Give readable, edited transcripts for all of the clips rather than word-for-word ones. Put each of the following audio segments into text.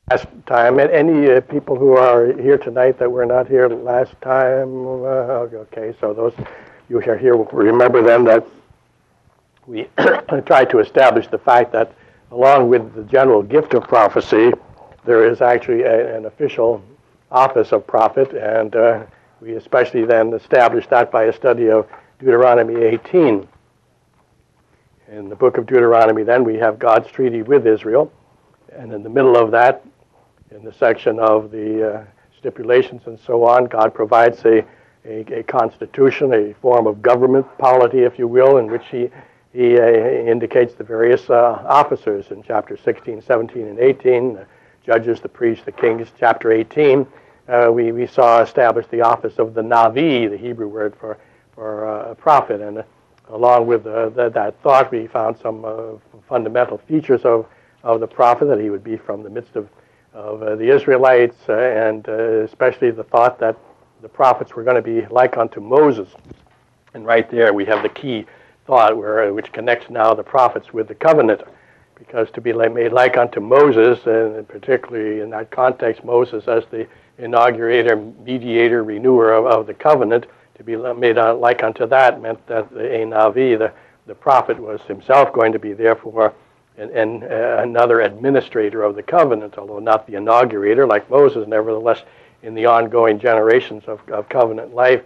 Last time, any people who are here tonight that were not here last time, okay, so those you are here will remember then that we tried to establish the fact that along with the general gift of prophecy, there is actually an official office of prophet, and we especially then established that by a study of Deuteronomy 18. In the book of Deuteronomy then we have God's treaty with Israel, and in the middle of that, in the section of the stipulations and so on, God provides a constitution, a form of government polity, if you will, in which he indicates the various officers in chapter 16, 17, and 18, the judges, the priests, the kings. Chapter 18, we saw established the office of the Navi, the Hebrew word for a prophet, and along with that thought, we found some fundamental features of the prophet, that he would be from the midst of the Israelites, and especially the thought that the prophets were going to be like unto Moses. And right there we have the key thought which connects now the prophets with the covenant, because to be made like unto Moses, and particularly in that context, Moses as the inaugurator, mediator, renewer of the covenant, to be made like unto that meant that a Navi, the prophet, was himself going to be therefore and another administrator of the covenant, although not the inaugurator like Moses. Nevertheless, in the ongoing generations of covenant life,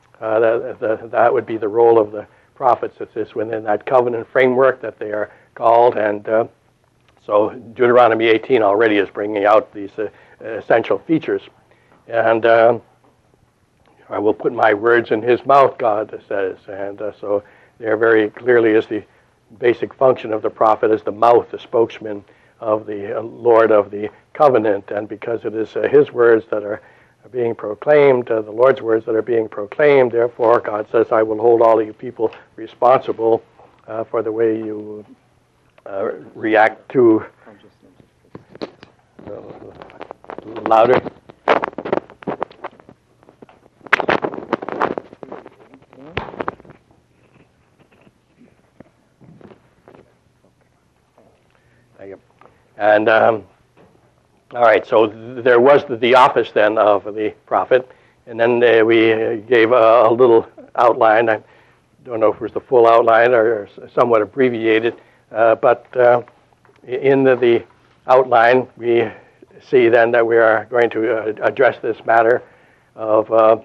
that would be the role of the prophets. It's within that covenant framework that they are called, and so Deuteronomy 18 already is bringing out these essential features. And I will put my words in his mouth, God says, and so there very clearly is the basic function of the prophet as the mouth, the spokesman of the Lord of the covenant, and because it is his words that are being proclaimed, the Lord's words that are being proclaimed, therefore God says, I will hold all of you people responsible for the way you react to... Louder. And all right, so there was the office then of the prophet, and then we gave a little outline. I don't know if it was the full outline or somewhat abbreviated, but in the outline we see then that we are going to address this matter of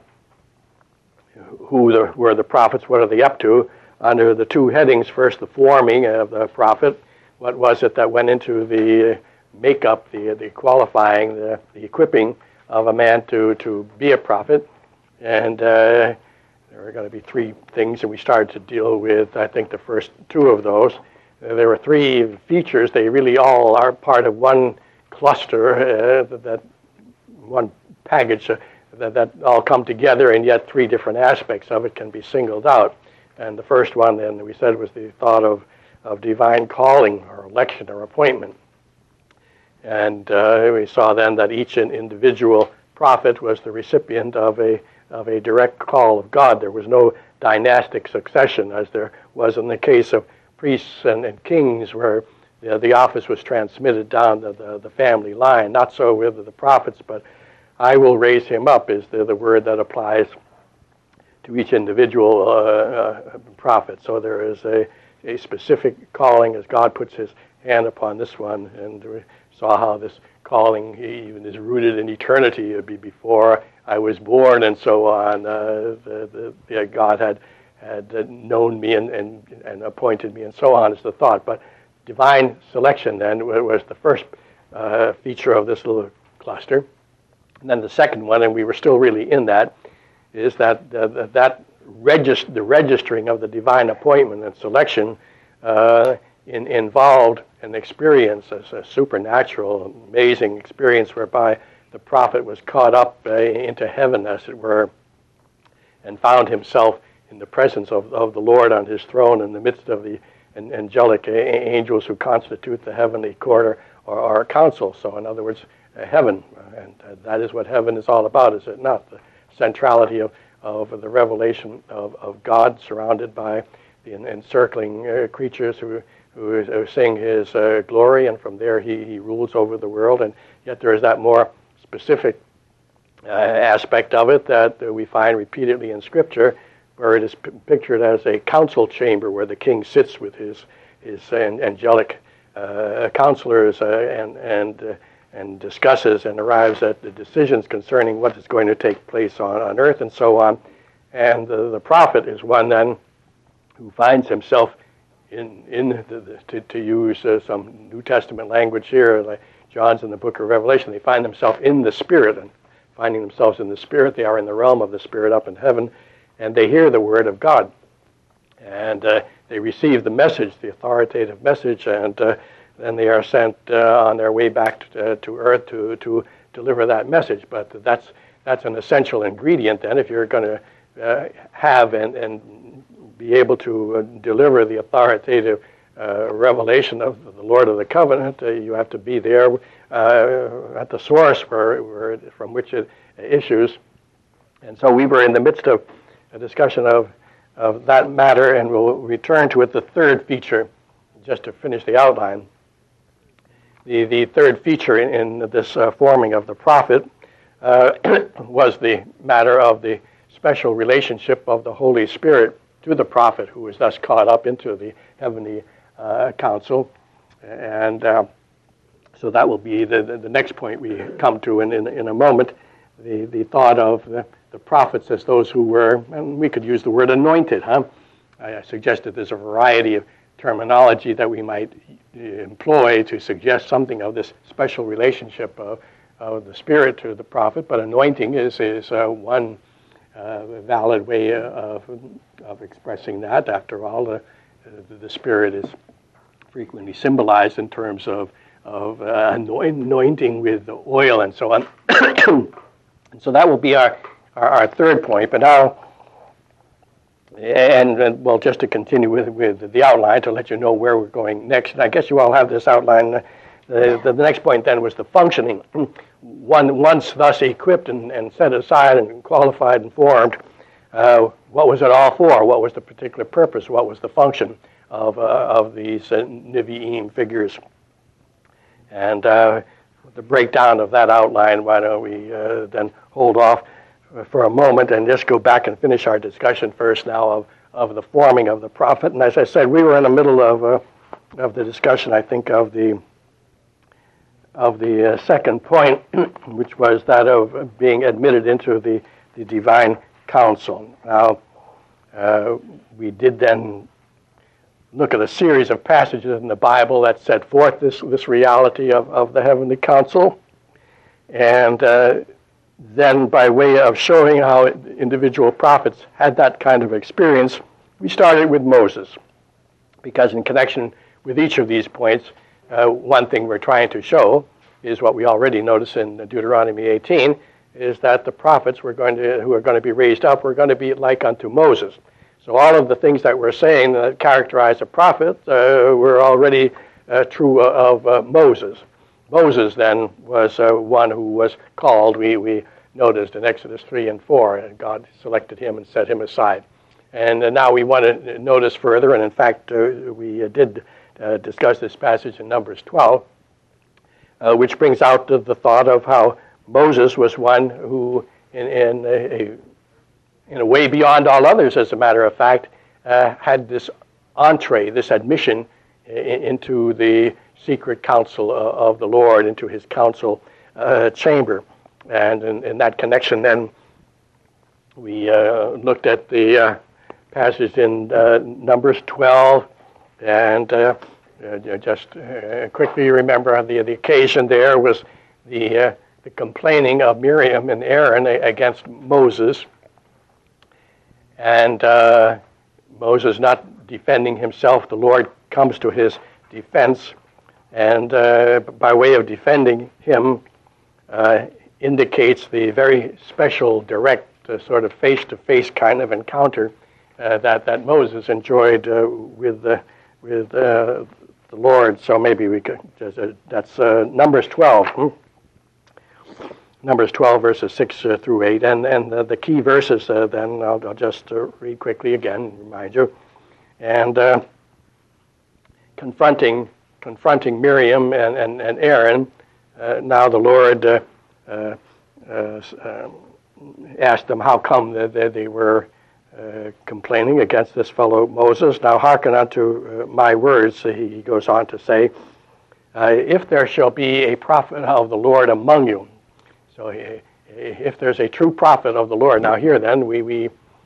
who were the prophets, what are they up to, under the two headings. First, the forming of the prophet. What was it that went into the makeup, the qualifying, the equipping of a man to be a prophet? And there are going to be three things, and we started to deal with, I think, the first two of those. There were three features. They really all are part of one cluster, that one package, that all come together, and yet three different aspects of it can be singled out. And the first one, then, we said, was the thought of divine calling or election or appointment. And we saw then that each individual prophet was the recipient of a direct call of God. There was no dynastic succession, as there was in the case of priests and kings, where the office was transmitted down the family line. Not so with the prophets, but I will raise him up is the word that applies to each individual prophet. So there is a specific calling as God puts his hand upon this one, and we saw how this calling even is rooted in eternity. It would be before I was born and so on. God had known me and appointed me and so on is the thought. But divine selection then was the first feature of this little cluster. And then the second one, and we were still really in that, is that the registering of the divine appointment and selection involved an experience, a supernatural, amazing experience whereby the prophet was caught up into heaven, as it were, and found himself in the presence of the Lord on his throne in the midst of the angelic angels who constitute the heavenly court or council. So in other words, heaven, and that is what heaven is all about, is it not? The centrality of the revelation of God, surrounded by the encircling creatures who sing his glory, and from there he rules over the world. And yet there is that more specific aspect of it that we find repeatedly in Scripture, where it is pictured as a council chamber where the king sits with his angelic counselors and discusses and arrives at the decisions concerning what is going to take place on earth and so on. And the prophet is one then who finds himself to use some New Testament language here, like John's in the book of Revelation, they find themselves in the Spirit, and finding themselves in the Spirit, they are in the realm of the Spirit up in heaven, and they hear the Word of God. And they receive the message, the authoritative message, and then they are sent on their way back to earth to deliver that message. But that's an essential ingredient then if you're going to have and be able to deliver the authoritative revelation of the Lord of the Covenant. You have to be there at the source from which it issues. And so we were in the midst of a discussion of that matter, and we'll return to it, the third feature, just to finish the outline. The third feature in this forming of the prophet was the matter of the special relationship of the Holy Spirit to the prophet, who is thus caught up into the heavenly council. And so that will be the next point we come to in a moment, the thought of the prophets as those who were, and we could use the word anointed, huh? I suggested there's a variety of terminology that we might employ to suggest something of this special relationship of the Spirit to the prophet, but anointing is one valid way of expressing that. After all, the Spirit is frequently symbolized in terms of anointing with oil and so on. And so that will be our third point. But now, and well, just to continue with the outline to let you know where we're going next, and I guess you all have this outline. The next point then was the functioning. Once thus equipped and set aside and qualified and formed, what was it all for? What was the particular purpose? What was the function of these Nevi'im figures? And the breakdown of that outline, why don't we then hold off for a moment and just go back and finish our discussion first now of the forming of the prophet. And as I said, we were in the middle of the discussion, I think, of the second point, which was that of being admitted into the divine council. Now, we did then look at a series of passages in the Bible that set forth this reality of the heavenly council, and then by way of showing how individual prophets had that kind of experience, we started with Moses, because in connection with each of these points, one thing we're trying to show is what we already notice in Deuteronomy 18, is that the prophets who are going to be raised up were going to be like unto Moses. So all of the things that we're saying that characterize a prophet were already true of Moses. Moses then was one who was called, we noticed in Exodus 3 and 4, and God selected him and set him aside. And now we want to notice further, and in fact we did discuss this passage in Numbers 12, which brings out the thought of how Moses was one who, in a way beyond all others, as a matter of fact, had this entree, this admission into the secret counsel of the Lord, into his council chamber. And in that connection, then, we looked at the passage in Numbers 12, and just quickly remember the occasion there was the complaining of Miriam and Aaron against Moses, and Moses not defending himself. The Lord comes to his defense, and by way of defending him, indicates the very special, direct, sort of face-to-face kind of encounter that Moses enjoyed with the Lord. So maybe we could. That's Numbers 12. Numbers 12, verses 6 through 8, and the key verses. Then I'll just read quickly again, remind you, and confronting Miriam and Aaron now the Lord asked them how come they were complaining against this fellow Moses. Now hearken unto my words, he goes on to say, if there shall be a prophet of the Lord among you. So if there's a true prophet of the Lord. Now here then we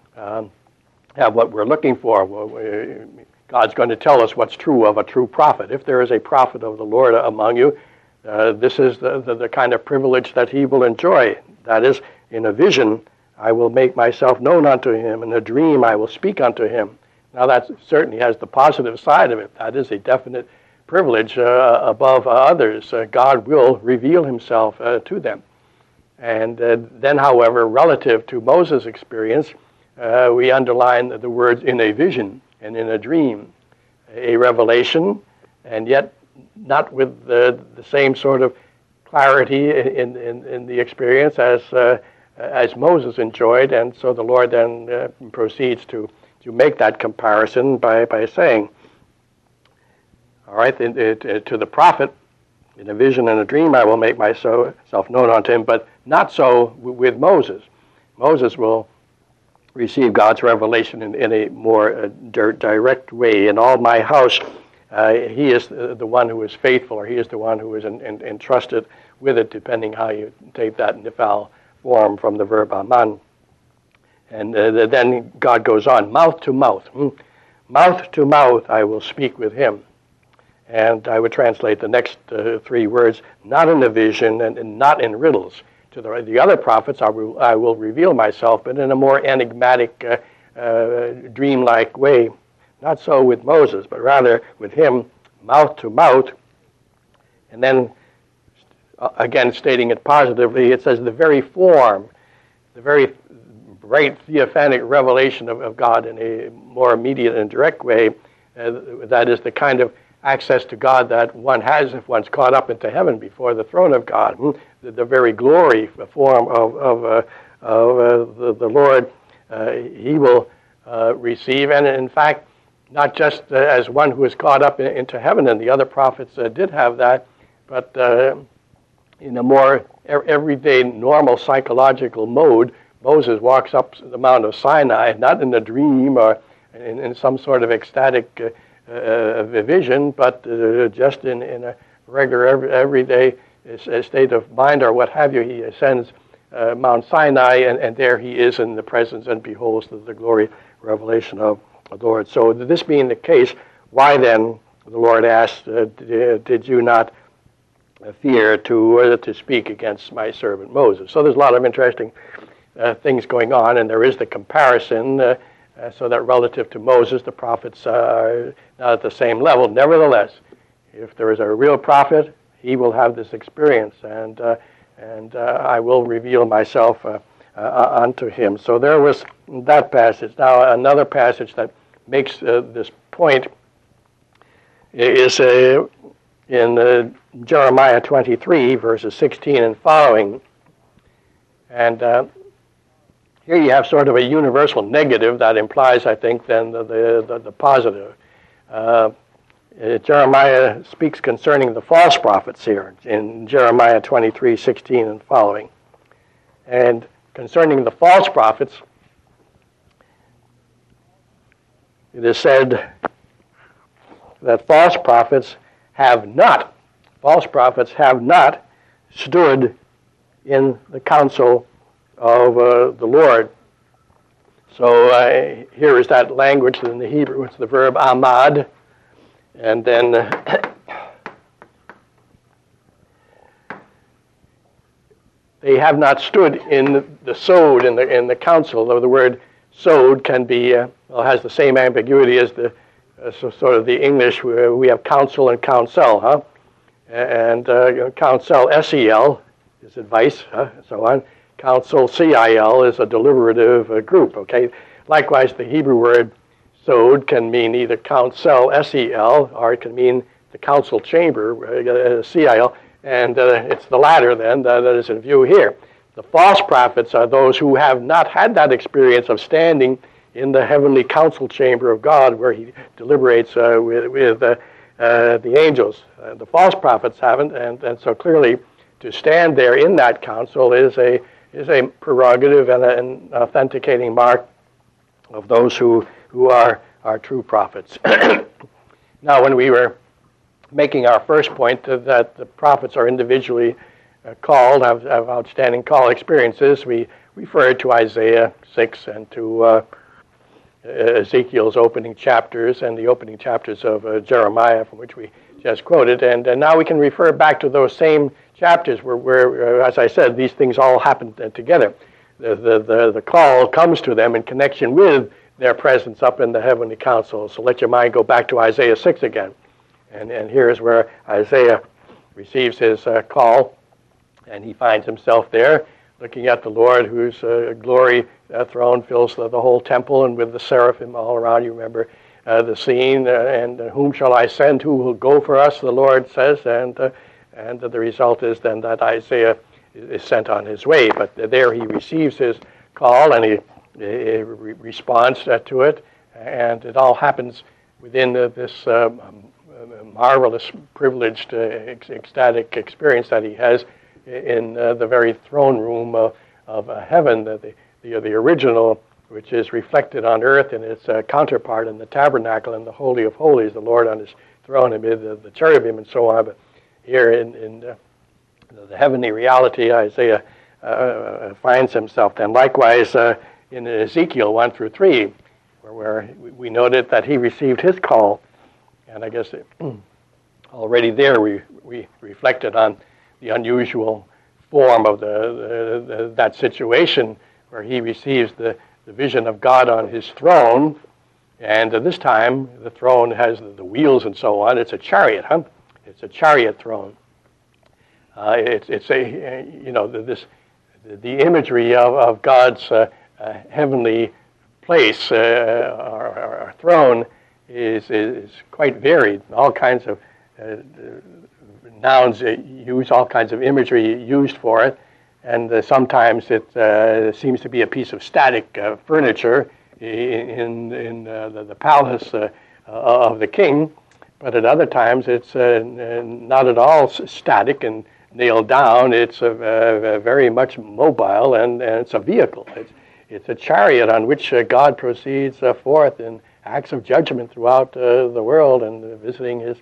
have what we're looking for. God's going to tell us what's true of a true prophet. If there is a prophet of the Lord among you, this is the kind of privilege that he will enjoy. That is, in a vision, I will make myself known unto him. In a dream, I will speak unto him. Now, that certainly has the positive side of it. That is a definite privilege above others. God will reveal himself to them. And then, however, relative to Moses' experience, we underline the words in a vision and in a dream, a revelation, and yet not with the same sort of clarity in the experience as Moses enjoyed. And so the Lord then proceeds to make that comparison by saying, all right, to the prophet, in a vision and a dream I will make myself known unto him, but not so with Moses. Moses will receive God's revelation in a more direct way. In all my house, he is the one who is faithful, or he is the one who is entrusted with it, depending how you take that nifal form from the verb aman. And then God goes on, mouth to mouth. Mouth to mouth I will speak with him. And I would translate the next three words, not in a vision and not in riddles. To the other prophets I will reveal myself, but in a more enigmatic, dreamlike way. Not so with Moses, but rather with him, mouth to mouth. And then, again, stating it positively, it says the very form, the very bright theophanic revelation of God in a more immediate and direct way. That is the kind of access to God that one has if one's caught up into heaven before the throne of God. The very glory form of the Lord he will receive. And in fact, not just as one who is caught up into heaven, and the other prophets did have that, but in a more everyday, normal psychological mode, Moses walks up the Mount of Sinai, not in a dream or in some sort of ecstatic vision, but just in a regular, everyday state of mind or what have you. He ascends Mount Sinai, and there he is in the presence and beholds the glory revelation of the Lord. So this being the case, why then, the Lord asked, did you not fear to speak against my servant Moses? So there's a lot of interesting things going on, and there is the comparison so that relative to Moses, the prophets are not at the same level. Nevertheless, if there is a real prophet, he will have this experience, and I will reveal myself unto him. So there was that passage. Now another passage that makes this point is in Jeremiah 23, verses 16 and following. And here you have sort of a universal negative that implies, I think, then the positive. Jeremiah speaks concerning the false prophets here in Jeremiah 23, 16 and following. And concerning the false prophets, it is said that false prophets have not stood in the counsel of the Lord. So here is that language in the Hebrew. It's the verb amad, and then they have not stood in the sod, in the council. Though the word sod can be has the same ambiguity as the sort of the English. We have counsel and counsel, huh? And counsel, S-E-L, is advice, so on. Counsel, C-I-L, is a deliberative group, okay? Likewise, the Hebrew word sod can mean either counsel, S-E-L, or it can mean the council chamber, C-I-L, and it's the latter, then, that is in view here. The false prophets are those who have not had that experience of standing in the heavenly council chamber of God where he deliberates with the angels. The false prophets haven't, and so clearly to stand there in that council is a prerogative and an authenticating mark of those who are true prophets. Now, when we were making our first point that the prophets are individually called, have outstanding call experiences, we referred to Isaiah 6 and to Ezekiel's opening chapters and the opening chapters of Jeremiah, from which we just quoted. And now we can refer back to those same chapters where, as I said, these things all happen together. The call comes to them in connection with their presence up in the heavenly council. So let your mind go back to Isaiah 6 again. And here's where Isaiah receives his call, and he finds himself there looking at the Lord, whose glory throne fills the whole temple, and with the seraphim all around. You remember the scene, and whom shall I send? Who will go for us? The Lord says, and the result is then that Isaiah is sent on his way. But there he receives his call, and he responds to it, and it all happens within this marvelous, privileged, ecstatic experience that he has in the very throne room of heaven, the original, which is reflected on earth in its counterpart in the tabernacle and the Holy of Holies, the Lord on his throne amid the cherubim and so on. But here in the heavenly reality, Isaiah finds himself then. Likewise, in Ezekiel 1 through 3, where we noted that he received his call, and I guess already there we reflected on the unusual form of that situation where he receives the vision of God on his throne, and this time the throne has the wheels and so on. It's a chariot, huh? It's a chariot throne. It's the imagery of God's heavenly place, our throne, is quite varied. All kinds of nouns use, all kinds of imagery used for it, and sometimes it seems to be a piece of static furniture in the palace of the king, but at other times it's not at all static and nailed down. It's very much mobile, and it's a vehicle. It's a chariot on which God proceeds forth in acts of judgment throughout the world, and visiting his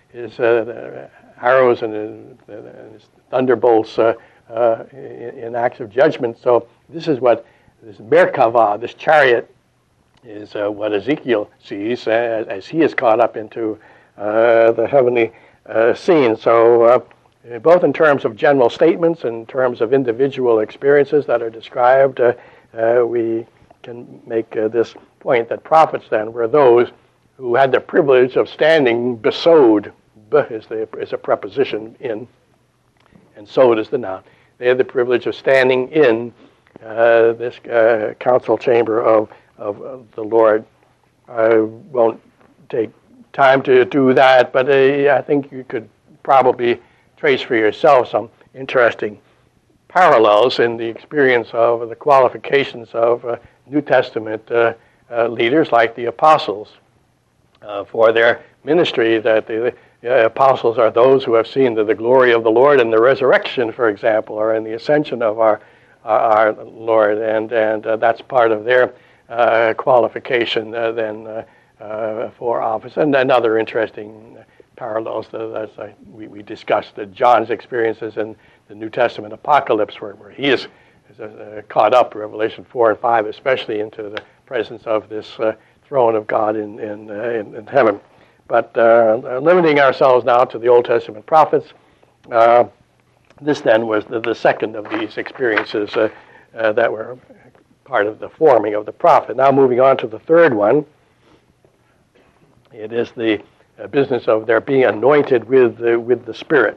arrows and his thunderbolts in acts of judgment. So this is what this Merkava, this chariot, is what Ezekiel sees as he is caught up into the heavenly scene. So both in terms of general statements and in terms of individual experiences that are described, we can make this point that prophets then were those who had the privilege of standing besode. Is a preposition in, and sod is the noun. They had the privilege of standing in this council chamber of the Lord. I won't take time to do that, but I think you could probably trace for yourself some interesting parallels in the experience of the qualifications of New Testament leaders like the apostles for their ministry. That the apostles are those who have seen the glory of the Lord in the resurrection, for example, or in the ascension of our Lord, and that's part of their qualification then for office. And other interesting parallels as we discussed John's experiences in the New Testament apocalypse, where he is caught up, Revelation 4 and 5 especially, into the presence of this throne of God in heaven. But limiting ourselves now to the Old Testament prophets, this then was the second of these experiences that were part of the forming of the prophet. Now moving on to the third one, it is the business of their being anointed with the Spirit.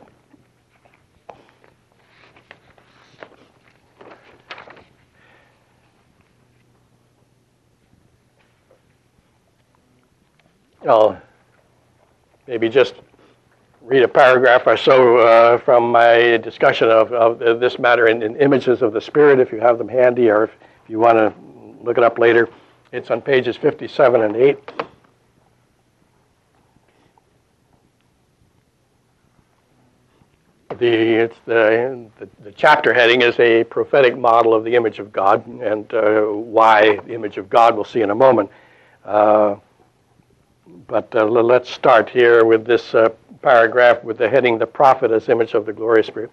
I'll maybe just read a paragraph or so from my discussion of this matter in Images of the Spirit, if you have them handy, or if you want to look it up later. It's on pages 57 and 8. The chapter heading is a prophetic model of the image of God, and why the image of God we'll see in a moment. But let's start here with this paragraph with the heading, "The Prophet as Image of the Glorious Spirit."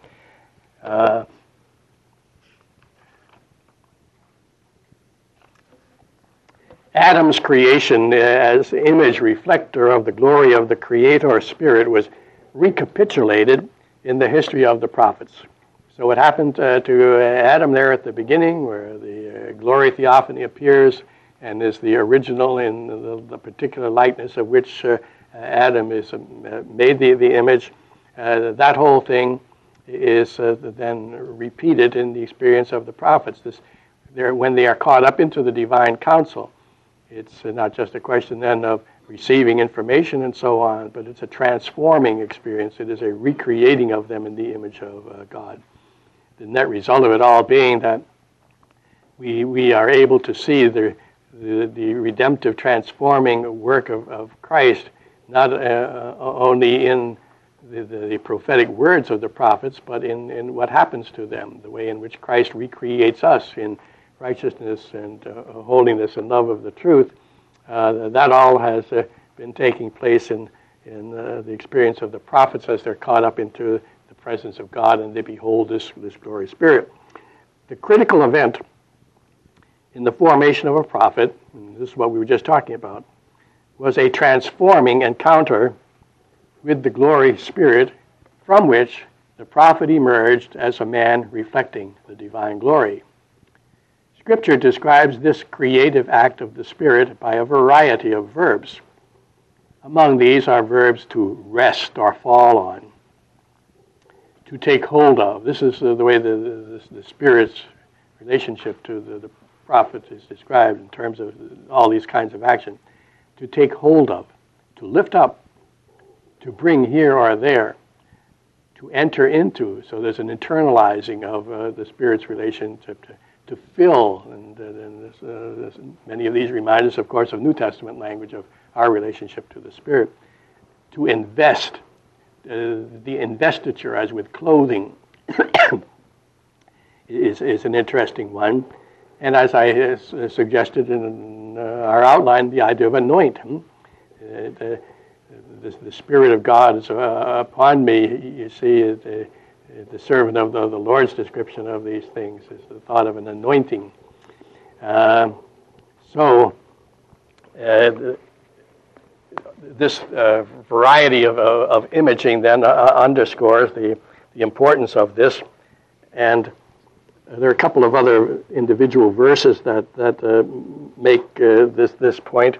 Adam's creation as image reflector of the glory of the Creator Spirit was recapitulated in the history of the prophets. So what happened to Adam there at the beginning, where the glory theophany appears and is the original in the particular likeness of which Adam is made the image, that whole thing is then repeated in the experience of the prophets. When they are caught up into the divine counsel, it's not just a question then of receiving information and so on, but it's a transforming experience. It is a recreating of them in the image of God. The net result of it all being that we are able to see the redemptive transforming work of Christ, not only in the prophetic words of the prophets, but in what happens to them, the way in which Christ recreates us in righteousness and holiness and love of the truth. That all has been taking place in the experience of the prophets as they're caught up into the presence of God and they behold this glorious Spirit. The critical event in the formation of a prophet, and this is what we were just talking about, was a transforming encounter with the glory Spirit from which the prophet emerged as a man reflecting the divine glory. Scripture describes this creative act of the Spirit by a variety of verbs. Among these are verbs to rest or fall on, to take hold of. This is the way the Spirit's relationship to the prophet is described in terms of all these kinds of action. To take hold of, to lift up, to bring here or there, to enter into. So there's an internalizing of the Spirit's relationship to fill, and many of these remind us, of course, of New Testament language of our relationship to the Spirit. To invest, the investiture as with clothing is an interesting one. And as I suggested in our outline, the idea of anoint. The Spirit of God is upon me. You see, the servant of the Lord's description of these things is the thought of an anointing. This variety of imaging then underscores the importance of this. And there are a couple of other individual verses that make this point.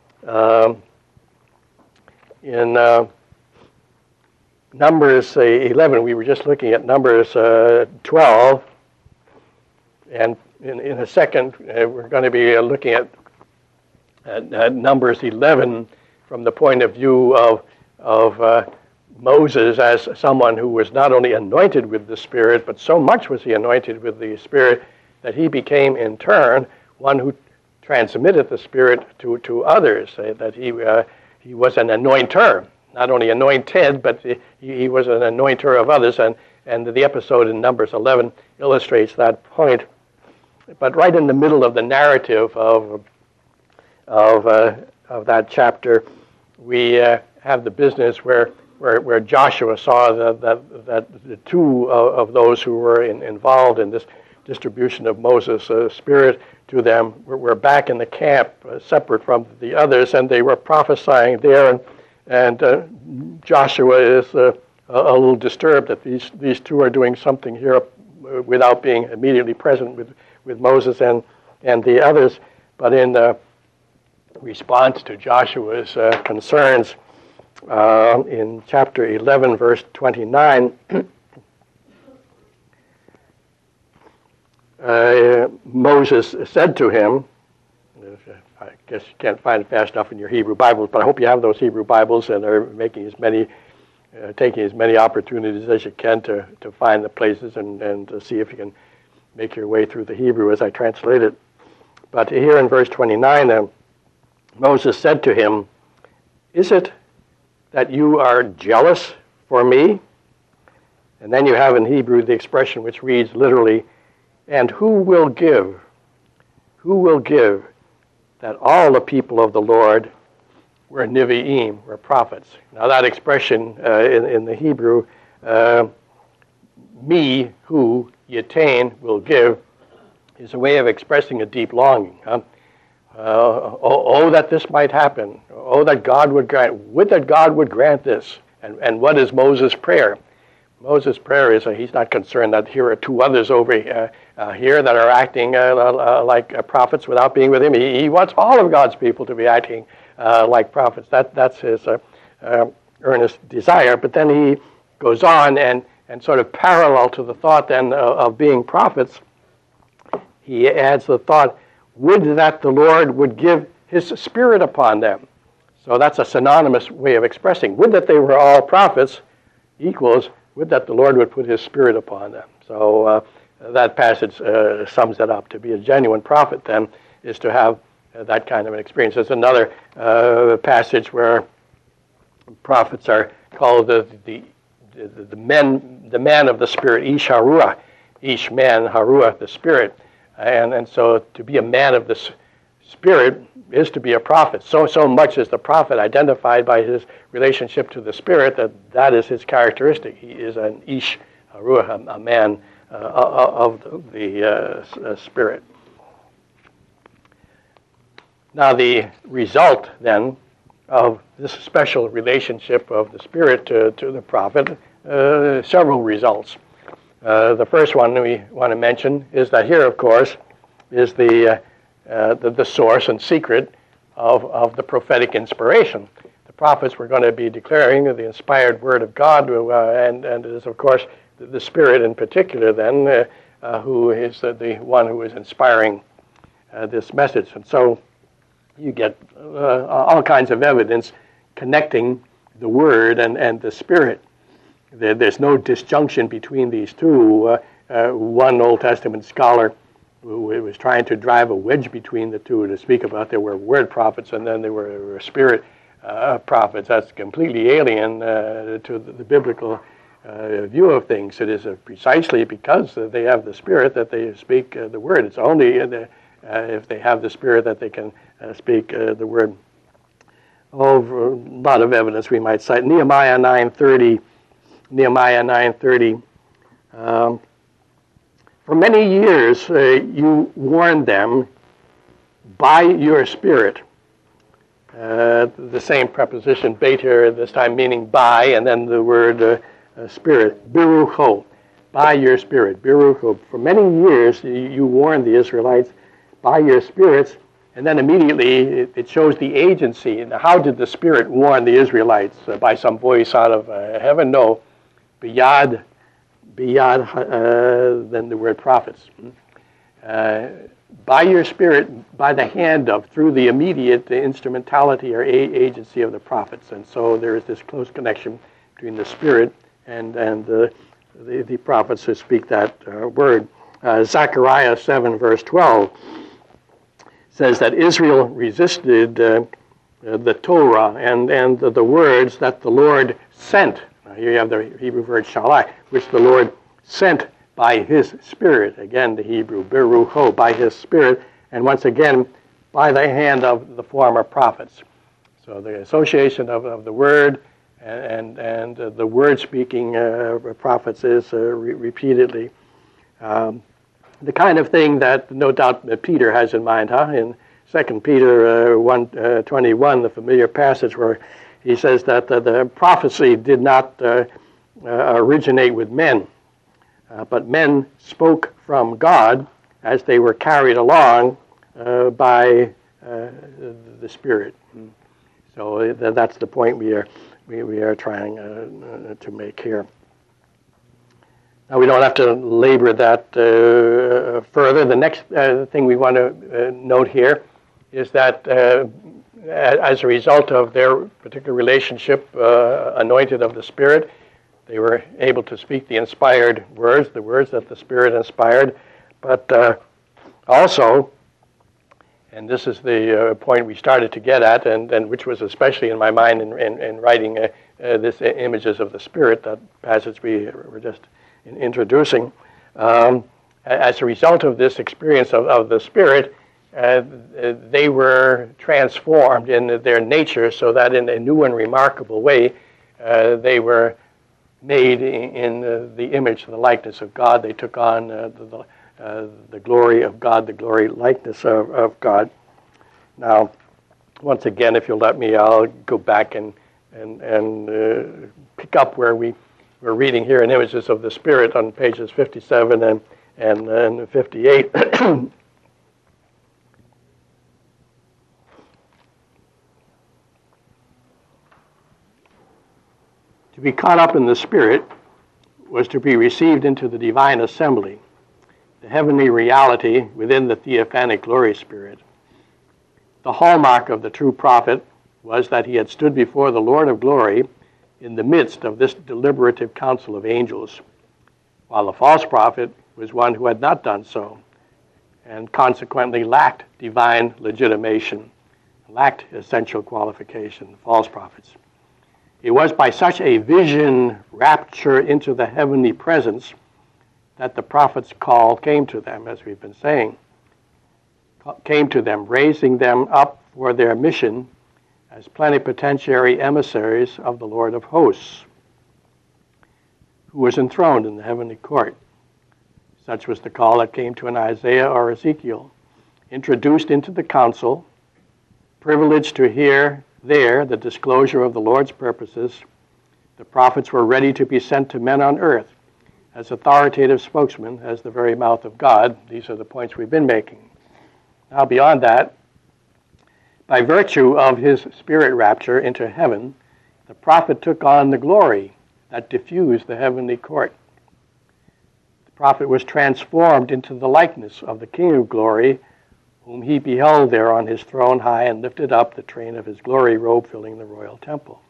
In Numbers 11, we were just looking at Numbers 12, and in a second we're going to be looking at Numbers 11 from the point of view of Moses as someone who was not only anointed with the Spirit, but so much was he anointed with the Spirit that he became in turn one who transmitted the Spirit to others, that he was an anointer. Not only anointed, but he was an anointer of others, and the episode in Numbers 11 illustrates that point. But right in the middle of the narrative of that chapter, we have the business where Joshua saw that the two of those who were involved in this distribution of Moses' Spirit to them were back in the camp, separate from the others, and they were prophesying there. And Joshua is a little disturbed that these two are doing something here without being immediately present with Moses and the others. But in response to Joshua's concerns, in chapter 11, verse 29, Moses said to him, I guess you can't find it fast enough in your Hebrew Bibles, but I hope you have those Hebrew Bibles and are making taking as many opportunities as you can to find the places and to see if you can make your way through the Hebrew as I translate it. But here in verse 29, Moses said to him, "Is it that you are jealous for me, And then you have in Hebrew the expression which reads literally, and who will give that all the people of the Lord were Nevi'im, were prophets. Now that expression in the Hebrew, me, who, Yatain, will give, is a way of expressing a deep longing. Oh, that this might happen. Oh, that God would grant. Would that God would grant this. And what is Moses' prayer? Moses' prayer is he's not concerned that here are two others over here that are acting like prophets without being with him. He wants all of God's people to be acting like prophets. That's his earnest desire. But then he goes on and sort of parallel to the thought then of being prophets, he adds the thought, would that the Lord would give his Spirit upon them. So that's a synonymous way of expressing. Would that they were all prophets equals would that the Lord would put his Spirit upon them. So that passage sums it up. To be a genuine prophet, then, is to have that kind of an experience. There's another passage where prophets are called the man of the Spirit, Ish Haruah. Ish man, Haruah, the Spirit. And so to be a man of the Spirit is to be a prophet. So much is the prophet identified by his relationship to the Spirit that is his characteristic. He is an Ish Haruah, a man of the Spirit. Now the result then of this special relationship of the Spirit to the prophet, several results. The first one we want to mention is that here, of course, is the source and secret of the prophetic inspiration. The prophets were going to be declaring the inspired word of God, and it is, of course, the Spirit in particular, then, who is the one who is inspiring this message. And so you get all kinds of evidence connecting the Word and the Spirit. There's no disjunction between these two. One Old Testament scholar who was trying to drive a wedge between the two to speak about there were word prophets and then there were spirit prophets. That's completely alien to the biblical view of things. It is precisely because they have the Spirit that they speak the word. It's only if they have the Spirit that they can speak the word. A lot of evidence we might cite. Nehemiah 9:30. For many years you warned them by your Spirit. The same preposition, beter, this time meaning by, and then the word Spirit, birucho, by your Spirit, birucho. For many years you warned the Israelites by your spirits, and then immediately it shows the agency. Now, how did the Spirit warn the Israelites? By some voice out of heaven? No. Biyad, then the word prophets. By your Spirit, by the hand of, through the immediate instrumentality or agency of the prophets. And so there is this close connection between the Spirit and the prophets who speak that word. Zechariah 7, verse 12 says that Israel resisted the Torah and the words that the Lord sent. Now here you have the Hebrew word shalach, which the Lord sent by his Spirit. Again, the Hebrew berucho, by his Spirit, and once again, by the hand of the former prophets. So the association of the word and the word-speaking prophets is repeatedly the kind of thing that no doubt Peter has in mind, in 2 Peter 1:21, the familiar passage where he says that the prophecy did not originate with men, but men spoke from God as they were carried along by the Spirit. So that's the point we are trying to make here. Now, we don't have to labor that further. The next thing we want to note here is that as a result of their particular relationship, anointed of the Spirit, they were able to speak the inspired words, the words that the Spirit inspired, but also, and this is the point we started to get at, and which was especially in my mind in writing this images of the Spirit, that passage we were just introducing. As a result of this experience of the Spirit, they were transformed in their nature so that in a new and remarkable way, they were made in the image and the likeness of God. They took on the glory of God, the glory likeness of God. Now, once again, if you'll let me, I'll go back and pick up where we're reading here in Images of the Spirit on pages 57 and 58. To be caught up in the Spirit was to be received into the divine assembly, the heavenly reality within the theophanic glory Spirit. The hallmark of the true prophet was that he had stood before the Lord of glory in the midst of this deliberative council of angels, while the false prophet was one who had not done so, and consequently lacked divine legitimation, lacked essential qualification, false prophets. It was by such a vision rapture into the heavenly presence that the prophet's call came to them, as we've been saying, came to them, raising them up for their mission as plenipotentiary emissaries of the Lord of hosts, who was enthroned in the heavenly court. Such was the call that came to an Isaiah or Ezekiel, introduced into the council, privileged to hear there the disclosure of the Lord's purposes. The prophets were ready to be sent to men on earth as authoritative spokesmen, as the very mouth of God. These are the points we've been making. Now, beyond that, by virtue of his spirit rapture into heaven, the prophet took on the glory that diffused the heavenly court. The prophet was transformed into the likeness of the King of glory, whom he beheld there on his throne high and lifted up, the train of his glory robe filling the royal temple.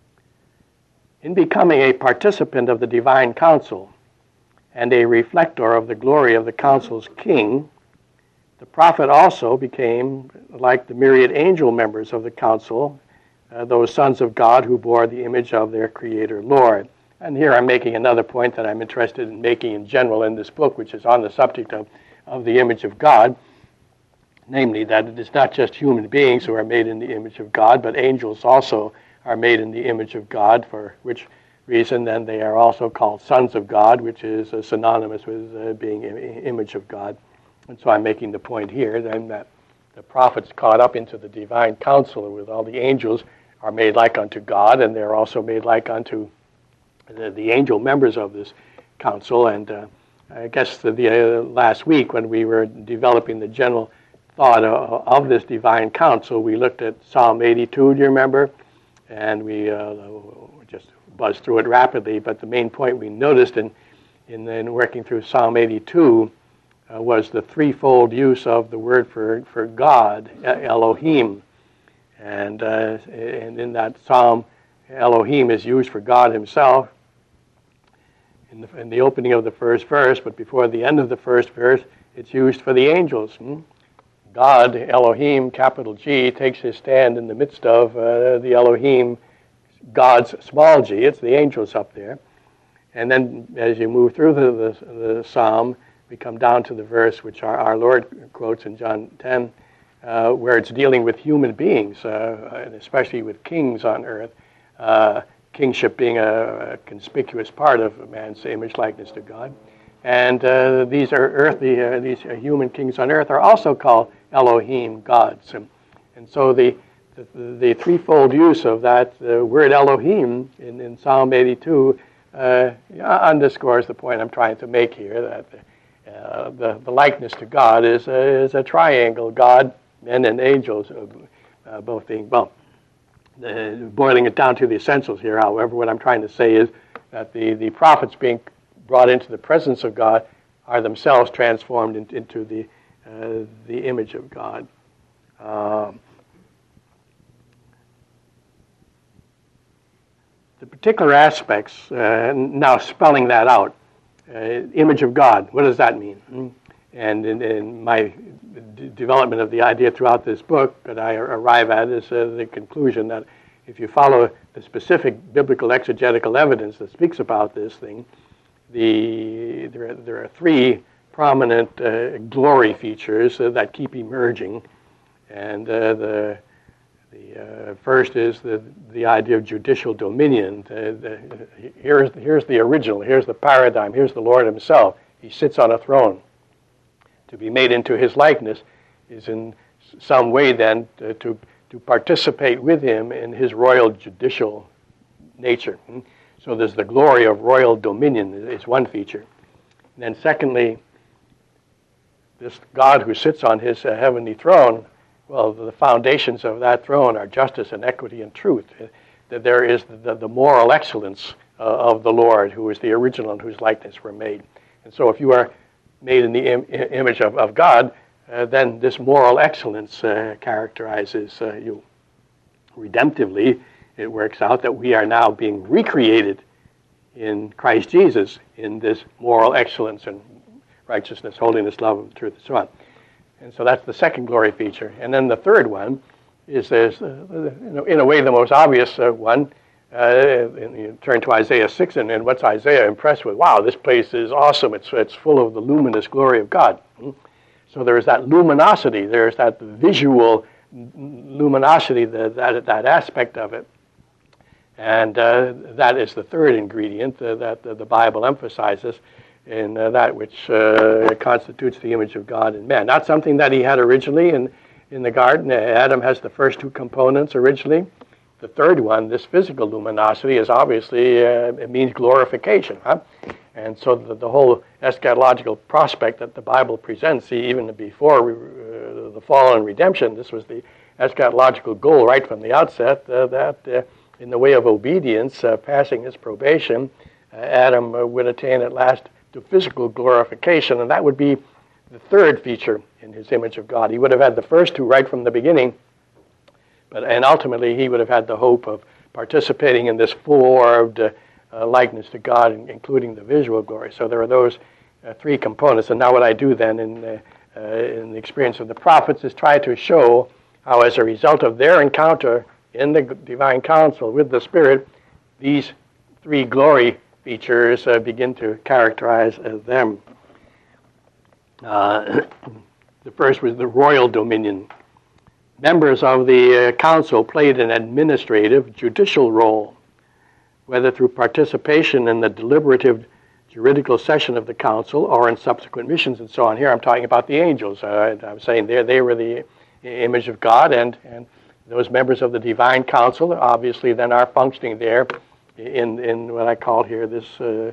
In becoming a participant of the divine council and a reflector of the glory of the council's king, the prophet also became like the myriad angel members of the council, those sons of God who bore the image of their Creator Lord. And here I'm making another point that I'm interested in making in general in this book, which is on the subject of the image of God, namely that it is not just human beings who are made in the image of God, but angels also are made in the image of God, for which reason then they are also called sons of God, which is synonymous with being image of God. And so I'm making the point here then that the prophets caught up into the divine council with all the angels are made like unto God, and they're also made like unto the angel members of this council. And I guess the last week when we were developing the general thought of this divine council, we looked at Psalm 82, do you remember? And we just buzzed through it rapidly, but the main point we noticed in working through Psalm 82 was the threefold use of the word for God, Elohim. And in that psalm, Elohim is used for God himself in the opening of the first verse, but before the end of the first verse, it's used for the angels. God, Elohim, capital G, takes his stand in the midst of the Elohim, God's small g. It's the angels up there. And then as you move through the psalm, we come down to the verse which our Lord quotes in John 10, where it's dealing with human beings, and especially with kings on earth, kingship being a conspicuous part of man's image likeness to God. And these are earthly, these human kings on earth are also called Elohim, gods. And so the threefold use of that word Elohim in Psalm 82 underscores the point I'm trying to make here, that the likeness to God is a triangle, God, men, and angels, both being, boiling it down to the essentials here, however, what I'm trying to say is that the prophets being brought into the presence of God are themselves transformed into the image of God. The particular aspects, now spelling that out, image of God, what does that mean? And in my development of the idea throughout this book that I arrive at is the conclusion that if you follow the specific biblical exegetical evidence that speaks about this thing, there are three prominent glory features that keep emerging, and the first is the idea of judicial dominion. Here's the original. Here's the paradigm. Here's the Lord Himself. He sits on a throne. To be made into His likeness is in some way then to participate with Him in His royal judicial nature. So there's the glory of royal dominion is one feature. And then secondly, this God who sits on His heavenly throne, well, the foundations of that throne are justice and equity and truth. That there is the moral excellence of the Lord, who is the original and whose likeness we're made. And so if you are made in the image of God, then this moral excellence characterizes you. Redemptively, it works out that we are now being recreated in Christ Jesus in this moral excellence and righteousness, holiness, love, and truth, and so on. And so that's the second glory feature. And then the third one is, in a way, the most obvious one. You turn to Isaiah 6, and what's Isaiah impressed with? Wow, this place is awesome. It's full of the luminous glory of God. So there's that luminosity. There's that visual luminosity, that aspect of it. And that is the third ingredient that the Bible emphasizes in that which constitutes the image of God in man. Not something that he had originally in the garden. Adam has the first two components originally. The third one, this physical luminosity, is obviously, it means glorification. And so the whole eschatological prospect that the Bible presents, even before the fall and redemption, this was the eschatological goal right from the outset, that in the way of obedience, passing his probation, Adam would attain at last to physical glorification, and that would be the third feature in his image of God. He would have had the first two right from the beginning, and ultimately he would have had the hope of participating in this full-orbed likeness to God, including the visual glory. So there are those three components. And now what I do then in the experience of the prophets is try to show how, as a result of their encounter in the divine council with the Spirit, these three glory features begin to characterize them. The first was the royal dominion. Members of the council played an administrative, judicial role, whether through participation in the deliberative juridical session of the council or in subsequent missions and so on. Here I'm talking about the angels. I'm saying they were the image of God, and those members of the divine council obviously then are functioning there in what I call here this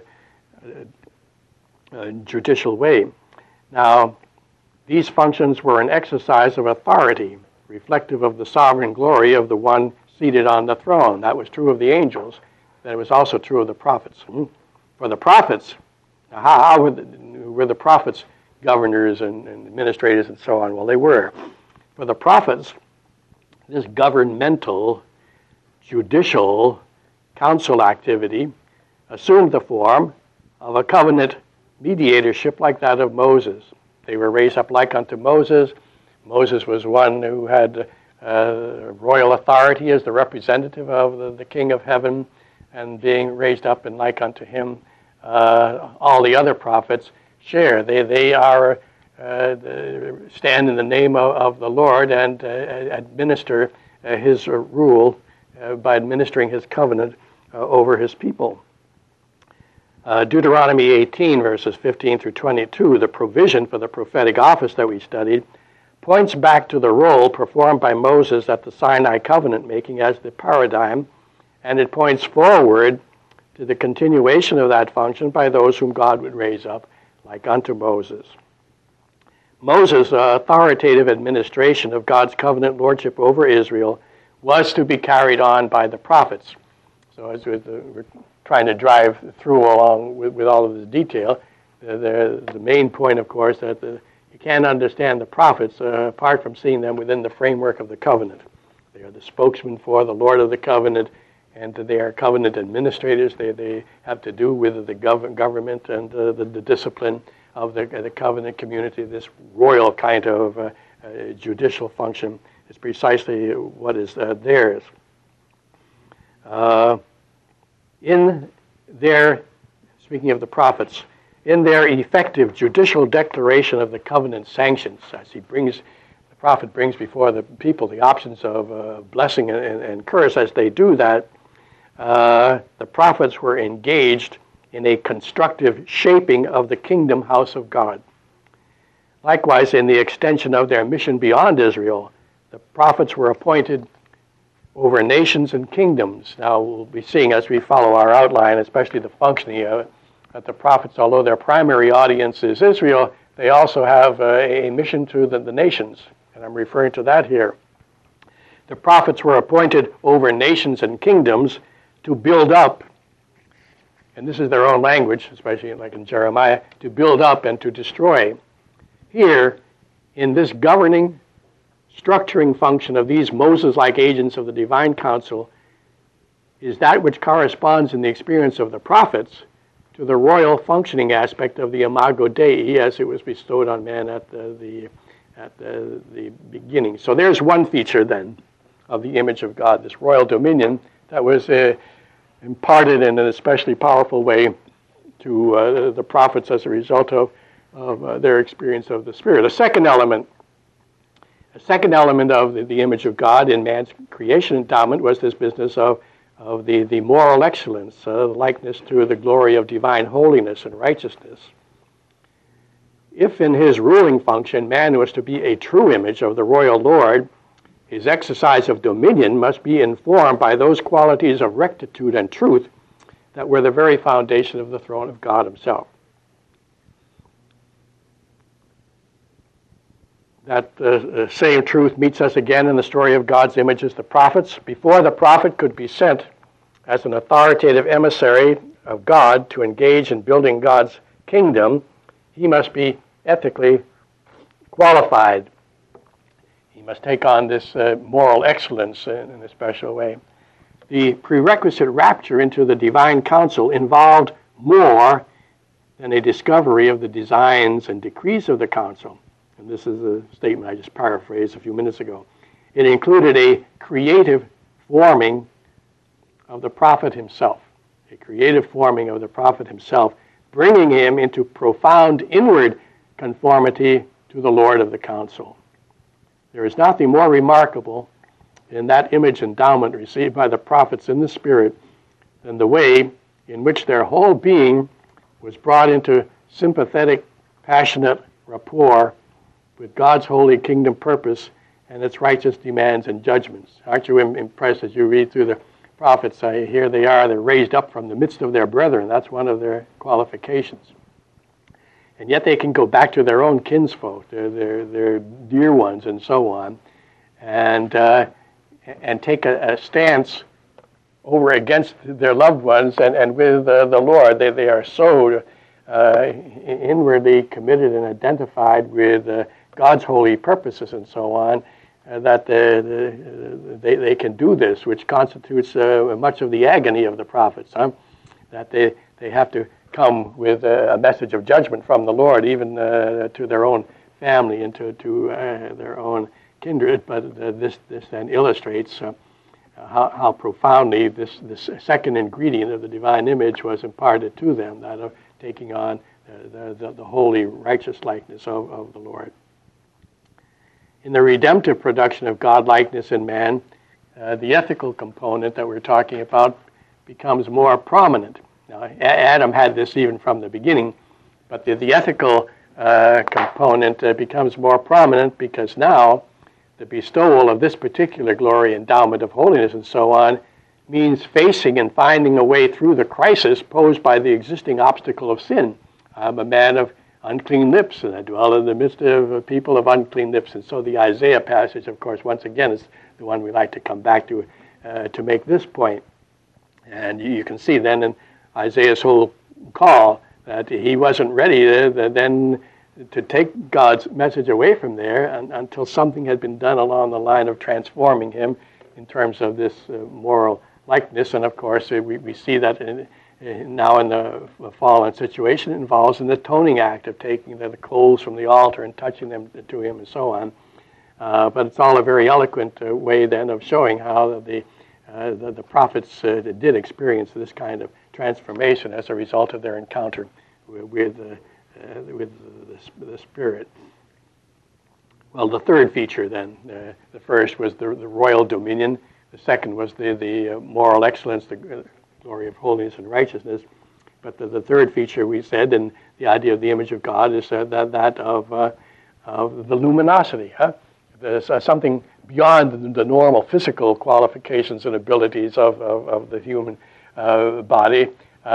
judicial way. Now, these functions were an exercise of authority, reflective of the sovereign glory of the one seated on the throne. That was true of the angels. That it was also true of the prophets. For the prophets, how were the prophets governors and administrators and so on? Well, they were. For the prophets, this governmental, judicial, council activity assumed the form of a covenant mediatorship like that of Moses. They were raised up like unto Moses. Moses was one who had royal authority as the representative of the King of Heaven, and being raised up and like unto him. All the other prophets share. They are stand in the name of the Lord and administer his rule by administering his covenant over his people. Deuteronomy 18, verses 15 through 22, the provision for the prophetic office that we studied, points back to the role performed by Moses at the Sinai covenant making as the paradigm, and it points forward to the continuation of that function by those whom God would raise up, like unto Moses. Moses' authoritative administration of God's covenant lordship over Israel was to be carried on by the prophets. So as we're trying to drive through along with all of this detail, the main point, of course, that you can't understand the prophets apart from seeing them within the framework of the covenant. They are the spokesman for the Lord of the covenant, and they are covenant administrators. They have to do with the government and the discipline of the covenant community. This royal kind of judicial function is precisely what is theirs. in their, speaking of the prophets, in their effective judicial declaration of the covenant sanctions, as the prophet brings before the people the options of blessing and curse, as they do that, the prophets were engaged in a constructive shaping of the kingdom house of God. Likewise, in the extension of their mission beyond Israel, the prophets were appointed over nations and kingdoms. Now, we'll be seeing as we follow our outline, especially the functioning of it, that the prophets, although their primary audience is Israel, they also have a mission to the nations, and I'm referring to that here. The prophets were appointed over nations and kingdoms to build up, and this is their own language, especially like in Jeremiah, to build up and to destroy. Here, in this governing, structuring function of these Moses-like agents of the divine council, is that which corresponds in the experience of the prophets to the royal functioning aspect of the Imago Dei as it was bestowed on man at the beginning. So there's one feature then of the image of God, this royal dominion that was imparted in an especially powerful way to the prophets as a result of their experience of the Spirit. A second element of the image of God in man's creation endowment was this business of the moral excellence, likeness to the glory of divine holiness and righteousness. If in his ruling function man was to be a true image of the royal Lord, his exercise of dominion must be informed by those qualities of rectitude and truth that were the very foundation of the throne of God himself. That same truth meets us again in the story of God's image as the prophets. Before the prophet could be sent as an authoritative emissary of God to engage in building God's kingdom, he must be ethically qualified. He must take on this moral excellence in a special way. The prerequisite rapture into the divine council involved more than a discovery of the designs and decrees of the council. And this is a statement I just paraphrased a few minutes ago. It included a creative forming of the prophet himself, bringing him into profound inward conformity to the Lord of the council. There is nothing more remarkable in that image endowment received by the prophets in the Spirit than the way in which their whole being was brought into sympathetic, passionate rapport with God's holy kingdom purpose and its righteous demands and judgments. Aren't you impressed as you read through the prophets? Here they are, they're raised up from the midst of their brethren. That's one of their qualifications. And yet they can go back to their own kinsfolk, their dear ones and so on, and take a stance over against their loved ones and with the Lord. They are so inwardly committed and identified with God's holy purposes and so on, that they can do this, which constitutes much of the agony of the prophets, that they have to come with a message of judgment from the Lord, even to their own family and to their own kindred. But this then illustrates how profoundly this second ingredient of the divine image was imparted to them, that of taking on the holy, righteous likeness of the Lord. In the redemptive production of God-likeness in man, the ethical component that we're talking about becomes more prominent. Now, Adam had this even from the beginning, but the ethical component becomes more prominent because now the bestowal of this particular glory, endowment of holiness and so on, means facing and finding a way through the crisis posed by the existing obstacle of sin. I'm a man of unclean lips, and I dwell in the midst of people of unclean lips. And so the Isaiah passage, of course, once again, is the one we like to come back to make this point. And you can see then in Isaiah's whole call that he wasn't ready then to take God's message away from there until something had been done along the line of transforming him in terms of this moral likeness. And of course, we see that now in the fallen situation, it involves an atoning act of taking the coals from the altar and touching them to him and so on. But it's all a very eloquent way then of showing how the the prophets did experience this kind of transformation as a result of their encounter with the Spirit. Well, the third feature then, the first was the royal dominion. The second was the moral excellence, the glory of holiness and righteousness. But the third feature we said, and the idea of the image of God, is that of the luminosity. There's something beyond the normal physical qualifications and abilities of the human body.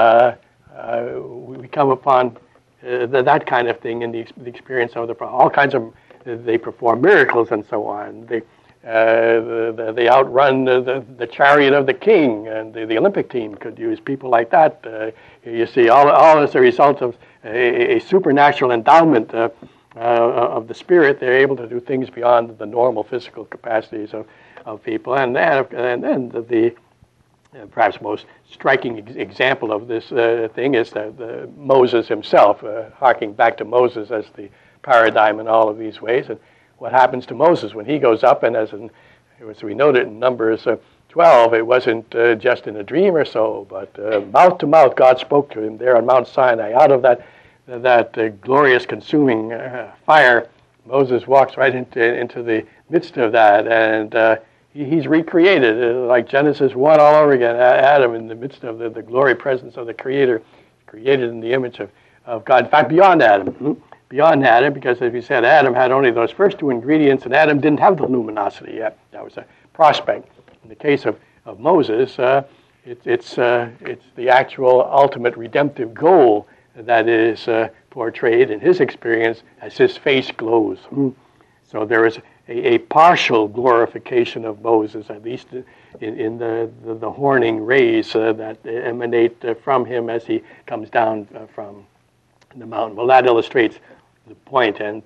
We come upon that kind of thing in the experience of all kinds of. They perform miracles and so on. They outrun the chariot of the king, and the Olympic team could use people like that. You see, all as a result of a supernatural endowment of the Spirit. They're able to do things beyond the normal physical capacities of people. And then the perhaps most striking example of this thing is Moses himself, harking back to Moses as the paradigm in all of these ways. And what happens to Moses when he goes up, and as we noted in Numbers 12, it wasn't just in a dream or so, but mouth to mouth God spoke to him there on Mount Sinai. Out of that glorious consuming fire, Moses walks right into the midst of that, and he's recreated, like Genesis 1 all over again. Adam in the midst of the glory presence of the Creator, created in the image of God. In fact, beyond Adam, because as we said, Adam had only those first two ingredients, and Adam didn't have the luminosity yet. That was a prospect. In the case of Moses, it's the actual ultimate redemptive goal that is portrayed in his experience as his face glows. So there is a partial glorification of Moses, at least in the horning rays that emanate from him as he comes down from the mountain. Well, that illustrates the point, and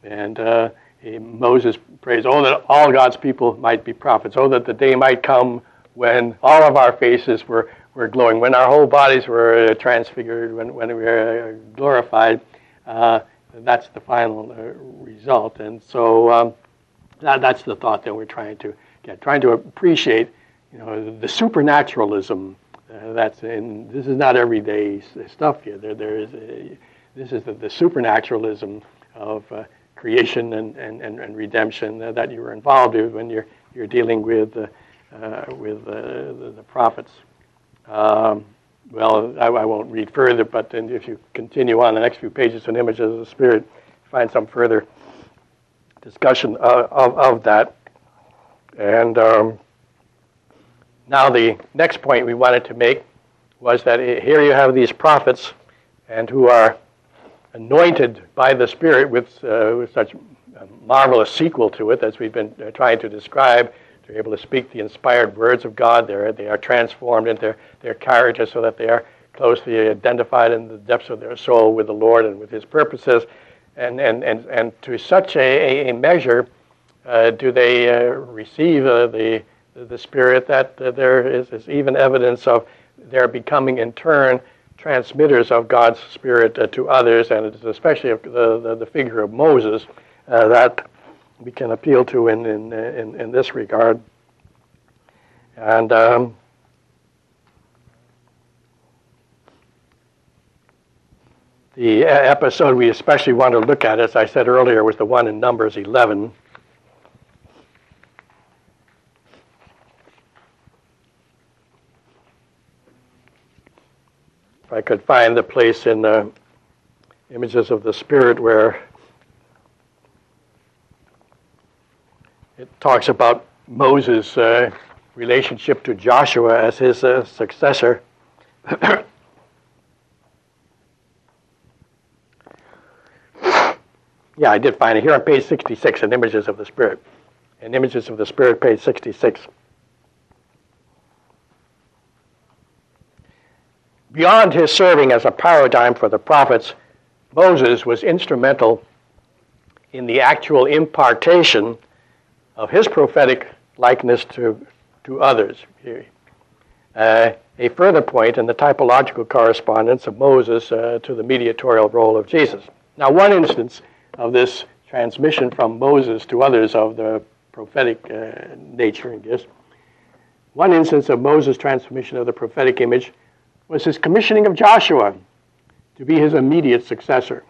Moses prays, "Oh, that all God's people might be prophets. Oh, that the day might come when all of our faces were glowing, when our whole bodies were transfigured, when we were glorified." That's the final result, and so that's the thought that we're trying to get, trying to appreciate, the supernaturalism that's in. This is not everyday stuff here. This is the supernaturalism of creation and redemption that you were involved with when you're dealing with the prophets. Well, I won't read further, but then if you continue on the next few pages in Images of the Spirit, find some further discussion of that. And now the next point we wanted to make was that here you have these prophets, and who are anointed by the Spirit with such a marvelous sequel to it, as we've been trying to describe. They're able to speak the inspired words of God. They are transformed into their character so that they are closely identified in the depths of their soul with the Lord and with His purposes. And to such a measure do they receive the Spirit that there is even evidence of their becoming in turn transmitters of God's Spirit to others, and it is especially of the figure of Moses that we can appeal to in this regard. And the episode we especially want to look at, as I said earlier, was the one in Numbers 11. If I could find the place in the Images of the Spirit where it talks about Moses' relationship to Joshua as his successor. Yeah, I did find it here on page 66 in Images of the Spirit. In Images of the Spirit, page 66. Beyond his serving as a paradigm for the prophets, Moses was instrumental in the actual impartation of his prophetic likeness to others. A further point in the typological correspondence of Moses to the mediatorial role of Jesus. Now, one instance of this transmission from Moses to others of the prophetic nature and gifts One instance of Moses' transformation of the prophetic image was his commissioning of Joshua to be his immediate successor.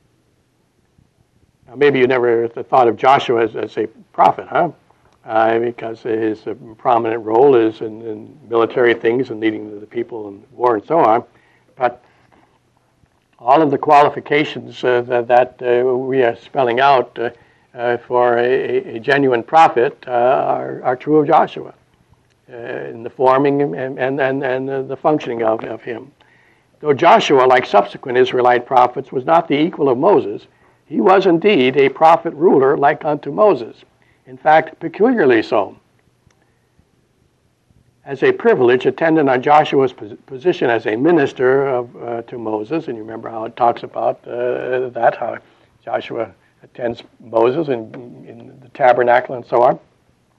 Now, maybe you never thought of Joshua as a prophet, huh? Because his prominent role is in military things and leading the people in war and so on. But all of the qualifications that we are spelling out for a genuine prophet are true of Joshua in the forming and the functioning of him. Though Joshua, like subsequent Israelite prophets, was not the equal of Moses, he was indeed a prophet ruler like unto Moses. In fact, peculiarly so. As a privilege attendant on Joshua's position as a minister to Moses, and you remember how it talks about that, how Joshua attends Moses in the tabernacle and so on.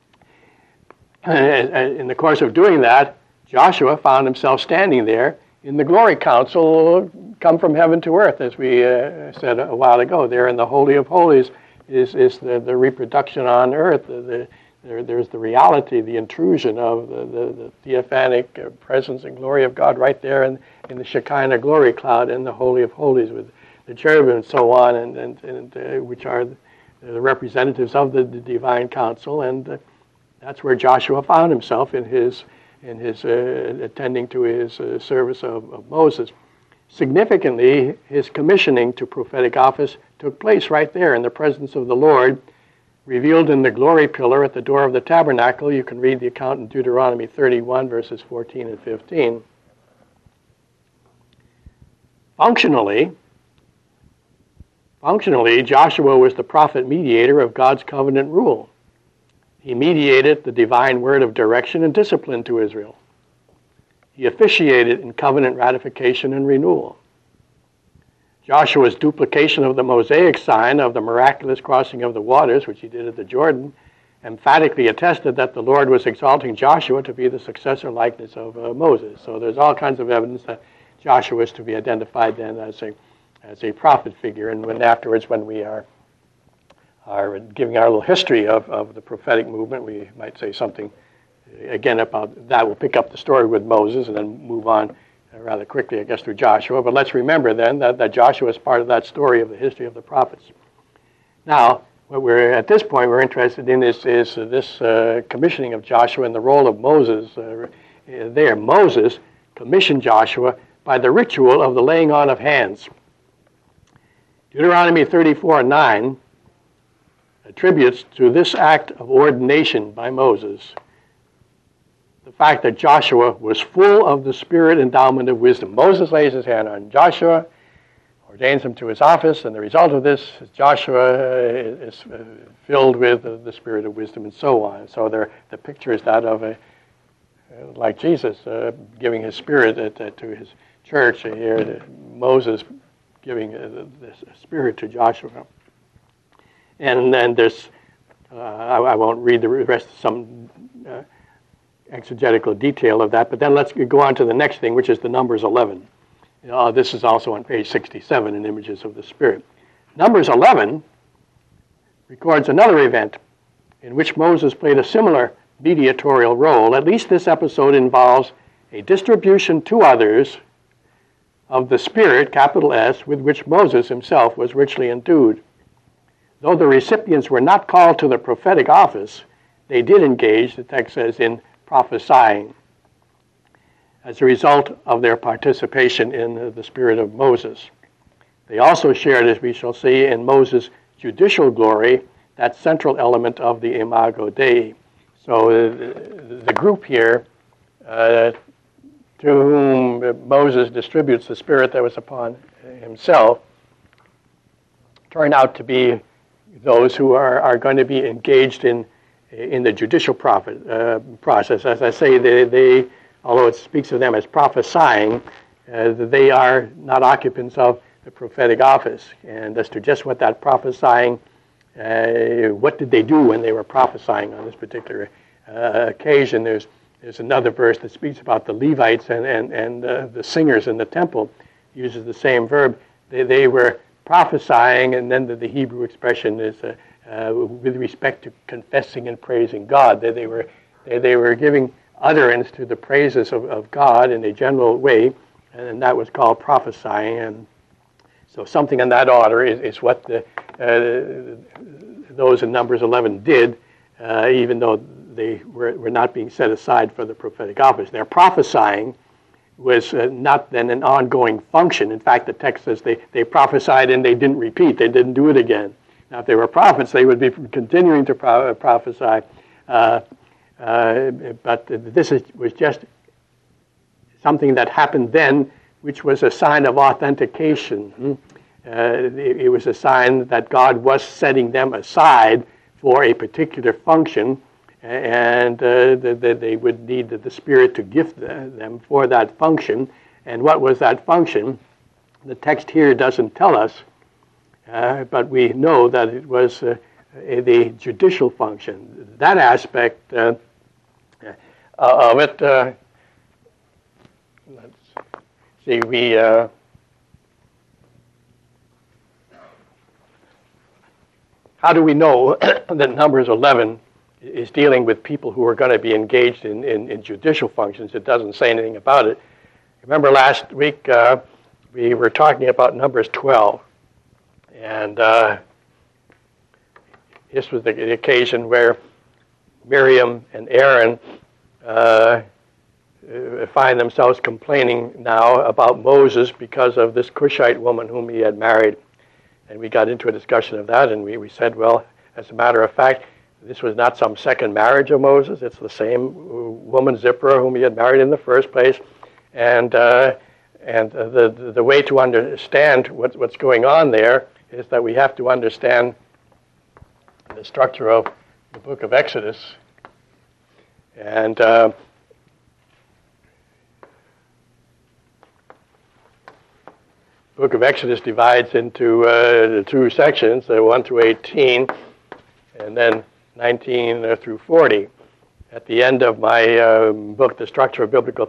In the course of doing that, Joshua found himself standing there in the glory council, come from heaven to earth, as we said a while ago. There in the Holy of Holies is the reproduction on earth. There's the reality, the intrusion of the theophanic presence and glory of God right there in the Shekinah glory cloud in the Holy of Holies with the cherubim and so on, and which are the representatives of the divine council. And that's where Joshua found himself in his attending to his service of Moses. Significantly, his commissioning to prophetic office took place right there in the presence of the Lord, revealed in the glory pillar at the door of the tabernacle. You can read the account in Deuteronomy 31, verses 14 and 15. Functionally, Joshua was the prophet mediator of God's covenant rule. He mediated the divine word of direction and discipline to Israel. He officiated in covenant ratification and renewal. Joshua's duplication of the Mosaic sign of the miraculous crossing of the waters, which he did at the Jordan, emphatically attested that the Lord was exalting Joshua to be the successor likeness of Moses. So there's all kinds of evidence that Joshua is to be identified then as a prophet figure. And afterwards, when we are giving our little history of the prophetic movement, we might say something again about that. We'll pick up the story with Moses and then move on rather quickly, I guess, through Joshua. But let's remember then that Joshua is part of that story of the history of the prophets. Now, what we're at this point we're interested in is this commissioning of Joshua and the role of Moses there. Moses commissioned Joshua by the ritual of the laying on of hands. Deuteronomy 34:9 attributes to this act of ordination by Moses the fact that Joshua was full of the spirit endowment of wisdom. Moses lays his hand on Joshua, ordains him to his office, and the result of this is Joshua is filled with the spirit of wisdom and so on. So the picture is that of like Jesus giving his spirit to his church. Here, Moses giving the spirit to Joshua. And then there's, I won't read the rest of some exegetical detail of that, but then let's go on to the next thing, which is the Numbers 11. This is also on page 67 in Images of the Spirit. Numbers 11 records another event in which Moses played a similar mediatorial role. At least this episode involves a distribution to others of the Spirit, capital S, with which Moses himself was richly endued. Though the recipients were not called to the prophetic office, they did engage, the text says, in prophesying as a result of their participation in the spirit of Moses. They also shared, as we shall see, in Moses' judicial glory, that central element of the Imago Dei. So the group here to whom Moses distributes the spirit that was upon himself turn out to be those who are going to be engaged in the judicial process. As I say, they, although it speaks of them as prophesying, they are not occupants of the prophetic office. And as to just what that prophesying, what did they do when they were prophesying on this particular occasion, there's another verse that speaks about the Levites and the singers in the temple, uses the same verb. They were prophesying, and then the Hebrew expression is with respect to confessing and praising God. They were giving utterance to the praises of God in a general way, and that was called prophesying. And so something in that order is what those in Numbers 11 did, even though they were not being set aside for the prophetic office. Their prophesying was not then an ongoing function. In fact, the text says they prophesied and they didn't repeat. They didn't do it again. Now, if they were prophets, they would be continuing to prophesy. But this was just something that happened then, which was a sign of authentication. It was a sign that God was setting them aside for a particular function, and that they would need the Spirit to gift them for that function. And what was that function? The text here doesn't tell us, but we know that it was the judicial function. That aspect of it, let's see, how do we know that Numbers 11 is dealing with people who are going to be engaged in judicial functions? It doesn't say anything about it. Remember last week we were talking about Numbers 12, and this was the occasion where Miriam and Aaron find themselves complaining now about Moses because of this Cushite woman whom he had married. And we got into a discussion of that, and we said, well, as a matter of fact, this was not some second marriage of Moses. It's the same woman, Zipporah, whom he had married in the first place. And the way to understand what's going on there is that we have to understand the structure of the book of Exodus. And book of Exodus divides into two sections, 1 through 18, and then 19 through 40. At the end of my book, The Structure of Biblical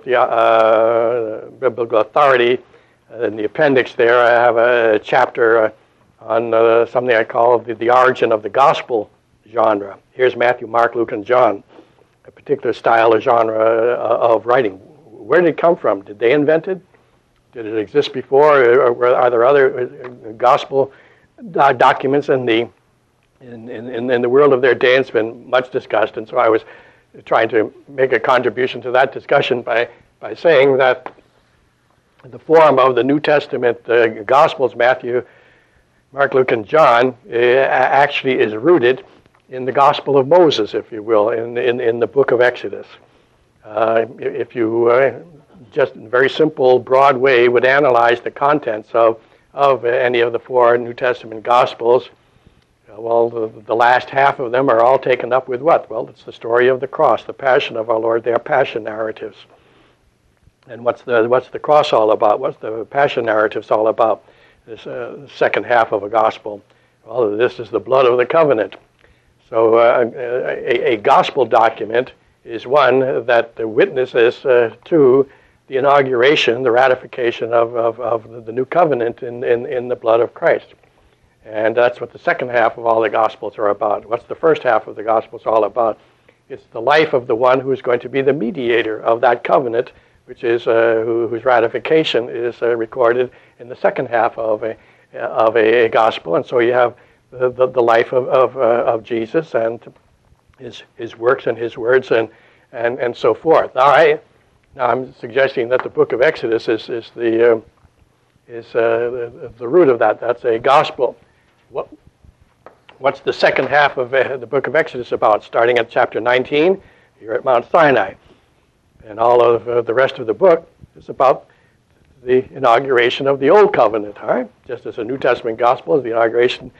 Authority, in the appendix there, I have a chapter on something I call the origin of the gospel genre. Here's Matthew, Mark, Luke, and John, a particular style or genre of writing. Where did it come from? Did they invent it? Did it exist before, or are there other gospel documents in the world of their day? It's been much discussed, and so I was trying to make a contribution to that discussion by saying that the form of the New Testament Gospels, Matthew, Mark, Luke, and John, actually is rooted in the Gospel of Moses, if you will, in the book of Exodus. If you just in a very simple, broad way would analyze the contents of any of the four New Testament Gospels, well, the last half of them are all taken up with what? Well, it's the story of the cross, the passion of our Lord. They are passion narratives. And what's the cross all about? What's the passion narratives all about? This second half of a gospel. Well, this is the blood of the covenant. So a gospel document is one that witnesses to the inauguration, the ratification of the new covenant in the blood of Christ. And that's what the second half of all the Gospels are about. What's the first half of the Gospels all about? It's the life of the one who is going to be the mediator of that covenant, which is whose ratification is recorded in the second half of a Gospel. And so you have the life of Jesus and his works and his words and so forth. All right. Now I'm suggesting that the book of Exodus is the root of that. That's a gospel. What's the second half of the book of Exodus about? Starting at chapter 19, you're at Mount Sinai. And all of the rest of the book is about the inauguration of the Old Covenant, all right? Just as a New Testament gospel is the inauguration.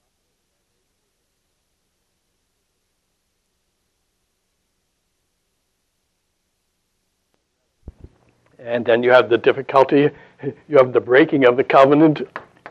And then you have the difficulty, you have the breaking of the covenant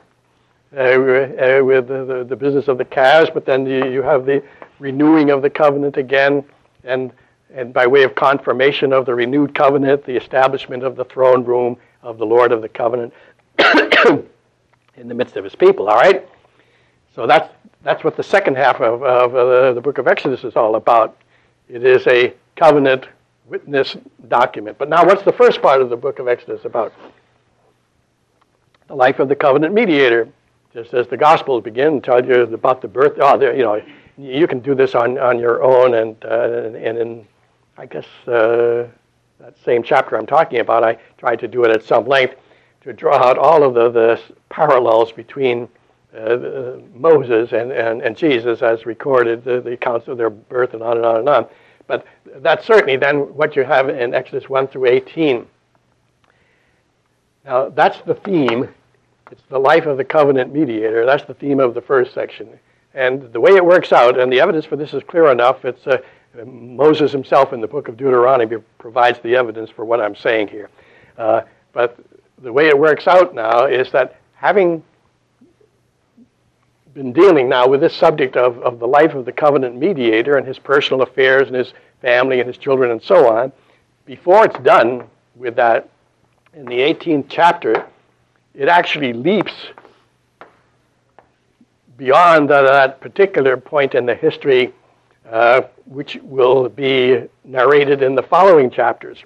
with the business of the calves, but then you have the renewing of the covenant again, and by way of confirmation of the renewed covenant, the establishment of the throne room of the Lord of the covenant in the midst of his people, all right? So that's what the second half of the book of Exodus is all about. It is a covenant witness document. But now what's the first part of the book of Exodus about? The life of the covenant mediator. Just as the Gospels begin and tell you about the birth. You can do this on your own, and in, I guess, that same chapter I'm talking about, I tried to do it at some length to draw out all of the parallels between Moses and Jesus as recorded, the accounts of their birth and on and on and on. But that's certainly then what you have in Exodus 1 through 18. Now, that's the theme. It's the life of the covenant mediator. That's the theme of the first section. And the way it works out, and the evidence for this is clear enough, it's Moses himself in the book of Deuteronomy provides the evidence for what I'm saying here. But the way it works out now is that having been dealing now with this subject of the life of the covenant mediator and his personal affairs and his family and his children and so on, before it's done with that, in the 18th chapter, it actually leaps beyond that particular point in the history, which will be narrated in the following chapters.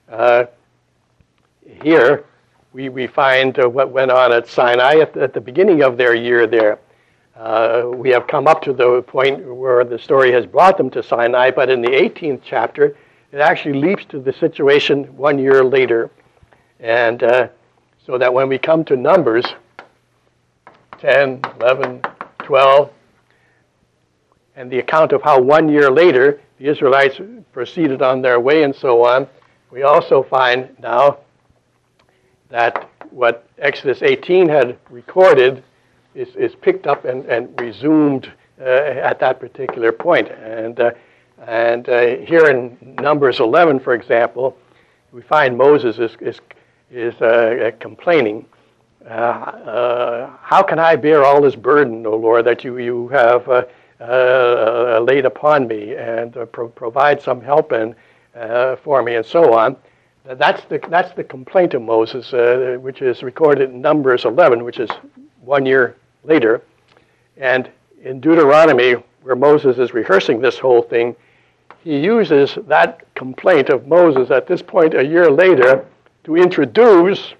Here, we find what went on at Sinai at the beginning of their year there. We have come up to the point where the story has brought them to Sinai, but in the 18th chapter, it actually leaps to the situation 1 year later. And so that when we come to Numbers 10, 11, 12, and the account of how 1 year later the Israelites proceeded on their way and so on, we also find now that what Exodus 18 had recorded is picked up and resumed at that particular point. And here in Numbers 11, for example, we find Moses is complaining. How can I bear all this burden, O Lord, that you have laid upon me, and provide some help for me, and so on? That's the complaint of Moses, which is recorded in Numbers 11, which is 1 year later. And in Deuteronomy, where Moses is rehearsing this whole thing, he uses that complaint of Moses at this point a year later to introduce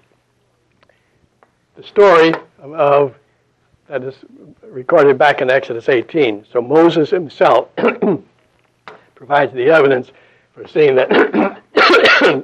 the story of that is recorded back in Exodus 18. So Moses himself provides the evidence for seeing that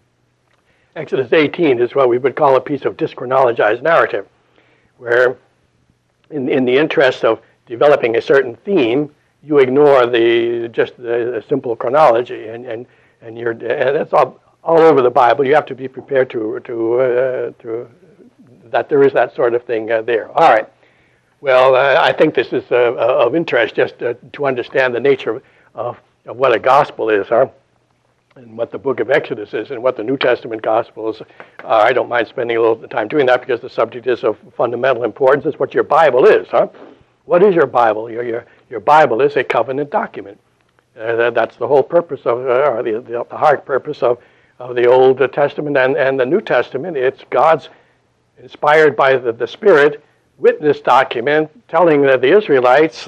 Exodus 18 is what we would call a piece of dischronologized narrative, where in the interest of developing a certain theme, you ignore the simple chronology, and that's all over the Bible. You have to be prepared to that there is that sort of thing there. All right. Well, I think this is of interest just to understand the nature of what a gospel is, and what the book of Exodus is, and what the New Testament Gospels are. I don't mind spending a little time doing that because the subject is of fundamental importance. It's what your Bible is, What is your Bible? Your Bible is a covenant document. That's the whole purpose of, or the heart purpose of the Old Testament and the New Testament. It's God's, inspired by the Spirit, witness document telling the Israelites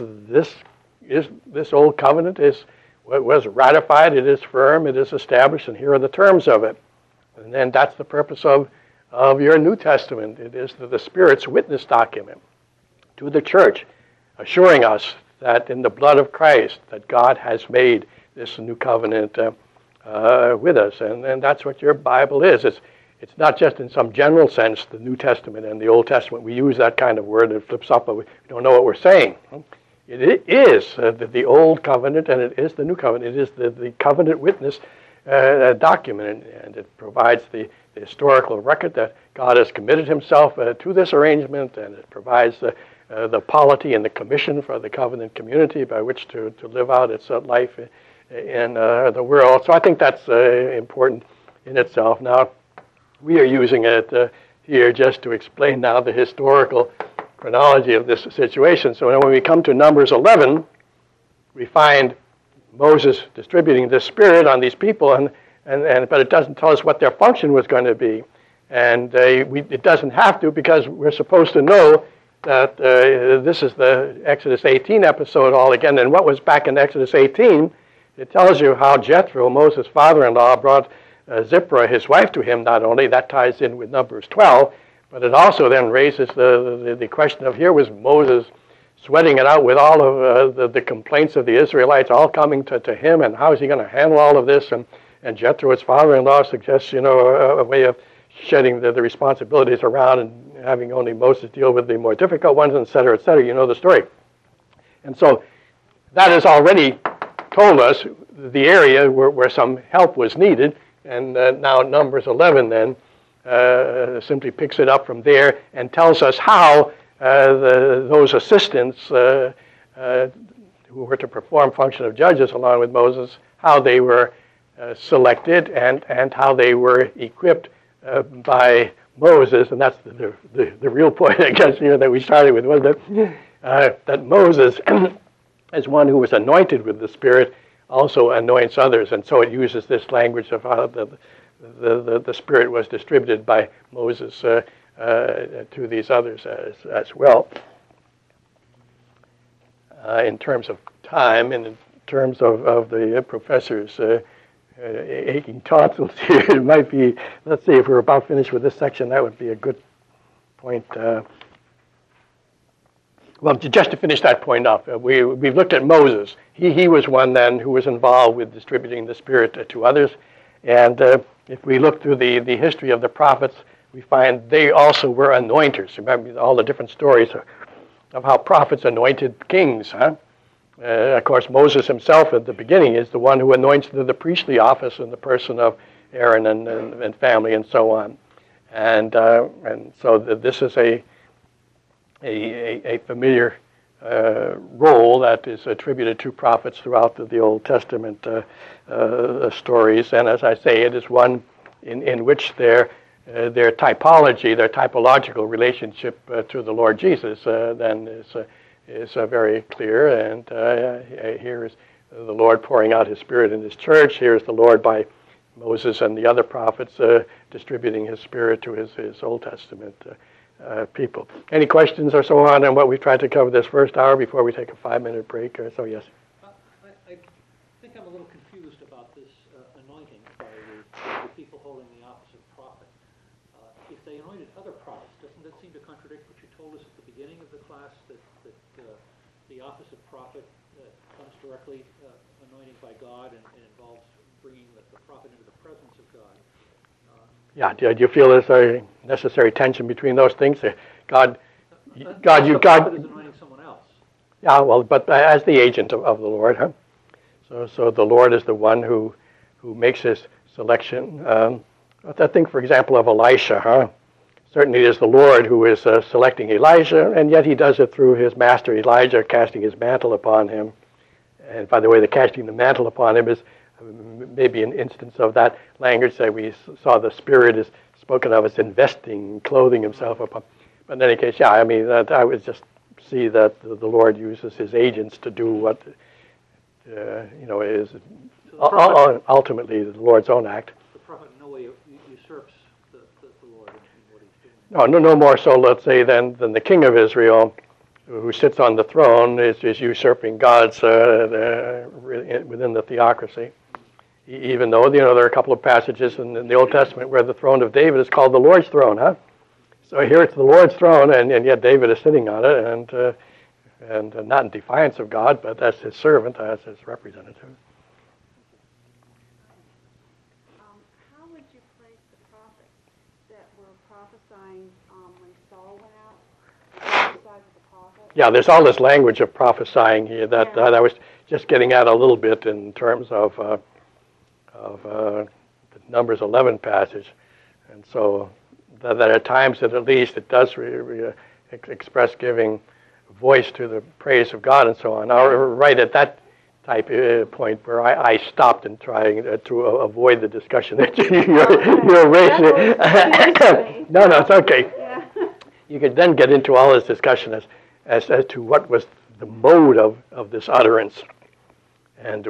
this old covenant was ratified, it is firm, it is established, and here are the terms of it. And then that's the purpose of your New Testament. It is the Spirit's witness document to the church, assuring us that in the blood of Christ that God has made this new covenant with us. And that's what your Bible is. It's not just in some general sense, the New Testament and the Old Testament. We use that kind of word, and it flips up, but we don't know what we're saying. It is the Old Covenant, and it is the New Covenant. It is the covenant witness document, and it provides the historical record that God has committed himself to this arrangement, and it provides the polity and the commission for the covenant community by which to live out its life in the world. So I think that's important in itself. Now, we are using it here just to explain now the historical chronology of this situation. So when we come to Numbers 11, we find Moses distributing the Spirit on these people, but it doesn't tell us what their function was going to be. And it doesn't have to, because we're supposed to know that this is the Exodus 18 episode all again. And what was back in Exodus 18 it tells you how Jethro, Moses' father-in-law, brought Zipporah, his wife, to him. Not only that ties in with Numbers 12, but it also then raises the question of, here was Moses sweating it out with all of the complaints of the Israelites all coming to him, and how is he going to handle all of this? And Jethro, his father-in-law, suggests, a way of shedding the responsibilities around and having only Moses deal with the more difficult ones, et cetera, et cetera. You know the story. And so that has already told us the area where some help was needed, and now Numbers 11 then simply picks it up from there and tells us how those assistants who were to perform function of judges along with Moses, how they were selected and how they were equipped by Moses. And that's the real point, I guess, that we started with, wasn't it? That Moses, as one who was anointed with the Spirit, also anoints others. And so it uses this language of how the Spirit was distributed by Moses to these others as well. In terms of time and in terms of the professor's aching tonsils here, it might be, let's see, if we're about finished with this section, that would be a good point. Well, just to finish that point up, we've looked at Moses. He was one then who was involved with distributing the Spirit to others. And if we look through the history of the prophets, we find they also were anointers. Remember all the different stories of how prophets anointed kings. Of course, Moses himself at the beginning is the one who anoints the priestly office in the person of Aaron and family and so on. And so this is a familiar role that is attributed to prophets throughout the Old Testament stories. And as I say, it is one in which their typology, their typological relationship to the Lord Jesus then is very clear. And here is the Lord pouring out His Spirit in His church. Here is the Lord by Moses and the other prophets distributing His Spirit to His Old Testament people. Any questions or so on what we tried to cover this first hour before we take a 5-minute break or so? Yes? I think I'm a little confused about this anointing by the people holding the office of prophet. If they anointed other prophets, doesn't that seem to contradict what you told us at the beginning of the class, that the office of prophet comes directly anointing by God and involves bringing the prophet into the presence of God? Yeah, do you feel there's a necessary tension between those things? God is anointing someone else. Yeah, well, but as the agent of the Lord, huh? So the Lord is the one who makes His selection. I think, for example, of Elisha, huh? Certainly it is the Lord who is selecting Elijah, and yet He does it through his master Elijah, casting his mantle upon him. And by the way, the casting the mantle upon him is maybe an instance of that language that we saw the Spirit is spoken of as investing, clothing Himself upon. But in any case, yeah, I mean, I would just see that the Lord uses His agents to do what, is ultimately the Lord's own act. The prophet in no way usurps the Lord in what he's doing. No more so, let's say, than the king of Israel, who sits on the throne, is usurping God's within the theocracy. Even though, there are a couple of passages in the Old Testament where the throne of David is called the Lord's throne, huh? So here it's the Lord's throne, and yet David is sitting on it, and not in defiance of God, but as His servant, as His representative. How would you place the prophets that were prophesying when Saul went out? The prophet? Yeah, there's all this language of prophesying here that I was just getting at a little bit in terms of the Numbers 11 passage, and so that at times at least it does express giving voice to the praise of God and so on. Now, right at that type point where I stopped in trying to avoid the discussion that you're raising. No, it's okay. Yeah. You could then get into all this discussion as to what was the mode of this utterance, and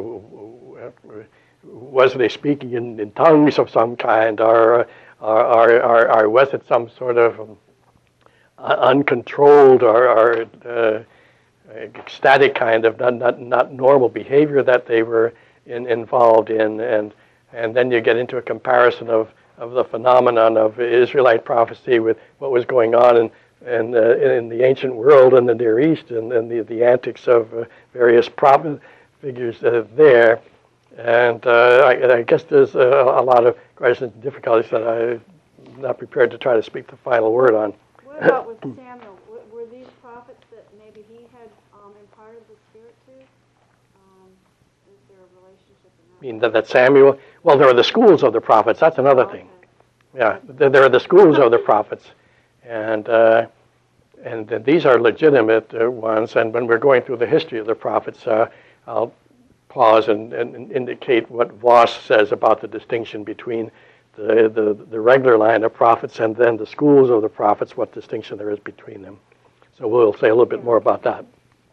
was they speaking in tongues of some kind, or was it some sort of uncontrolled or ecstatic kind of not normal behavior that they were involved in, and then you get into a comparison of the phenomenon of Israelite prophecy with what was going on in the ancient world in the Near East, and the antics of various prophet figures there. And I guess there's a lot of questions and difficulties that I'm not prepared to try to speak the final word on. What about with Samuel? Were these prophets that maybe he had imparted the Spirit to? Is there a relationship in that? I mean, that Samuel, well, there are the schools of the prophets. That's another thing. Yeah, there are the schools of the prophets. And these are legitimate ones. And when we're going through the history of the prophets, I'll pause and indicate what Voss says about the distinction between the regular line of prophets and then the schools of the prophets, what distinction there is between them. So we'll say a little bit more about that.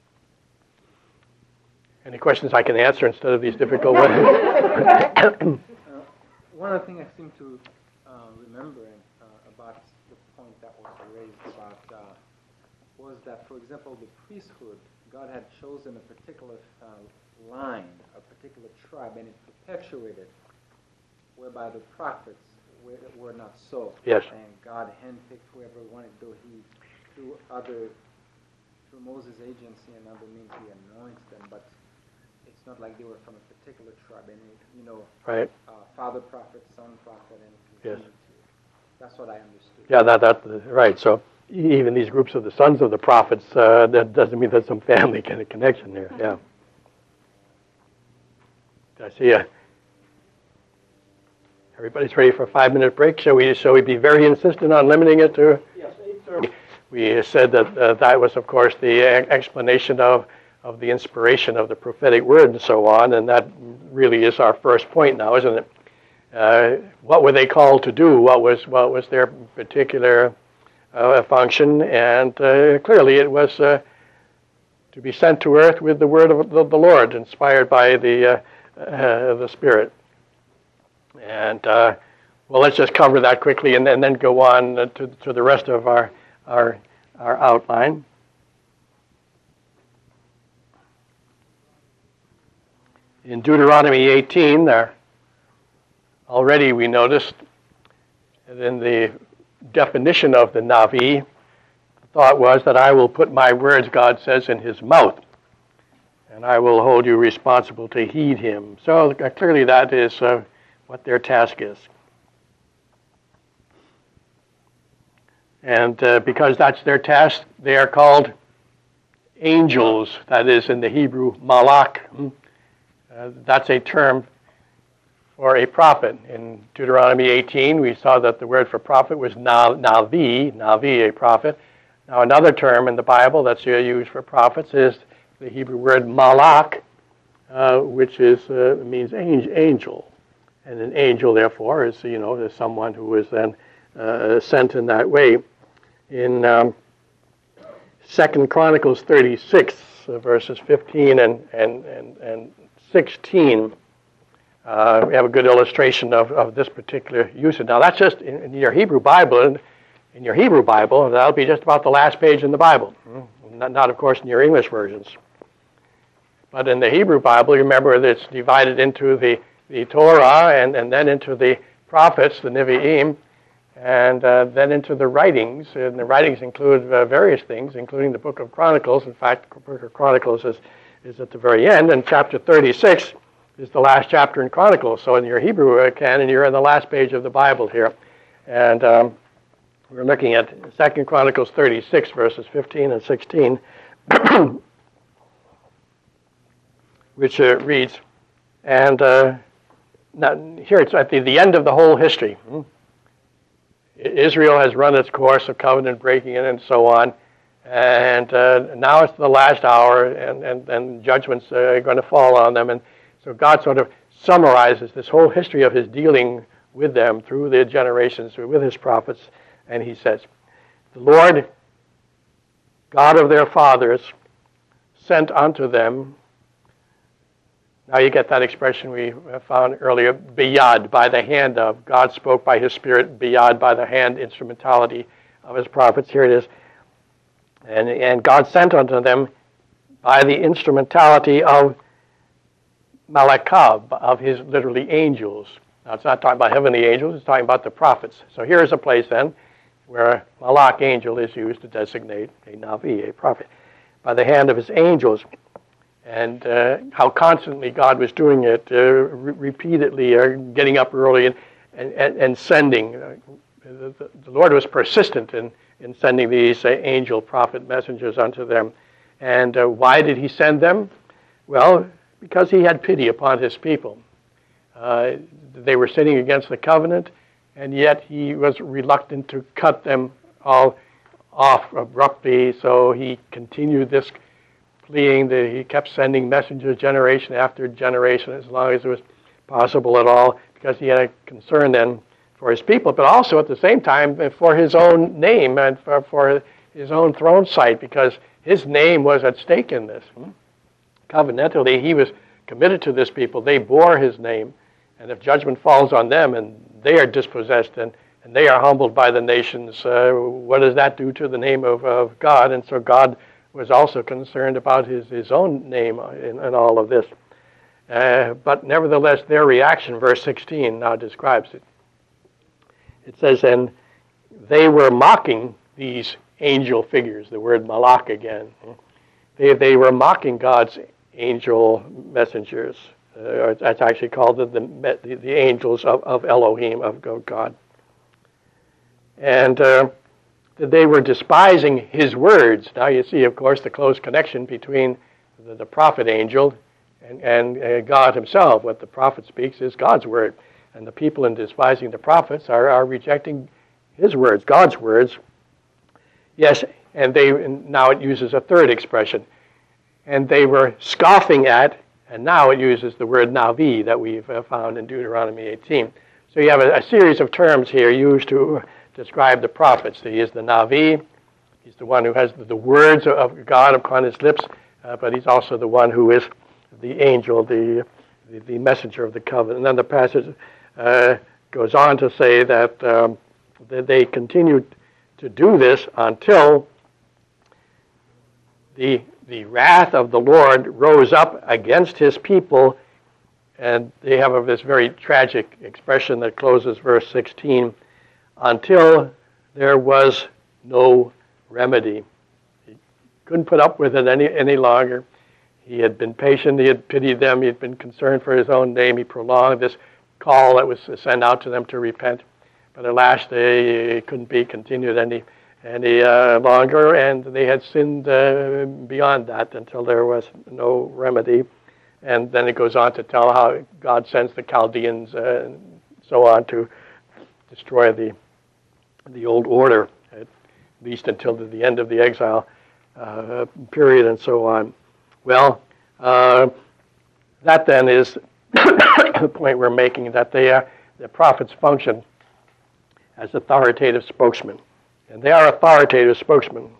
Any questions I can answer instead of these difficult ones? One of the things I seem to remember about the point that was raised about was that, for example, the priesthood, God had chosen a particular line, a particular tribe, and it perpetuated, whereby the prophets were not so. Yes. And God handpicked whoever he wanted, though he, through Moses' agency and other means, he anoints them, but it's not like they were from a particular tribe. And, right. Father prophet, son prophet, and yes. That's what I understood. Yeah, that's right. So even these groups of the sons of the prophets, that doesn't mean there's some family kind of connection there. Yeah. I see everybody's ready for a 5-minute break. Shall we be very insistent on limiting it to? Yes, 8:30. We said that that was, of course, the explanation of the inspiration of the prophetic word and so on, and that really is our first point now, isn't it? What were they called to do? What was their particular function? And clearly, it was to be sent to earth with the word of the Lord, inspired by the Spirit. And well, let's just cover that quickly, and then go on to the rest of our outline. In Deuteronomy 18, there already we noticed that in the definition of the Navi, the thought was that I will put my words, God says, in his mouth, and I will hold you responsible to heed him. So clearly that is what their task is. And because that's their task, they are called angels. That is in the Hebrew, malach. That's a term for a prophet. In Deuteronomy 18, we saw that the word for prophet was navi, a prophet. Now another term in the Bible that's used for prophets is the Hebrew word malach, which means angel. And an angel, therefore, is someone who is then sent in that way. In 2 Chronicles 36, verses 15 and 16, we have a good illustration of this particular usage. Now, that's just in your Hebrew Bible. In your Hebrew Bible, that'll be just about the last page in the Bible. Not of course, in your English versions. But in the Hebrew Bible, you remember that it's divided into the Torah and then into the prophets, the Nevi'im, and then into the writings. And the writings include various things, including the Book of Chronicles. In fact, the Book of Chronicles is at the very end, and chapter 36 is the last chapter in Chronicles. So in your Hebrew canon, you're in the last page of the Bible here. And we're looking at 2 Chronicles 36, verses 15 and 16, which reads, and now, here it's at the end of the whole history. Israel has run its course of covenant breaking and so on, and now it's the last hour, and judgments are going to fall on them. And so God sort of summarizes this whole history of his dealing with them through the generations with his prophets, and he says, the Lord, God of their fathers, sent unto them. Now you get that expression we found earlier, biyad, by the hand of. God spoke by his Spirit, biyad, by the hand, instrumentality of his prophets. Here it is. And God sent unto them by the instrumentality of malakah, of his literally angels. Now, it's not talking about heavenly angels, it's talking about the prophets. So here's a place then where malak, angel, is used to designate a navi, a prophet, by the hand of his angels. And how constantly God was doing it, repeatedly, getting up early and sending. The Lord was persistent in sending these angel prophet messengers unto them. And why did he send them? Well, because he had pity upon his people. They were sinning against the covenant, and yet he was reluctant to cut them all off abruptly, so he continued this pleading. He kept sending messengers generation after generation as long as it was possible at all, because he had a concern then for his people, but also at the same time for his own name and for his own throne site, because his name was at stake in this. Covenantally, he was committed to this people. They bore his name, and if judgment falls on them and they are dispossessed and they are humbled by the nations, what does that do to the name of God? And so God was also concerned about his own name in all of this. But nevertheless, their reaction, verse 16 now describes it. It says, and they were mocking these angel figures, the word malak again. They were mocking God's angel messengers. That's actually called the angels of Elohim, of God. And they were despising his words. Now you see, of course, the close connection between the prophet angel and God himself. What the prophet speaks is God's word. And the people in despising the prophets are rejecting his words, God's words. Yes, and now it uses a third expression. And they were scoffing at, and now it uses the word navi that we've found in Deuteronomy 18. So you have a series of terms here used to describe the prophets. He is the navi. He's the one who has the words of God upon his lips, but he's also the one who is the angel, the messenger of the covenant. And then the passage goes on to say that they continued to do this until the wrath of the Lord rose up against his people, and they have this very tragic expression that closes verse 16, until there was no remedy. He couldn't put up with it any longer. He had been patient, he had pitied them, he had been concerned for his own name, he prolonged this call that was sent out to them to repent, but at last they couldn't be continued any longer, and they had sinned beyond that until there was no remedy. And then it goes on to tell how God sends the Chaldeans and so on to destroy the old order, at least until the end of the exile period and so on. Well, that then is the point we're making, that the prophets function as authoritative spokesmen. And they are authoritative spokesmen.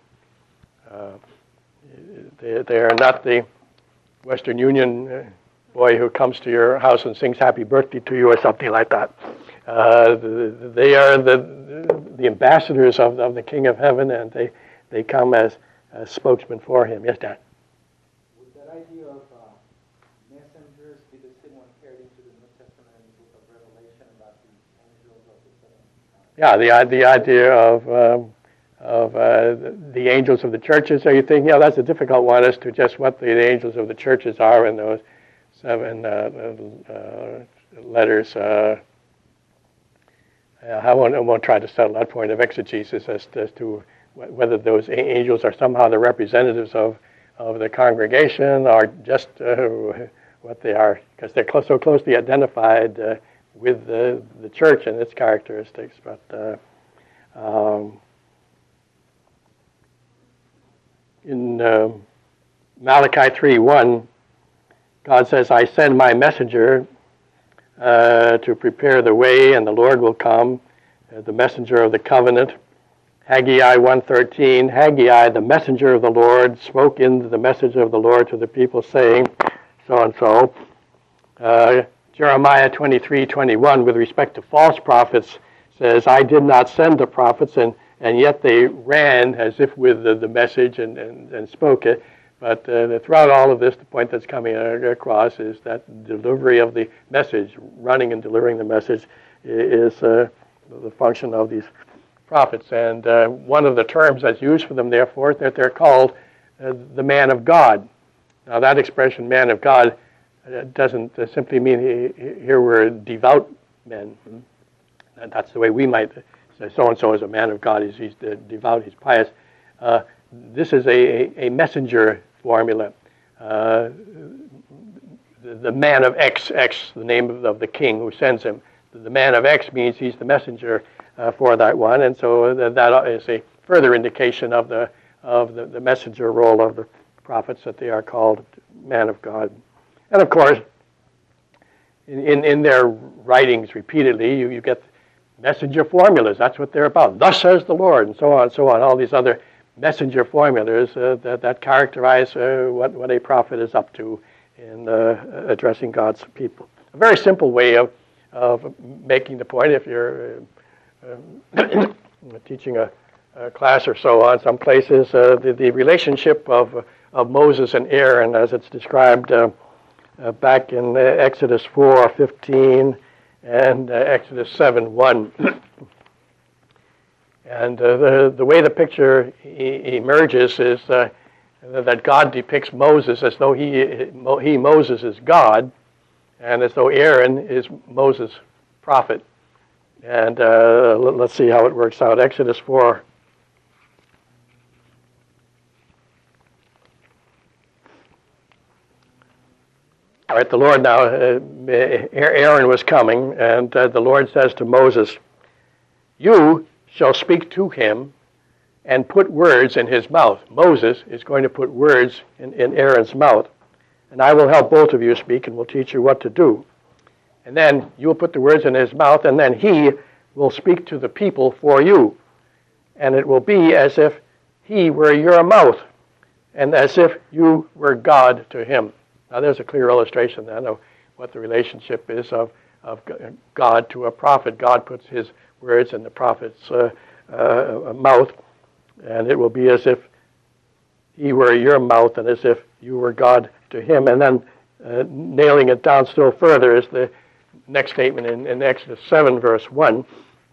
They are not the Western Union boy who comes to your house and sings happy birthday to you or something like that. They are the ambassadors of the King of Heaven, and they come as spokesmen for him. Yes, Dan? Would that idea of messengers be the same one carried into the New Testament and the book of Revelation about the angels of the seven? Yeah, the idea of the angels of the churches. Are you thinking, yeah, that's a difficult one as to just what the angels of the churches are in those 7 letters. I won't try to settle that point of exegesis as to whether those angels are somehow the representatives of the congregation or just what they are, because they're so closely identified with the church and its characteristics. But in Malachi 3:1, God says, I send my messenger to prepare the way, and the Lord will come, the messenger of the covenant. Haggai 1:13, Haggai, the messenger of the Lord, spoke in the message of the Lord to the people, saying, so and so. Jeremiah 23:21, with respect to false prophets, says, I did not send the prophets, and yet they ran as if with the message and spoke it. But throughout all of this, the point that's coming across is that delivery of the message, running and delivering the message, is the function of these prophets. And one of the terms that's used for them, therefore, that they're called the man of God. Now, that expression, man of God, doesn't simply mean here we're devout men. And that's the way we might say so-and-so is a man of God. He's devout, he's pious. This is a messenger formula. The man of X, the name of the king who sends him. The man of X means he's the messenger for that one, and so that is a further indication of the messenger role of the prophets, that they are called man of God. And of course, in their writings repeatedly, you get messenger formulas. That's what they're about. Thus says the Lord, and so on and so on. All these other messenger formulas that characterize what a prophet is up to in addressing God's people. A very simple way of making the point, if you're teaching a class or so on some places, the relationship of Moses and Aaron as it's described back in Exodus 4:15 and Exodus 7:1. And the way the picture emerges is that God depicts Moses as though Moses is God, and as though Aaron is Moses' prophet. And let's see how it works out. Exodus 4. All right, the Lord now, Aaron was coming, and the Lord says to Moses, "You shall speak to him and put words in his mouth." Moses is going to put words in Aaron's mouth. "And I will help both of you speak and will teach you what to do. And then you will put the words in his mouth, and then he will speak to the people for you. And it will be as if he were your mouth, and as if you were God to him." Now there's a clear illustration then of what the relationship is of God to a prophet. God puts his words in the prophet's mouth, and it will be as if he were your mouth and as if you were God to him. And then nailing it down still further is the next statement in Exodus 7, verse 1,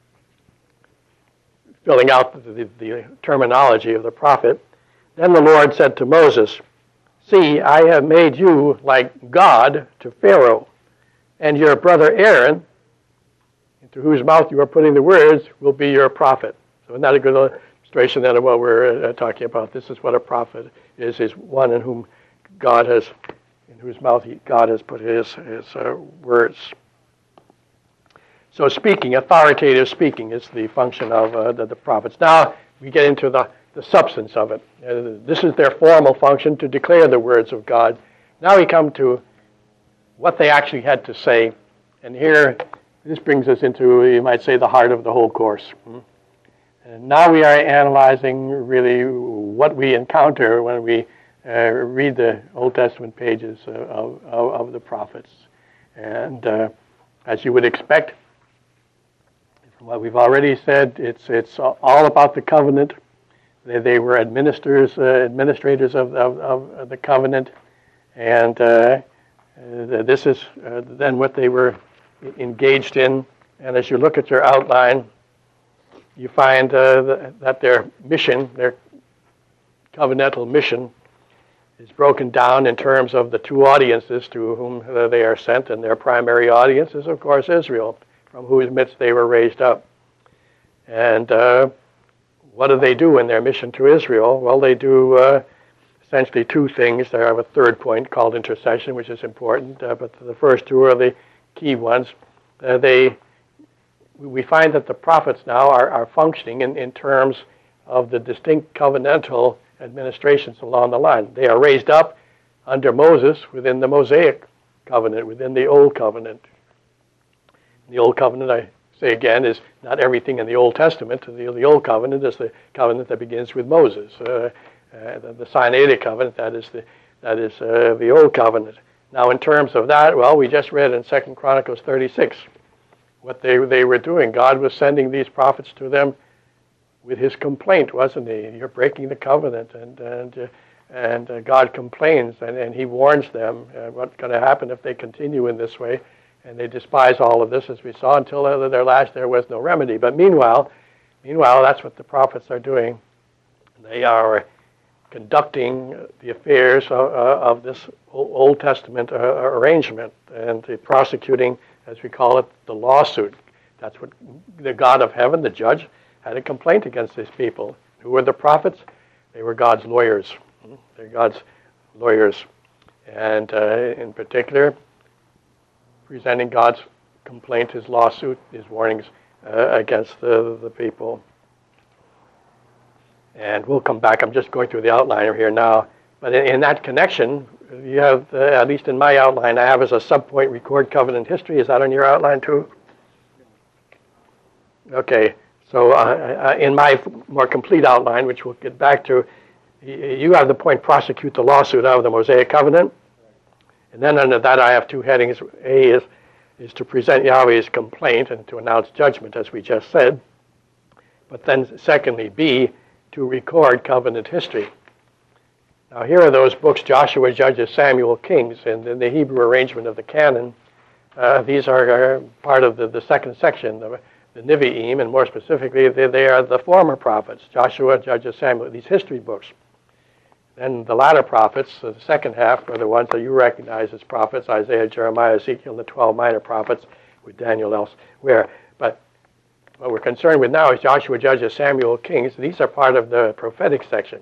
filling out the terminology of the prophet. "Then the Lord said to Moses, 'See, I have made you like God to Pharaoh, and your brother Aaron, into whose mouth you are putting the words, will be your prophet.'" So isn't that a good illustration then of what we're talking about? This is what a prophet is one in whom in whose mouth God has put his words. So speaking, authoritative speaking, is the function of the prophets. Now we get into the substance of it. This is their formal function, to declare the words of God. Now we come to what they actually had to say. And here, this brings us into, you might say, the heart of the whole course. And now we are analyzing really what we encounter when we read the Old Testament pages of the prophets. And as you would expect, from what we've already said, it's all about the covenant. They were administrators of the covenant, and this is then what they were engaged in. And as you look at your outline, you find that their mission, their covenantal mission, is broken down in terms of the two audiences to whom they are sent, and their primary audience is, of course, Israel, from whose midst they were raised up. And what do they do in their mission to Israel? Well, they do essentially two things. They have a third point called intercession, which is important, but the first two are the key ones. We find that the prophets now are functioning in terms of the distinct covenantal administrations along the line. They are raised up under Moses within the Mosaic covenant, within the Old Covenant. The Old Covenant, I say again, is not everything in the Old Testament. The Old Covenant is the covenant that begins with Moses. The Sinaitic covenant, that is the Old Covenant. Now, in terms of that, well, we just read in 2 Chronicles 36 what they were doing. God was sending these prophets to them with his complaint, wasn't he? You're breaking the covenant, and And God complains, and he warns them what's going to happen if they continue in this way. And they despise all of this, as we saw, until their last there was no remedy. But meanwhile, that's what the prophets are doing. They are conducting the affairs of this Old Testament arrangement and prosecuting, as we call it, the lawsuit. That's what the God of heaven, the judge, had a complaint against these people. Who were the prophets? They were God's lawyers. They're God's lawyers. And in particular, presenting God's complaint, his lawsuit, his warnings against the people. And we'll come back. I'm just going through the outliner here now. But in that connection, you have, at least in my outline, I have as a subpoint record covenant history. Is that on your outline too? Okay. So in my more complete outline, which we'll get back to, you have the point prosecute the lawsuit of the Mosaic covenant. And then under that I have two headings. A is to present Yahweh's complaint and to announce judgment, as we just said. But then secondly, B, to record covenant history. Now here are those books, Joshua, Judges, Samuel, Kings, and in the Hebrew arrangement of the canon. These are part of the second section, the Nevi'im, and more specifically, they are the former prophets, Joshua, Judges, Samuel, these history books. Then the latter prophets, the second half, are the ones that you recognize as prophets, Isaiah, Jeremiah, Ezekiel, and the 12 minor prophets, with Daniel elsewhere. But what we're concerned with now is Joshua, Judges, Samuel, Kings. These are part of the prophetic section,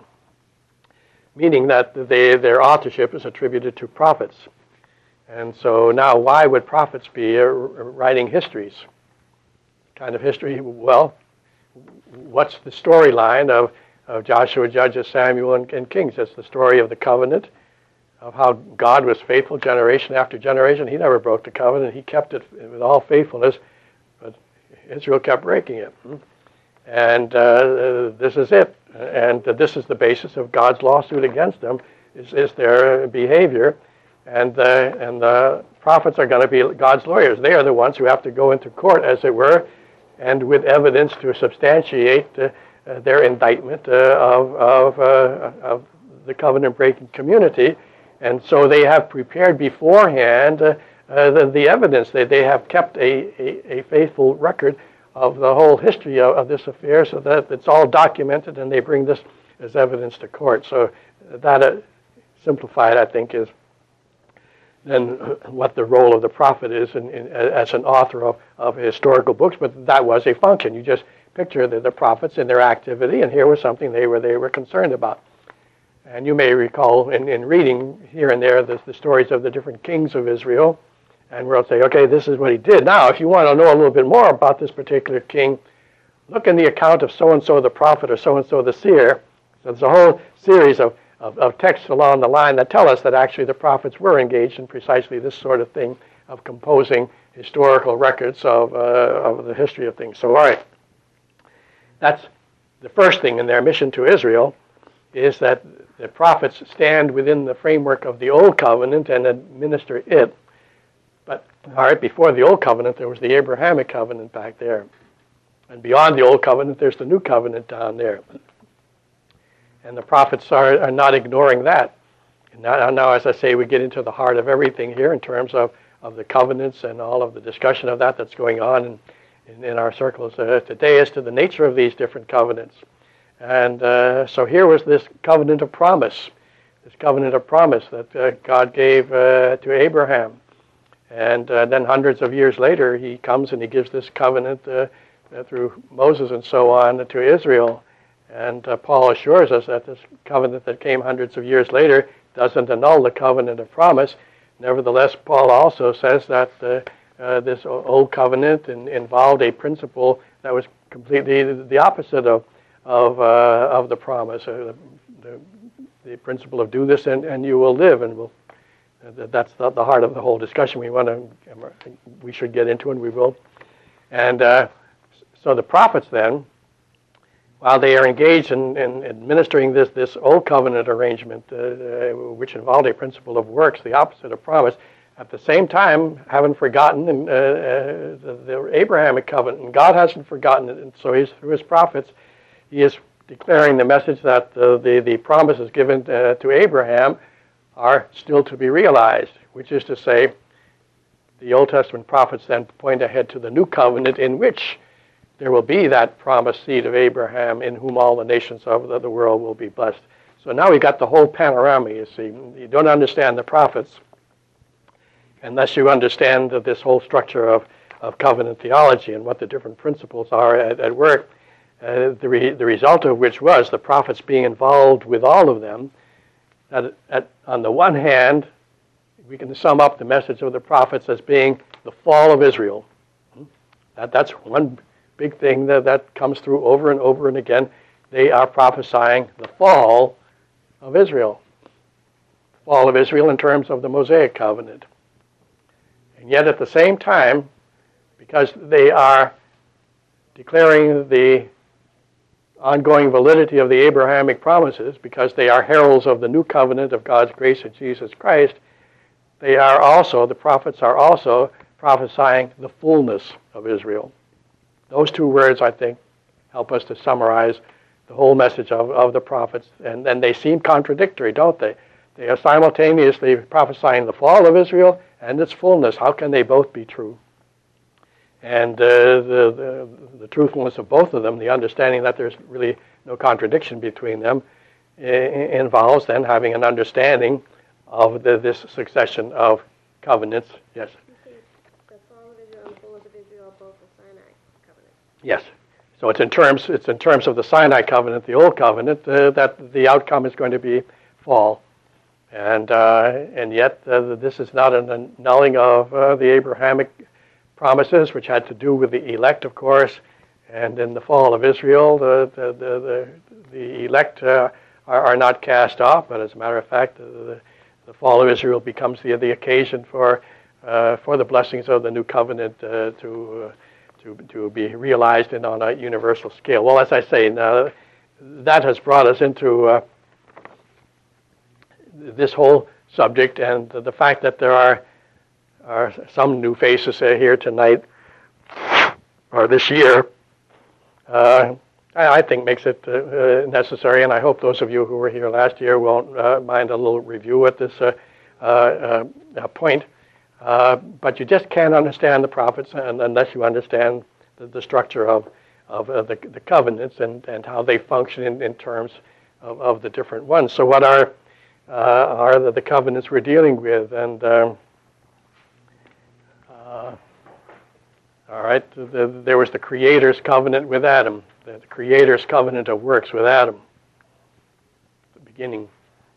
meaning that their authorship is attributed to prophets. And so now why would prophets be writing histories? Kind of history? Well, what's the storyline of Joshua, Judges, Samuel, and Kings? It's the story of the covenant, of how God was faithful generation after generation. He never broke the covenant. He kept it with all faithfulness, but Israel kept breaking it. And this is it. And this is the basis of God's lawsuit against them, is their behavior. And the prophets are going to be God's lawyers. They are the ones who have to go into court, as it were, and with evidence to substantiate their indictment of the covenant-breaking community. And so they have prepared beforehand the evidence. They have kept a faithful record of the whole history of this affair, so that it's all documented, and they bring this as evidence to court. So that, simplified, I think, is then what the role of the prophet is as an author of historical books. But that was a function. You just picture the prophets in their activity, and here was something they were concerned about. And you may recall in reading here and there the stories of the different kings of Israel, and we'll say, okay, this is what he did. Now, if you want to know a little bit more about this particular king, look in the account of so-and-so the prophet or so-and-so the seer. So there's a whole series of texts along the line that tell us that actually the prophets were engaged in precisely this sort of thing, of composing historical records of the history of things. So, all right, that's the first thing in their mission to Israel, is that the prophets stand within the framework of the Old Covenant and administer it. But, all right, before the Old Covenant, there was the Abrahamic covenant back there. And beyond the Old Covenant, there's the New Covenant down there. And the prophets are not ignoring that. And now, as I say, we get into the heart of everything here in terms of the covenants and all of the discussion of that's going on in our circles today as to the nature of these different covenants. And so here was this covenant of promise, that God gave to Abraham. And then hundreds of years later, he comes and he gives this covenant through Moses and so on to Israel. And Paul assures us that this covenant that came hundreds of years later doesn't annul the covenant of promise. Nevertheless, Paul also says that this old covenant involved a principle that was completely the opposite of the promise, the principle of do this and you will live, and that's the heart of the whole discussion we should get into, and we will. And so the prophets then, while they are engaged in administering this old covenant arrangement, which involved a principle of works, the opposite of promise, at the same time haven't forgotten the Abrahamic covenant, and God hasn't forgotten it, and so through his prophets, he is declaring the message that the promises given to Abraham are still to be realized, which is to say, the Old Testament prophets then point ahead to the new covenant in which there will be that promised seed of Abraham in whom all the nations of the world will be blessed. So now we've got the whole panorama, you see. You don't understand the prophets unless you understand this whole structure of covenant theology and what the different principles are at work, the result of which was the prophets being involved with all of them. On the one hand, we can sum up the message of the prophets as being the fall of Israel. That's one big thing that comes through over and over and again. They are prophesying the fall of Israel. Fall of Israel in terms of the Mosaic covenant. And yet at the same time, because they are declaring the ongoing validity of the Abrahamic promises, because they are heralds of the new covenant of God's grace in Jesus Christ, the prophets are also prophesying the fullness of Israel. Those two words, I think, help us to summarize the whole message of the prophets, and they seem contradictory, don't they? They are simultaneously prophesying the fall of Israel and its fullness. How can they both be true? And the truthfulness of both of them, the understanding that there's really no contradiction between them, involves then having an understanding of this succession of covenants. Yes? The fall of Israel and the fullness of Israel, both the Sinai covenant. Yes. So it's in terms of the Sinai covenant, the old covenant, that the outcome is going to be fall. And yet this is not an annulling of the Abrahamic promises, which had to do with the elect, of course. And in the fall of Israel, the elect are not cast off, but as a matter of fact, the fall of Israel becomes the occasion for the blessings of the new covenant to be realized on a universal scale. Well, as I say, now that has brought us into this whole subject, and the fact that there are some new faces here tonight or this year, I think makes it necessary, and I hope those of you who were here last year won't mind a little review at this point. But you just can't understand the prophets unless you understand the structure of the covenants and how they function in terms of the different ones. So what are the covenants we're dealing with? And all right, there was the Creator's covenant with Adam, the Creator's covenant of works with Adam, the beginning.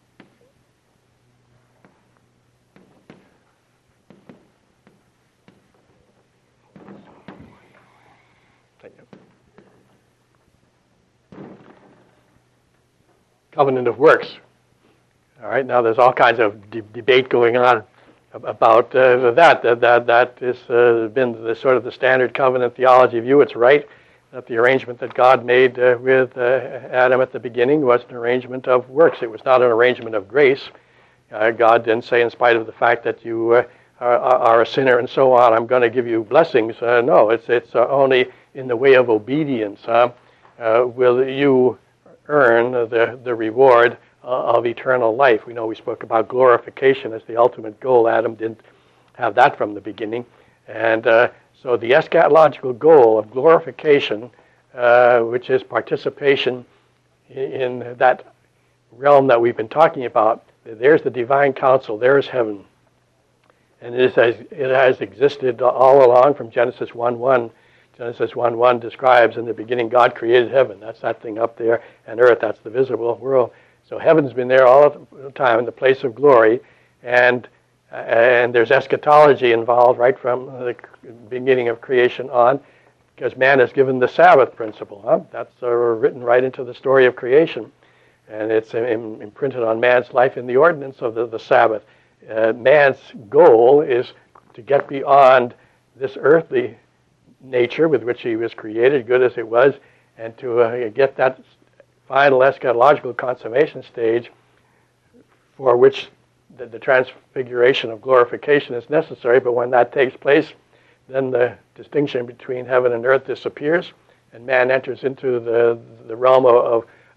Covenant of works. All right, now there's all kinds of debate going on about that has been the sort of the standard covenant theology view. It's right that the arrangement that God made with Adam at the beginning was an arrangement of works. It was not an arrangement of grace. God didn't say, in spite of the fact that you are a sinner and so on, I'm going to give you blessings. No, it's only in the way of obedience. Will you earn the reward of eternal life? We know we spoke about glorification as the ultimate goal. Adam didn't have that from the beginning. And so the eschatological goal of glorification, which is participation in that realm that we've been talking about, there's the divine counsel, there's heaven. And it has existed all along from Genesis 1:1. Genesis 1:1 describes, in the beginning God created heaven. That's that thing up there, and earth, that's the visible world. So heaven's been there all the time in the place of glory, and there's eschatology involved right from the beginning of creation on, because man is given the Sabbath principle. That's written right into the story of creation, and it's imprinted on man's life in the ordinance of the Sabbath. Man's goal is to get beyond this earthly nature with which he was created, good as it was, and to get that final eschatological consummation stage for which the transfiguration of glorification is necessary. But when that takes place, then the distinction between heaven and earth disappears, and man enters into the realm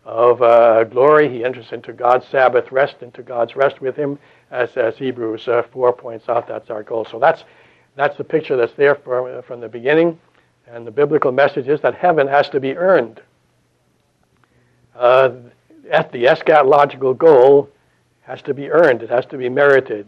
glory. He enters into God's Sabbath rest, into God's rest with him, as Hebrews 4 points out. That's our goal. So that's the picture that's there from the beginning. And the biblical message is that heaven has to be earned. At the eschatological goal has to be earned. It has to be merited.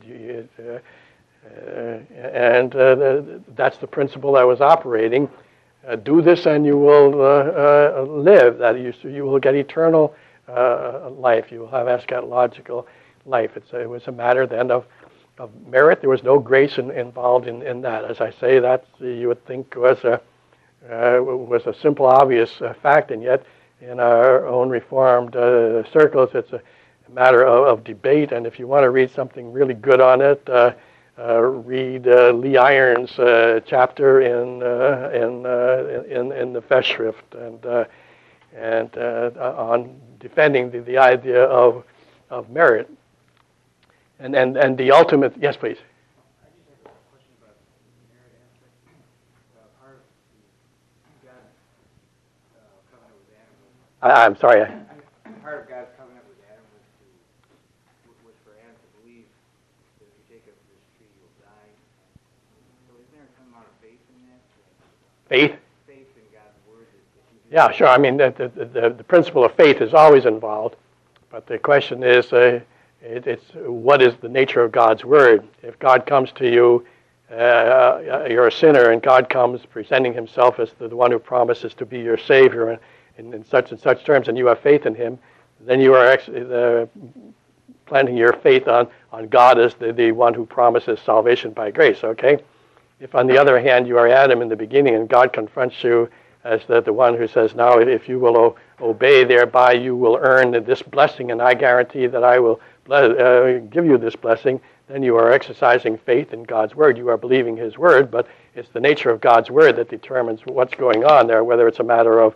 That's the principle that was operating. Do this and you will live. That you will get eternal life. You will have eschatological life. It was a matter then of merit. There was no grace involved in that. As I say, that you would think was a simple, obvious fact, and yet in our own Reformed circles, it's a matter of debate. And if you want to read something really good on it, read Lee Irons' chapter in the Festschrift and on defending the idea of merit and the ultimate. Yes, please. I just have a question about the merit aspect. Part of God's covenant with Adam I'm sorry. part of God's covenant with Adam was for Adam to believe that if you take of this tree, you'll die. So is there some amount of faith in that? Faith? Faith in God's word. Yeah, sure. I mean, the principle of faith is always involved, but the question is, it's what is the nature of God's word? If God comes to you, you're a sinner, and God comes presenting himself as the one who promises to be your Savior in such and such terms, and you have faith in him, then you are planting your faith on God as the one who promises salvation by grace, okay? If, on the other hand, you are Adam in the beginning, and God confronts you as the one who says, now, if you will obey, thereby you will earn this blessing, and I guarantee that I will give you this blessing, then you are exercising faith in God's word. You are believing his word, but it's the nature of God's word that determines what's going on there, whether it's a matter of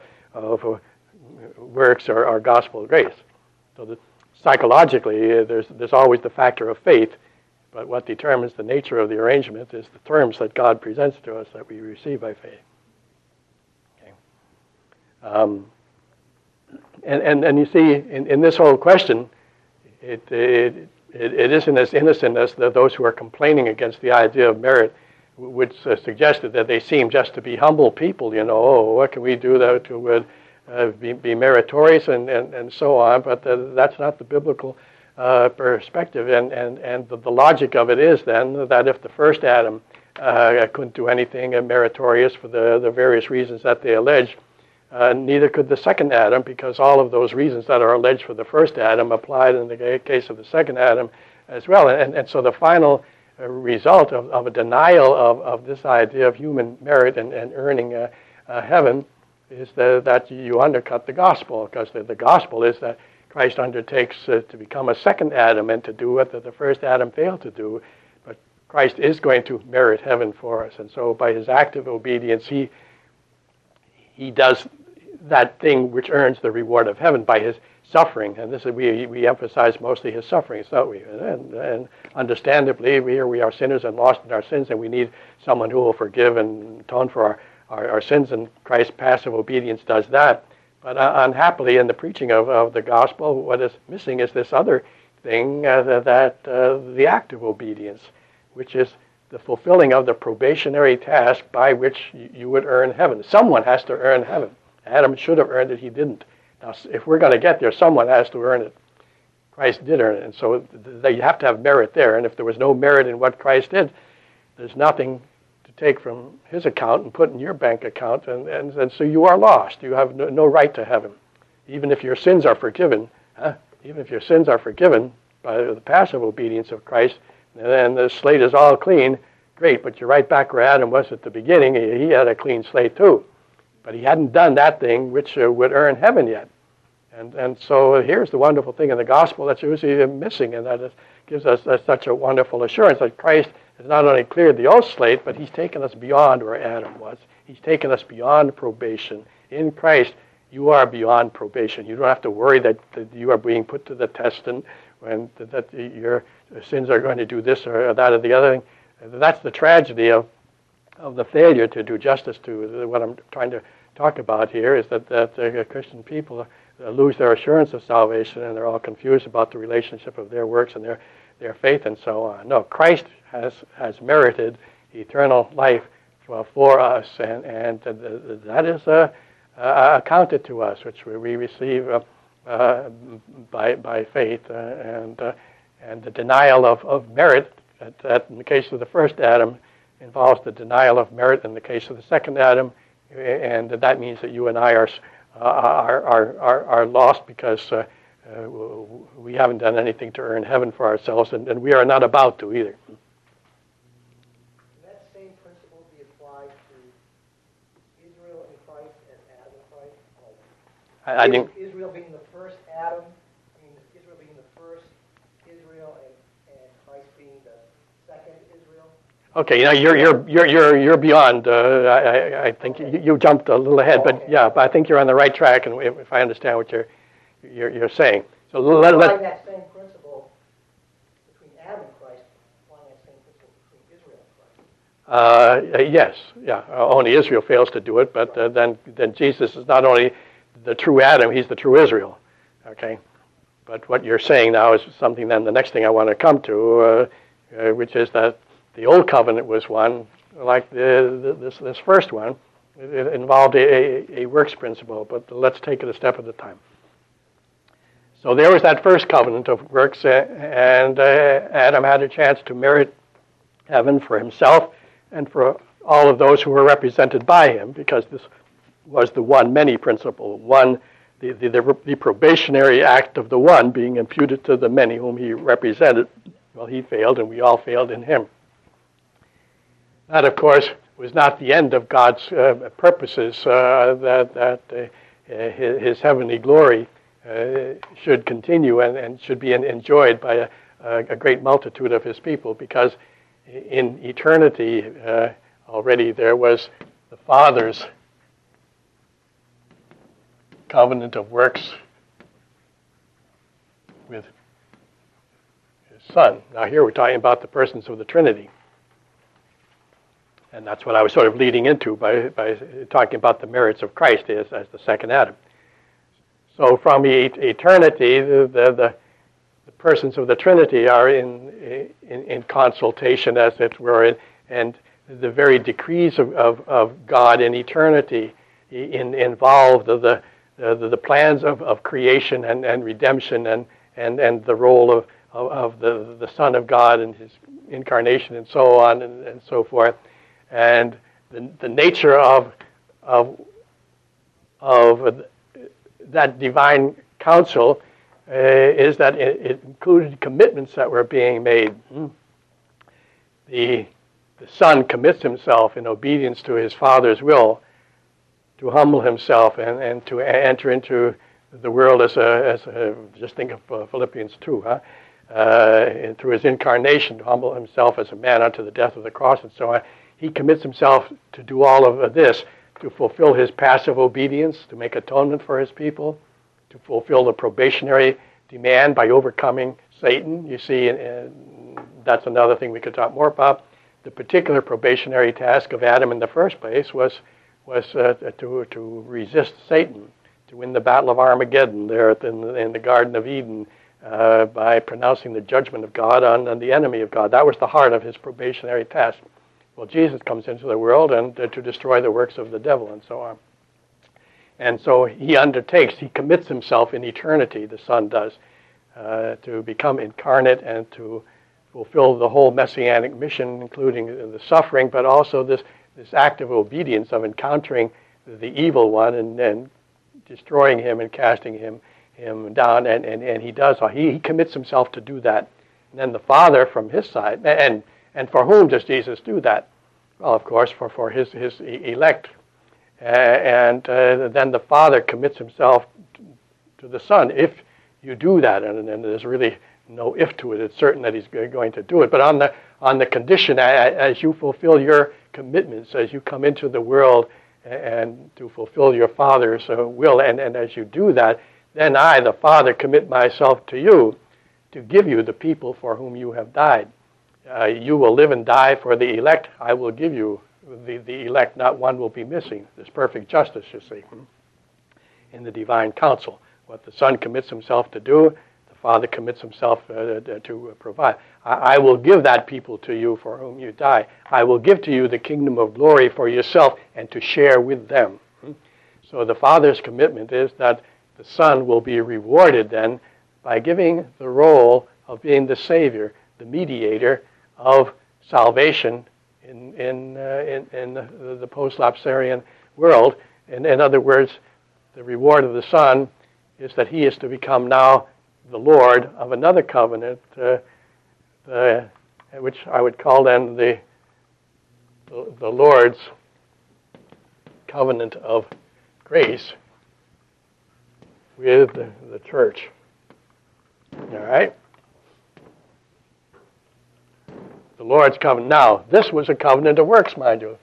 works or gospel grace. So psychologically, there's always the factor of faith, but what determines the nature of the arrangement is the terms that God presents to us that we receive by faith. Okay. And you see, in this whole question, it isn't as innocent as those who are complaining against the idea of merit, which suggested that they seem just to be humble people, what can we do that would be meritorious and so on, but that's not the biblical perspective, and the logic of it is then that if the first Adam couldn't do anything meritorious for the various reasons that they allege, neither could the second Adam, because all of those reasons that are alleged for the first Adam applied in the case of the second Adam as well. And so the final result of a denial of this idea of human merit and earning heaven is that you undercut the gospel, because the gospel is that Christ undertakes to become a second Adam and to do what the first Adam failed to do. But Christ is going to merit heaven for us. And so by his active obedience, he does that thing which earns the reward of heaven by his suffering. And this is, we emphasize mostly his sufferings, don't we? And understandably, we are sinners and lost in our sins, and we need someone who will forgive and atone for our sins, and Christ's passive obedience does that. But unhappily, in the preaching of the gospel, what is missing is this other thing, the active obedience, which is the fulfilling of the probationary task by which you would earn heaven. Someone has to earn heaven. Adam should have earned it, he didn't. Now, if we're going to get there, someone has to earn it. Christ did earn it, and so you have to have merit there. And if there was no merit in what Christ did, there's nothing to take from his account and put in your bank account, and so you are lost. You have no right to heaven. Even if your sins are forgiven, even if your sins are forgiven by the passive obedience of Christ, and the slate is all clean, great, but you're right back where Adam was at the beginning. He had a clean slate too. But he hadn't done that thing which would earn heaven yet. And so here's the wonderful thing in the gospel that's usually missing, and that it gives us such a wonderful assurance that Christ has not only cleared the old slate, but he's taken us beyond where Adam was. He's taken us beyond probation. In Christ, you are beyond probation. You don't have to worry that you are being put to the test and that your sins are going to do this or that or the other thing. That's the tragedy of the failure to do justice to what I'm trying to talk about here, is that Christian people lose their assurance of salvation, and they're all confused about the relationship of their works and their faith and so on. No, Christ has merited eternal life for us, and that is accounted to us, which we receive by faith, and the denial of merit that in the case of the first Adam involves the denial of merit in the case of the second Adam, and that means that you and I are lost because we haven't done anything to earn heaven for ourselves, and we are not about to either. Can that same principle be applied to Israel in Christ and Adam in Christ? I think Israel being the first Adam, Israel being the first Israel, and Christ being the second Israel. okay. Now you're beyond. I think you jumped a little ahead, but yeah, but I think you're on the right track, and if I understand what you're saying. So Applying that same principle between Adam and Christ, applying that same principle between Israel and Christ. Yes, yeah. Only Israel fails to do it, but then Jesus is not only the true Adam, he's the true Israel. Okay, but what you're saying now is something. Then the next thing I want to come to, which is that the old covenant was one like this first one. It involved a works principle, but let's take it a step at a time. So there was that first covenant of works, and Adam had a chance to merit heaven for himself and for all of those who were represented by him, because this was the one-many principle, the probationary act of the one being imputed to the many whom he represented. Well, he failed, and we all failed in him. That, of course, was not the end of God's purposes, that his heavenly glory should continue and should be enjoyed by a great multitude of his people, because in eternity already there was the Father's covenant of works with his Son. Now here we're talking about the persons of the Trinity. And that's what I was sort of leading into by talking about the merits of Christ as the second Adam. So from eternity, the persons of the Trinity are in consultation, as it were, and the very decrees of God in eternity involve the plans of creation and redemption and the role of the Son of God and his incarnation and so on and so forth. And the nature of that divine counsel is that it included commitments that were being made. The Son commits himself in obedience to his Father's will to humble himself and to enter into the world as just think of Philippians 2, and through his incarnation to humble himself as a man unto the death of the cross and so on. He commits himself to do all of this, to fulfill his passive obedience, to make atonement for his people, to fulfill the probationary demand by overcoming Satan. You see, and that's another thing we could talk more about. The particular probationary task of Adam in the first place was to resist Satan, to win the battle of Armageddon there in the Garden of Eden by pronouncing the judgment of God on the enemy of God. That was the heart of his probationary task. Well, Jesus comes into the world and to destroy the works of the devil and so on. And so he commits himself in eternity, the Son does, to become incarnate and to fulfill the whole messianic mission, including the suffering, but also this act of obedience of encountering the evil one and destroying him and casting him down. And he does. He commits himself to do that. And then the Father, from his side, and for whom does Jesus do that? Well, of course, for his elect. And then the Father commits himself to the Son. If you do that, and there's really no if to it, it's certain that he's going to do it. But on the condition, as you fulfill your commitments, as you come into the world and to fulfill your Father's will, and as you do that, then I, the Father, commit myself to you to give you the people for whom you have died. You will live and die for the elect. I will give you the elect. Not one will be missing. There's perfect justice, you see, in the divine counsel. What the Son commits himself to do, the Father commits himself to provide. I will give that people to you for whom you die. I will give to you the kingdom of glory for yourself and to share with them. So the Father's commitment is that the Son will be rewarded then by giving the role of being the Savior, the mediator of salvation in the post-lapsarian world. In other words, the reward of the Son is that he is to become now the Lord of another covenant, which I would call then the Lord's covenant of grace with the church. All right? The Lord's covenant. Now, this was a covenant of works, mind you.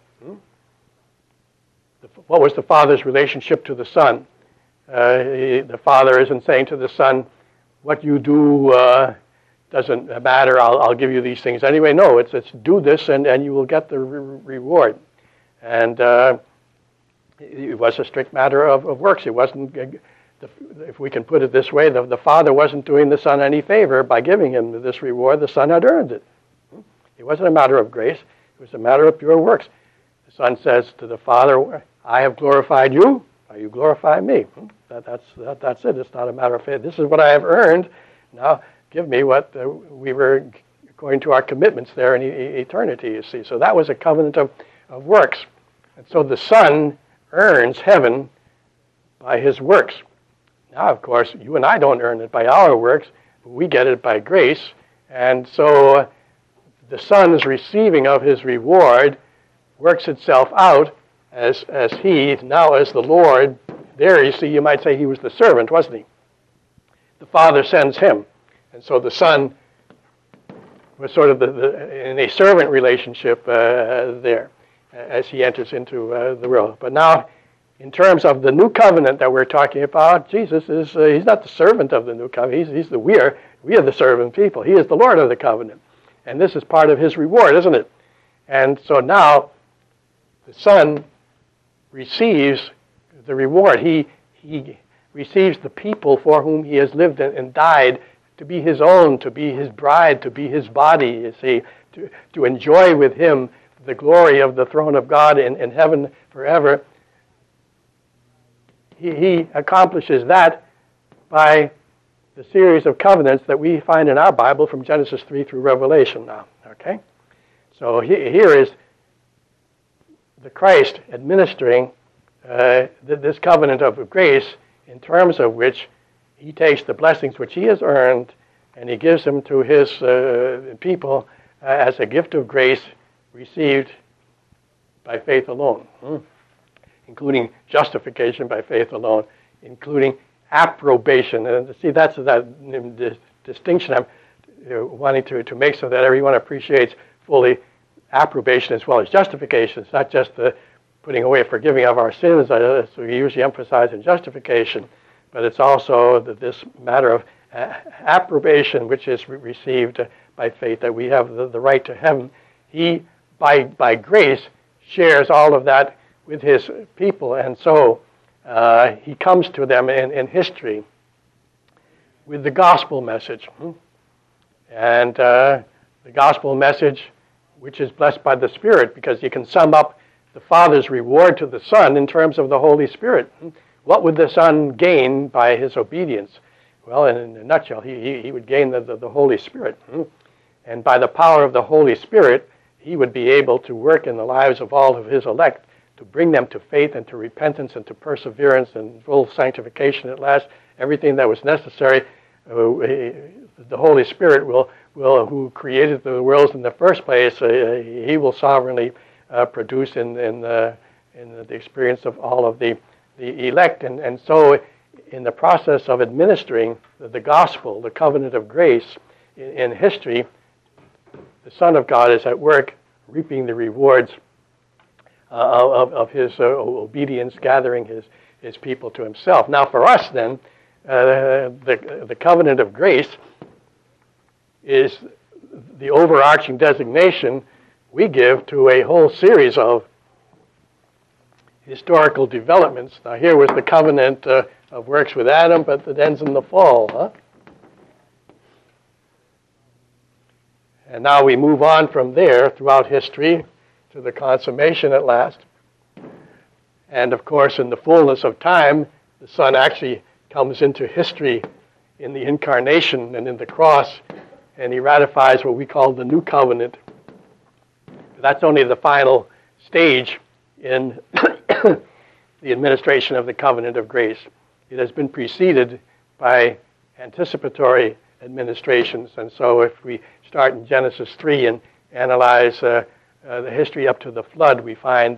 What was the Father's relationship to the Son? The Father isn't saying to the Son, what you do doesn't matter, I'll give you these things anyway. No, it's do this and you will get the reward. And it was a strict matter of works. It wasn't, if we can put it this way, the Father wasn't doing the Son any favor by giving him this reward. The Son had earned it. It wasn't a matter of grace. It was a matter of pure works. The Son says to the Father, I have glorified you, now you glorify me. That's it. It's not a matter of faith. This is what I have earned. Now give me what we were going to our commitments there in eternity, you see. So that was a covenant of works. And so the Son earns heaven by his works. Now, of course, you and I don't earn it by our works. We get it by grace. And so the Son's receiving of his reward works itself out as he, now as the Lord. There, you see, you might say he was the servant, wasn't he? The Father sends him. And so the Son was sort of in a servant relationship there as he enters into the world. But now, in terms of the new covenant that we're talking about, Jesus is, he's not the servant of the new covenant. We are the servant people. He is the Lord of the covenant. And this is part of his reward, isn't it? And so now, the Son receives the reward. He receives the people for whom he has lived and died to be his own, to be his bride, to be his body, you see, to enjoy with him the glory of the throne of God in heaven forever. He accomplishes that by the series of covenants that we find in our Bible from Genesis 3 through Revelation now, okay? So here is the Christ administering this covenant of grace, in terms of which he takes the blessings which he has earned and he gives them to his people as a gift of grace received by faith alone, including justification by faith alone, including approbation. And see, that's that distinction I'm wanting to make so that everyone appreciates fully approbation as well as justification. It's not just the putting away, forgiving of our sins, as we usually emphasize in justification, but it's also this matter of approbation, which is received by faith, that we have the right to heaven. He, by grace, shares all of that with his people, and so he comes to them in history with the gospel message. And the gospel message, which is blessed by the Spirit, because you can sum up the Father's reward to the Son in terms of the Holy Spirit. What would the Son gain by his obedience? Well, in a nutshell, he would gain the Holy Spirit. And by the power of the Holy Spirit, he would be able to work in the lives of all of his elect, to bring them to faith and to repentance and to perseverance and full sanctification at last. Everything that was necessary, the Holy Spirit will, who created the worlds in the first place, he will sovereignly produce in the experience of all of the elect. And so in the process of administering the gospel, the covenant of grace in history, the Son of God is at work reaping the rewards of his obedience, gathering his people to himself. Now for us then, the covenant of grace is the overarching designation we give to a whole series of historical developments. Now here was the covenant of of works with Adam, but it ends in the fall, huh? And now we move on from there throughout history to the consummation at last. And of course, in the fullness of time, the Son actually comes into history in the incarnation and in the cross, and he ratifies what we call the new covenant. That's only the final stage in the administration of the covenant of grace. It has been preceded by anticipatory administrations, and so if we start in Genesis 3 and analyze the history up to the flood, we find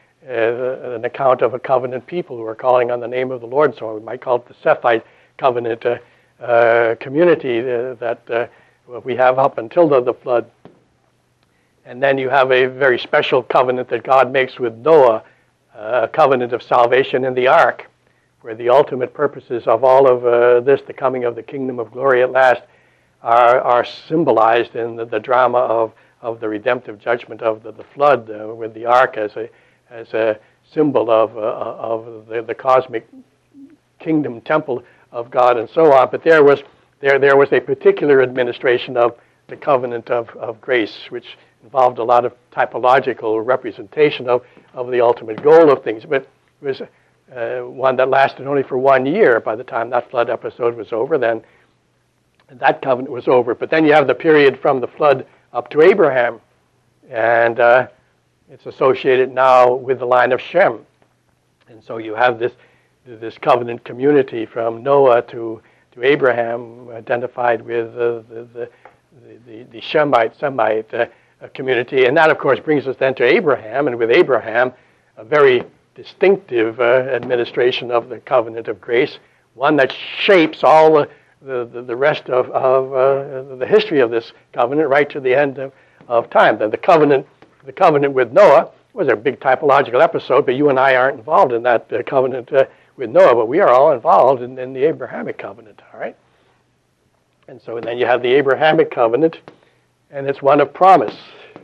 an account of a covenant people who are calling on the name of the Lord. So we might call it the Sethite covenant community that we have up until the flood. And then you have a very special covenant that God makes with Noah, a covenant of salvation in the ark, where the ultimate purposes of all of this, the coming of the kingdom of glory at last, are symbolized in the drama of the redemptive judgment of the flood, with the ark as a symbol of the cosmic kingdom temple of God and so on. But there was a particular administration of the covenant of grace, which involved a lot of typological representation of the ultimate goal of things. But it was one that lasted only for 1 year. By the time that flood episode was over, then that covenant was over. But then you have the period from the flood up to Abraham, and it's associated now with the line of Shem. And so you have this covenant community from Noah to Abraham, identified with the Shemite, Semite community. And that, of course, brings us then to Abraham, and with Abraham, a very distinctive administration of the covenant of grace, one that shapes all the rest of the history of this covenant right to the end of time. The covenant with Noah was a big typological episode, but you and I aren't involved in that covenant with Noah, but we are all involved in the Abrahamic covenant, all right? And so then you have the Abrahamic covenant, and it's one of promise.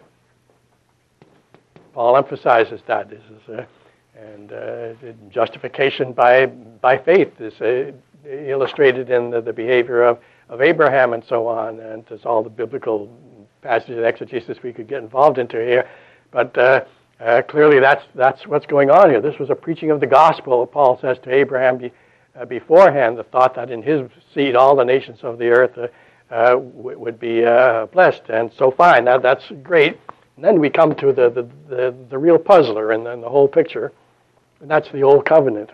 Paul emphasizes that. This is and justification by faith is illustrated in the behavior of Abraham and so on, and there's all the biblical passages of exegesis we could get involved into here. But clearly that's what's going on here. This was a preaching of the gospel. Paul says to Abraham beforehand, the thought that in his seed all the nations of the earth would be blessed. And so fine, that's great. And then we come to the real puzzler and then the whole picture, and that's the Old Covenant.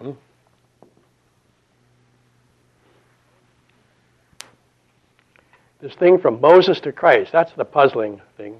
This thing from Moses to Christ, that's the puzzling thing.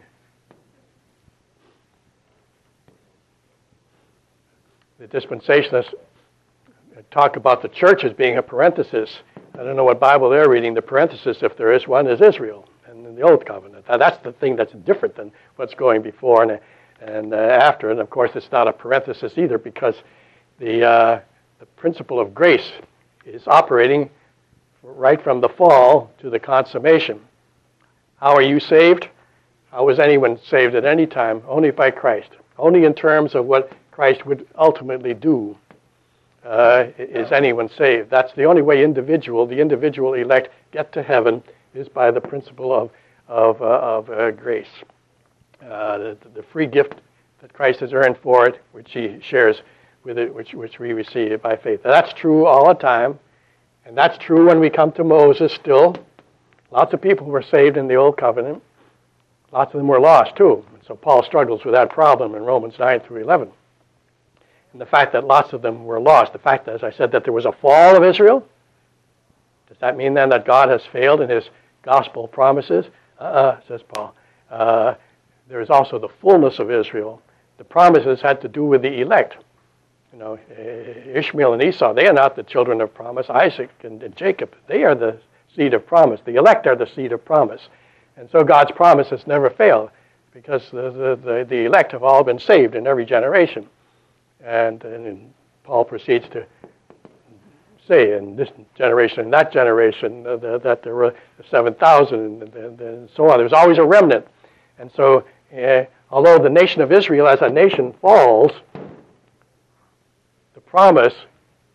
The dispensationalists talk about the church as being a parenthesis. I don't know what Bible they're reading. The parenthesis, if there is one, is Israel and in the Old Covenant. Now, that's the thing that's different than what's going before and after. And of course, it's not a parenthesis either, because the principle of grace is operating right from the fall to the consummation. How are you saved? How was anyone saved at any time? Only by Christ. Only in terms of what Christ would ultimately do is anyone saved. That's the only way the individual elect get to heaven, is by the principle of grace. The free gift that Christ has earned for it, which he shares with it, which we receive by faith. That's true all the time. And that's true when we come to Moses still. Lots of people were saved in the Old Covenant. Lots of them were lost too. And so Paul struggles with that problem in Romans 9 through 11. And the fact that lots of them were lost, the fact that, as I said, that there was a fall of Israel, does that mean then that God has failed in his gospel promises? Says Paul. There is also the fullness of Israel. The promises had to do with the elect. You know, Ishmael and Esau, they are not the children of promise. Isaac and Jacob, they are the seed of promise. The elect are the seed of promise. And so God's promises never fail, because the elect have all been saved in every generation. And Paul proceeds to say in this generation and that generation that there were 7,000 and so on. There's always a remnant. And so although the nation of Israel as a nation falls, the promise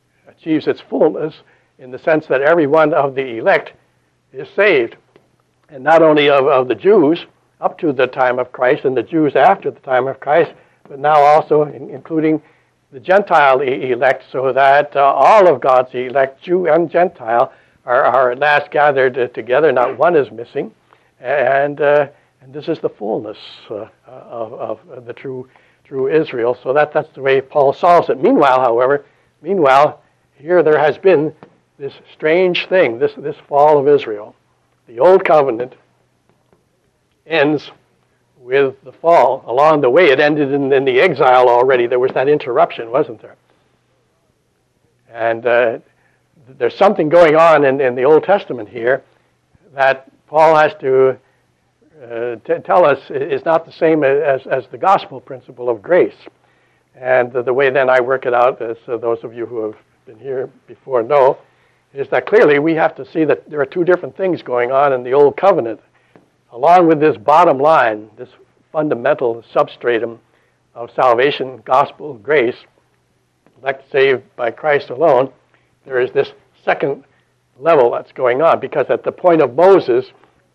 achieves its fullness in the sense that every one of the elect is saved. And not only of the Jews up to the time of Christ and the Jews after the time of Christ, but now also including the Gentile elect, so that all of God's elect, Jew and Gentile, are at last gathered together. Not one is missing. And this is the fullness of the true Israel. So that's the way Paul solves it. Meanwhile, here there has been this strange thing, this fall of Israel. The old covenant ends with the fall. Along the way, it ended in the exile already. There was that interruption, wasn't there? And there's something going on in the Old Testament here that Paul has to tell us is not the same as the gospel principle of grace. And the way then I work it out, as those of you who have been here before know, is that clearly we have to see that there are two different things going on in the Old Covenant. Along with this bottom line, this fundamental substratum of salvation, gospel, grace, elect saved by Christ alone, there is this second level that's going on, because at the point of Moses,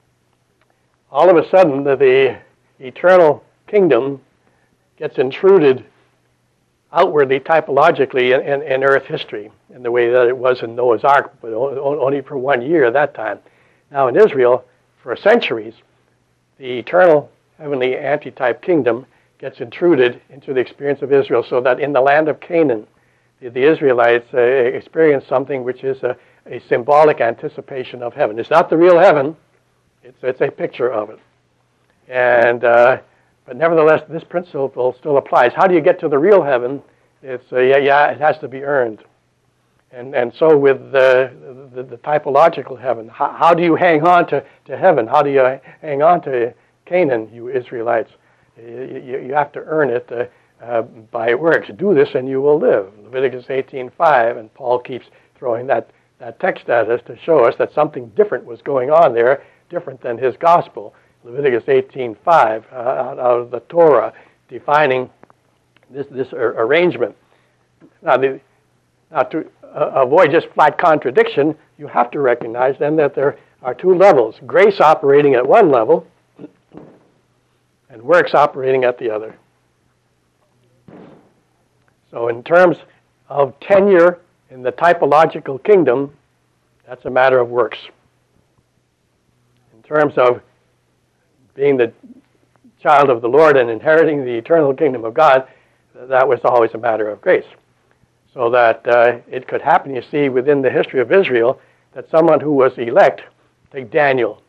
all of a sudden the eternal kingdom gets intruded outwardly, typologically, in earth history, in the way that it was in Noah's Ark, but only for 1 year at that time. Now in Israel, for centuries, the eternal heavenly antitype kingdom gets intruded into the experience of Israel, so that in the land of Canaan, the Israelites experience something which is a symbolic anticipation of heaven. It's not the real heaven, it's a picture of it. And but nevertheless, this principle still applies. How do you get to the real heaven? It's it has to be earned. And so with the typological heaven, how do you hang on to heaven? How do you hang on to Canaan, you Israelites? You have to earn it by works. Do this and you will live. Leviticus 18:5, and Paul keeps throwing that text at us to show us that something different was going on there, different than his gospel. Leviticus 18:5 out of the Torah, defining this arrangement. Now to avoid just flat contradiction, you have to recognize then that there are two levels: grace operating at one level, and works operating at the other. So in terms of tenure in the typological kingdom, that's a matter of works. In terms of being the child of the Lord and inheriting the eternal kingdom of God, that was always a matter of grace. So that it could happen, you see, within the history of Israel, that someone who was elect, take Daniel,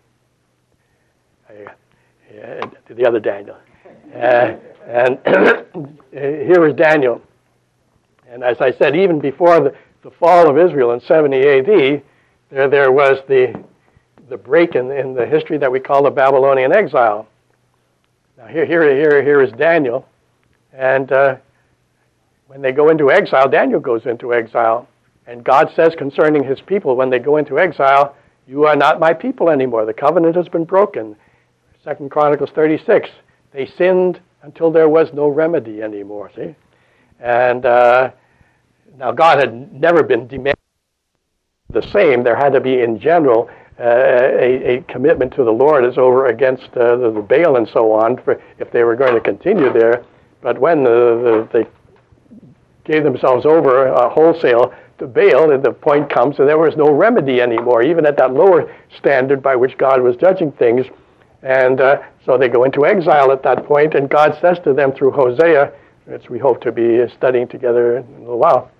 the other Daniel, and here is Daniel. And as I said, even before the fall of Israel in 70 A.D., there was the break in the history that we call the Babylonian exile. Now here is Daniel, and when they go into exile, Daniel goes into exile, and God says concerning his people, when they go into exile, you are not my people anymore. The covenant has been broken. 2 Chronicles 36, they sinned until there was no remedy anymore, see? And now God had never been demanding the same. There had to be, in general, a commitment to the Lord as over against the Baal and so on, if they were going to continue there. But when they gave themselves over wholesale to Baal, and the point comes and there was no remedy anymore, even at that lower standard by which God was judging things. And so they go into exile at that point, and God says to them through Hosea, which we hope to be studying together in a little while,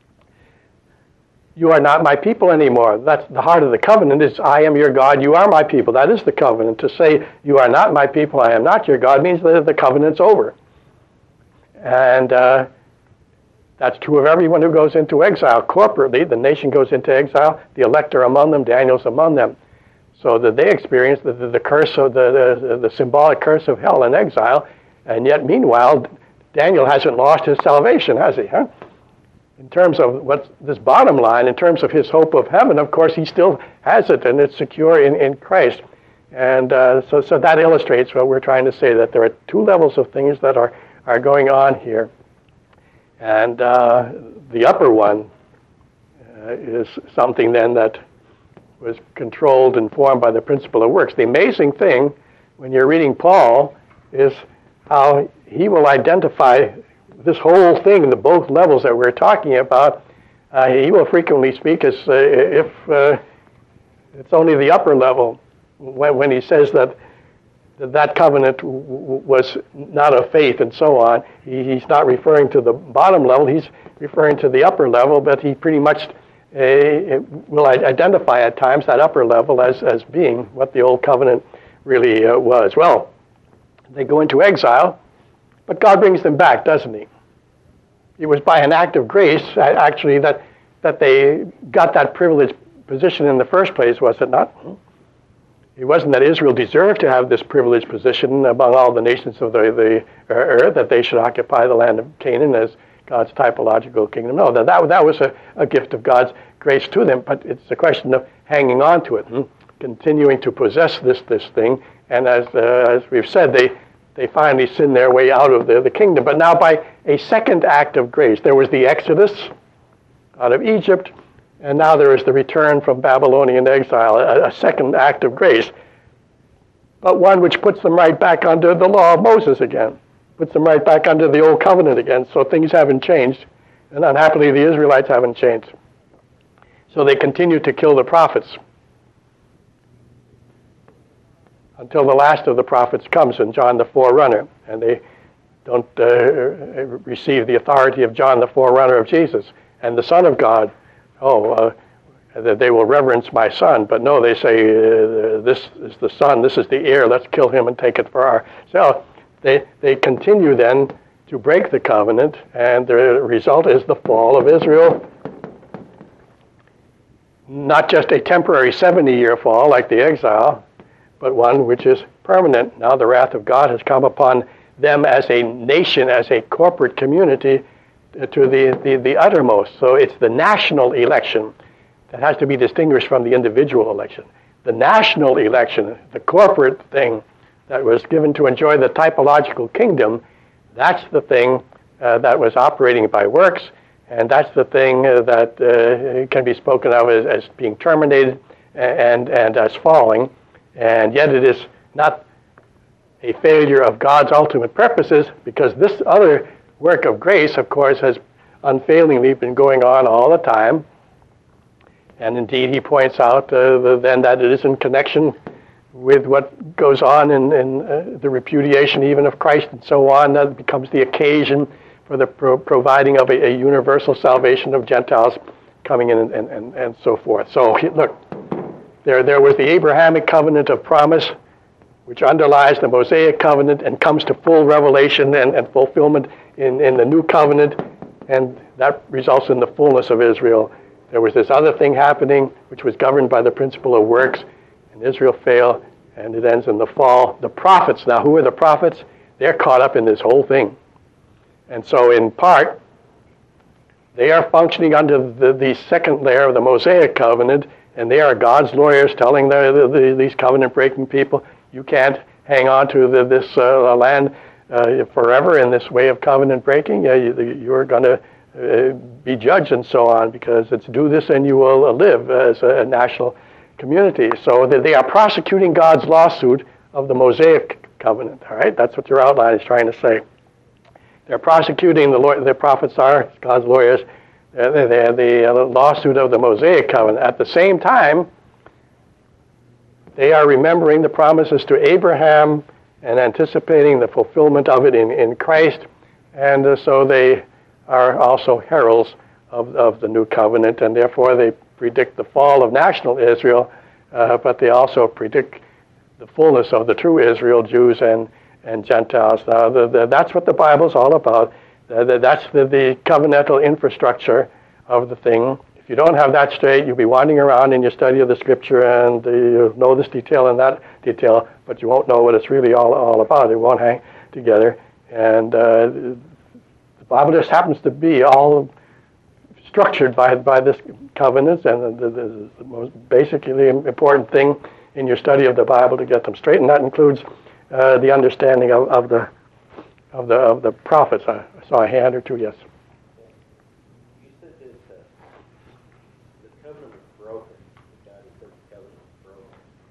you are not my people anymore. That's the heart of the covenant, is I am your God, you are my people. That is the covenant. To say you are not my people, I am not your God, means that the covenant's over. And that's true of everyone who goes into exile. Corporately, the nation goes into exile, the elect are among them, Daniel's among them. So that they experience the curse of the symbolic curse of hell in exile, and yet meanwhile, Daniel hasn't lost his salvation, has he? Huh? In terms of what's this bottom line, in terms of his hope of heaven, of course, he still has it, and it's secure in Christ. And so that illustrates what we're trying to say, that there are two levels of things that are going on here. And the upper one is something then that was controlled and formed by the principle of works. The amazing thing when you're reading Paul is how he will identify this whole thing, the both levels that we're talking about. He will frequently speak as if it's only the upper level when he says that covenant was not of faith and so on. He's not referring to the bottom level, he's referring to the upper level, but he pretty much will identify at times that upper level as being what the old covenant really was. Well, they go into exile, but God brings them back, doesn't he? It was by an act of grace, actually, that they got that privileged position in the first place, was it not? It wasn't that Israel deserved to have this privileged position among all the nations of the earth, that they should occupy the land of Canaan as God's typological kingdom. No, that was a gift of God's grace to them, but it's a question of hanging on to it, continuing to possess this thing. And as we've said, they finally sin their way out of the kingdom. But now by a second act of grace, there was the Exodus out of Egypt, and now there is the return from Babylonian exile, a second act of grace, but one which puts them right back under the law of Moses again, puts them right back under the old covenant again. So things haven't changed, and unhappily the Israelites haven't changed. So they continue to kill the prophets until the last of the prophets comes, and John the Forerunner, and they don't receive the authority of John the Forerunner of Jesus and the Son of God. That they will reverence my son, but no, they say, this is the son, this is the heir, let's kill him and take it for ourselves. They continue then to break the covenant, and the result is the fall of Israel. Not just a temporary 70-year fall like the exile, but one which is permanent. Now the wrath of God has come upon them as a nation, as a corporate community, to the uttermost. So it's the national election that has to be distinguished from the individual election. The national election, the corporate thing that was given to enjoy the typological kingdom, that's the thing that was operating by works, and that's the thing that can be spoken of as being terminated and as falling. And yet it is not a failure of God's ultimate purposes, because this other work of grace, of course, has unfailingly been going on all the time. And indeed, he points out then that it is in connection with what goes on in the repudiation even of Christ and so on, that becomes the occasion for the providing of a universal salvation of Gentiles coming in and so forth. So look, there was the Abrahamic covenant of promise, which underlies the Mosaic covenant and comes to full revelation and fulfillment in the new covenant, and that results in the fullness of Israel. There was this other thing happening, which was governed by the principle of works, and Israel failed, and it ends in the fall. The prophets, now who are the prophets? They're caught up in this whole thing. And so in part, they are functioning under the second layer of the Mosaic covenant, and they are God's lawyers telling these covenant-breaking people, you can't hang on to this land forever in this way of covenant breaking. You're going to be judged and so on, because it's do this and you will live as a national community. So they are prosecuting God's lawsuit of the Mosaic covenant. All right, that's what your outline is trying to say. They're prosecuting the prophets are God's lawyers. They're the lawsuit of the Mosaic covenant. At the same time, they are remembering the promises to Abraham and anticipating the fulfillment of it in Christ, and so they are also heralds of the new covenant, and therefore they predict the fall of national Israel, but they also predict the fullness of the true Israel, Jews and Gentiles. Now, that's what the Bible's all about. That's the covenantal infrastructure of the thing. If you don't have that straight, you'll be wandering around in your study of the Scripture, and you'll know this detail and that detail, but you won't know what it's really all about. It won't hang together. And the Bible just happens to be all structured by this covenants, and the most basically important thing in your study of the Bible to get them straight, and that includes the understanding of the prophets. I saw a hand or two, yes. You said that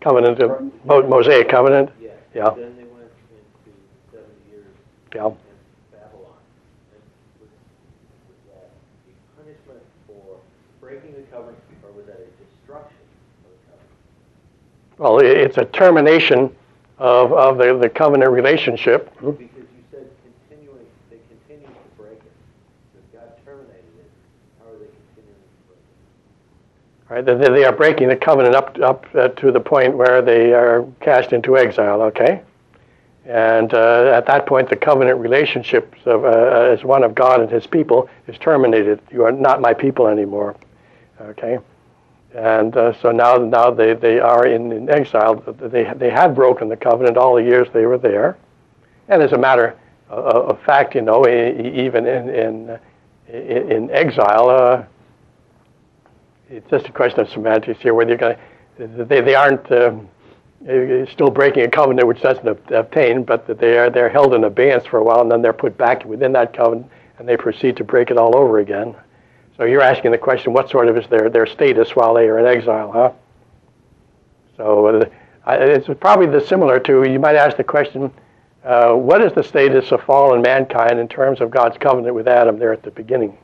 covenant, Mosaic covenant. Yes. Yeah. Then they went into 70 years Yeah. in Babylon. And was that a punishment for breaking the covenant, or was that a destruction of the covenant? Well, it's a termination of the covenant relationship. Because you said they continued to break it. So if God terminated it, how are they continuing to break it? Right, they are breaking the covenant up to the point where they are cast into exile. Okay, and at that point, the covenant relationship as one of God and His people is terminated. You are not my people anymore. Okay, and so now they are in exile. They had broken the covenant all the years they were there, and as a matter of fact, even in exile. It's just a question of semantics here. Whether you're going to, they aren't still breaking a covenant which doesn't obtain, but that they're held in abeyance for a while, and then they're put back within that covenant, and they proceed to break it all over again. So you're asking the question: what sort of is their status while they are in exile? Huh? So it's probably similar to, you might ask the question: what is the status of fallen mankind in terms of God's covenant with Adam there at the beginning?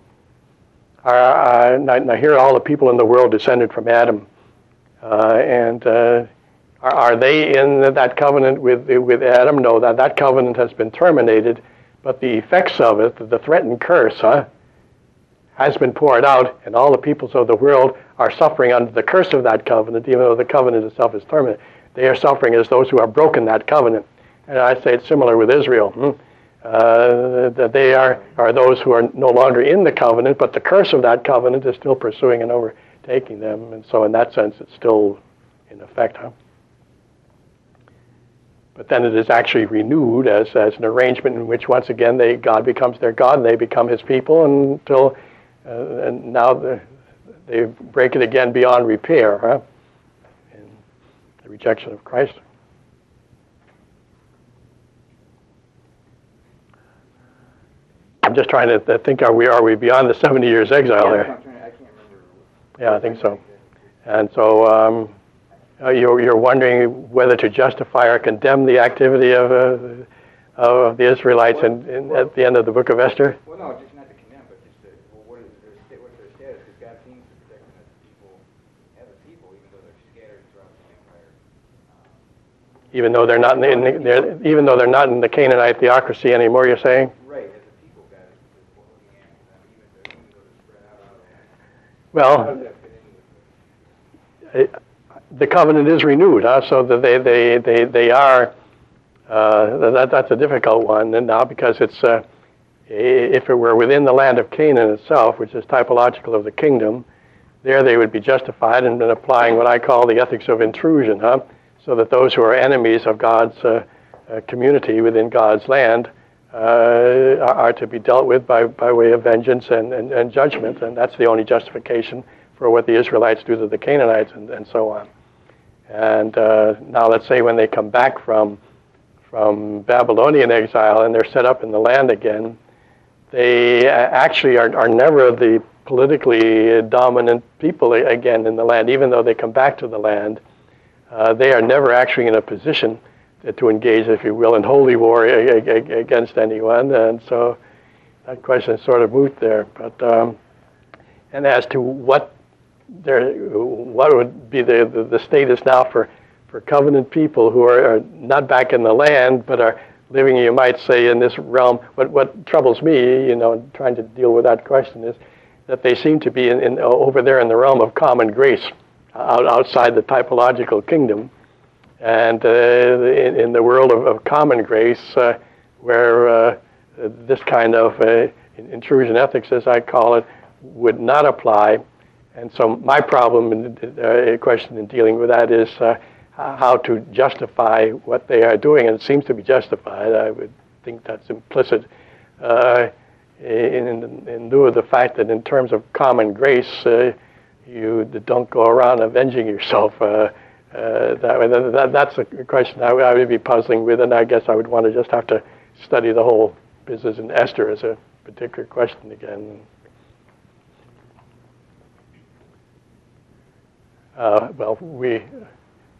Now here all the people in the world descended from Adam, and are they in that covenant with Adam? No, that covenant has been terminated, but the effects of it, the threatened curse, has been poured out, and all the peoples of the world are suffering under the curse of that covenant, even though the covenant itself is terminated. They are suffering as those who have broken that covenant. And I'd say it's similar with Israel. That they are those who are no longer in the covenant, but the curse of that covenant is still pursuing and overtaking them, and so in that sense it's still in effect. But then it is actually renewed as an arrangement in which once again God becomes their God and they become His people until and now they break it again beyond repair in the rejection of Christ. I'm just trying to think: are we beyond the 70 years exile there? I can't remember. Yeah, I think so. And so you're wondering whether to justify or condemn the activity of the Israelites at the end of the book of Esther. Well, no, just not to condemn, but just what's their status? Because God seems to protect them as a people, even though they're scattered throughout the empire. Even though they're not even though they're not in the Canaanite theocracy anymore, you're saying? Right, as a people, God is looking after them, even though they're spread out all over. How does that fit in with The covenant is renewed, so that they are. That's a difficult one, and now because it's if it were within the land of Canaan itself, which is typological of the kingdom, there they would be justified in applying what I call the ethics of intrusion, so that those who are enemies of God's community within God's land are to be dealt with by way of vengeance and judgment, and that's the only justification for what the Israelites do to the Canaanites and so on. And now let's say when they come back from Babylonian exile and they're set up in the land again, they actually are never the politically dominant people again in the land. Even though they come back to the land, they are never actually in a position to engage, if you will, in holy war against anyone. And so that question is sort of moot there. But and as to what would be the status now for covenant people who are not back in the land but are living, you might say, in this realm. What troubles me, trying to deal with that question, is that they seem to be in over there in the realm of common grace, outside the typological kingdom, and in the world of common grace, where this kind of intrusion ethics, as I call it, would not apply. And so my problem, question in dealing with that, is how to justify what they are doing, and it seems to be justified. I would think that's implicit in lieu of the fact that in terms of common grace, you don't go around avenging yourself. That's a question I would be puzzling with, and I guess I would want to just have to study the whole business in Esther as a particular question again.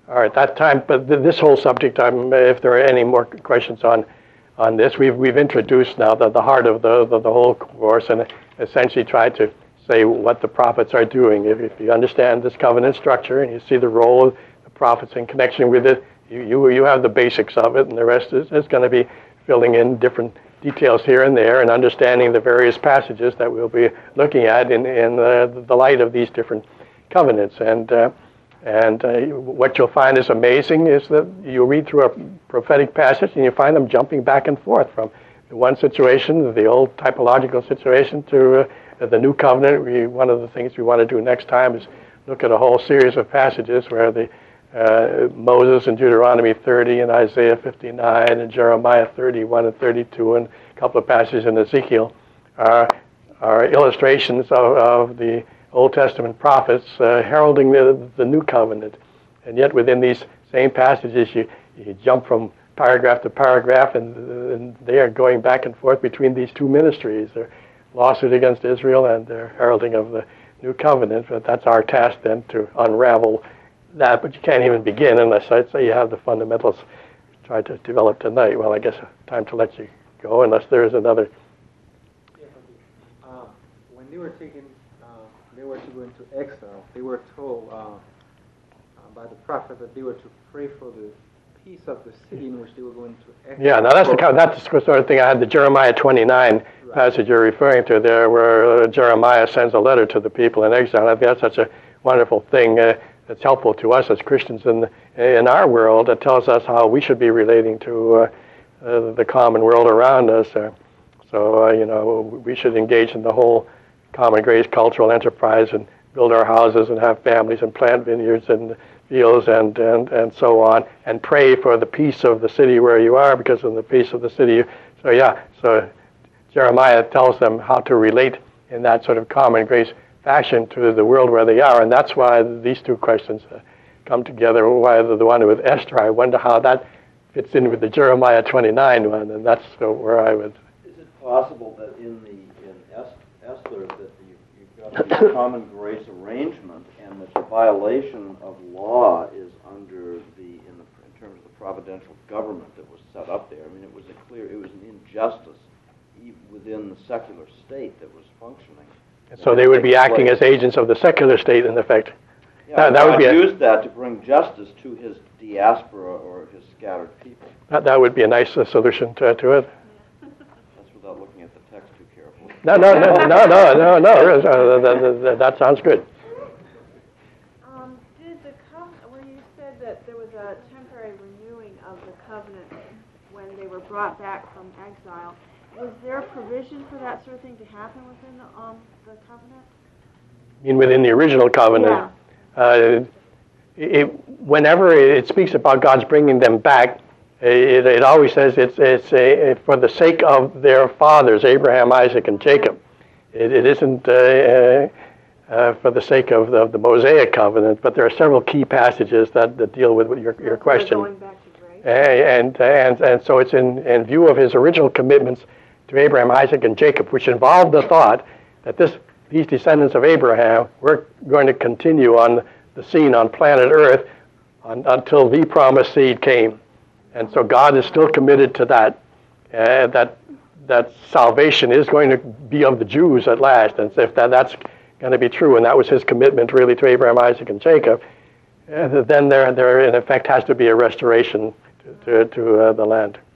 All right, that time, but this whole subject, if there are any more questions on this, we've introduced now the heart of the whole course and essentially tried to say what the prophets are doing. If you understand this covenant structure and you see the role of the prophets in connection with it, you have the basics of it, and the rest is going to be filling in different details here and there and understanding the various passages that we'll be looking at in the light of these different covenants. And what you'll find is amazing is that you read through a prophetic passage and you find them jumping back and forth from the one situation, the old typological situation, to the new covenant. One of the things we want to do next time is look at a whole series of passages where Moses in Deuteronomy 30 and Isaiah 59 and Jeremiah 31 and 32 and a couple of passages in Ezekiel are illustrations of the Old Testament prophets heralding the new covenant. And yet within these same passages you jump from paragraph to paragraph and they are going back and forth between these two ministries. Their lawsuit against Israel and their heralding of the new covenant. But that's our task then, to unravel that. But you can't even begin unless I'd say you have the fundamentals tried to develop tonight. Well, I guess time to let you go unless there is another. When they were taken, they were to go into exile. They were told by the prophet that they were to pray for the peace of the city in which they were going to exile. Yeah, now that's the sort of thing I had the Jeremiah 29 passage you're referring to there, where Jeremiah sends a letter to the people in exile. I think that's such a wonderful thing that's helpful to us as Christians in our world. That tells us how we should be relating to the common world around us. So we should engage in the whole common grace cultural enterprise and build our houses and have families and plant vineyards and fields and so on, and pray for the peace of the city where you are, because in the peace of the city. So Jeremiah tells them how to relate in that sort of common grace fashion to the world where they are, and that's why these two questions come together. Why the one with Esther, I wonder how that fits in with the Jeremiah 29 one, and that's where I would. Is it possible that in Esther that you've got the common grace arrangement, and that the violation of law is under in terms of the providential government that was set up there? I mean, it was an injustice within the secular state that was functioning. So they would be acting as agents of the secular state, in effect. Yeah, that would be used that to bring justice to his diaspora or his scattered people. That would be a nice solution to it. That's without looking at the text too carefully. No. That sounds good. When you said that there was a temporary renewing of the covenant when they were brought back from exile, was there provision for that sort of thing to happen within the covenant? I mean, within the original covenant, whenever it speaks about God's bringing them back, it always says it's for the sake of their fathers, Abraham, Isaac, and Jacob. It isn't for the sake of the Mosaic covenant, but there are several key passages that deal with your question. Going back to grace. And so it's in view of his original commitments to Abraham, Isaac, and Jacob, which involved the thought that these descendants of Abraham were going to continue on the scene on planet Earth until the promised seed came. And so God is still committed to that, that salvation is going to be of the Jews at last. And so if that's going to be true, and that was his commitment really to Abraham, Isaac, and Jacob, then there in effect has to be a restoration to the land.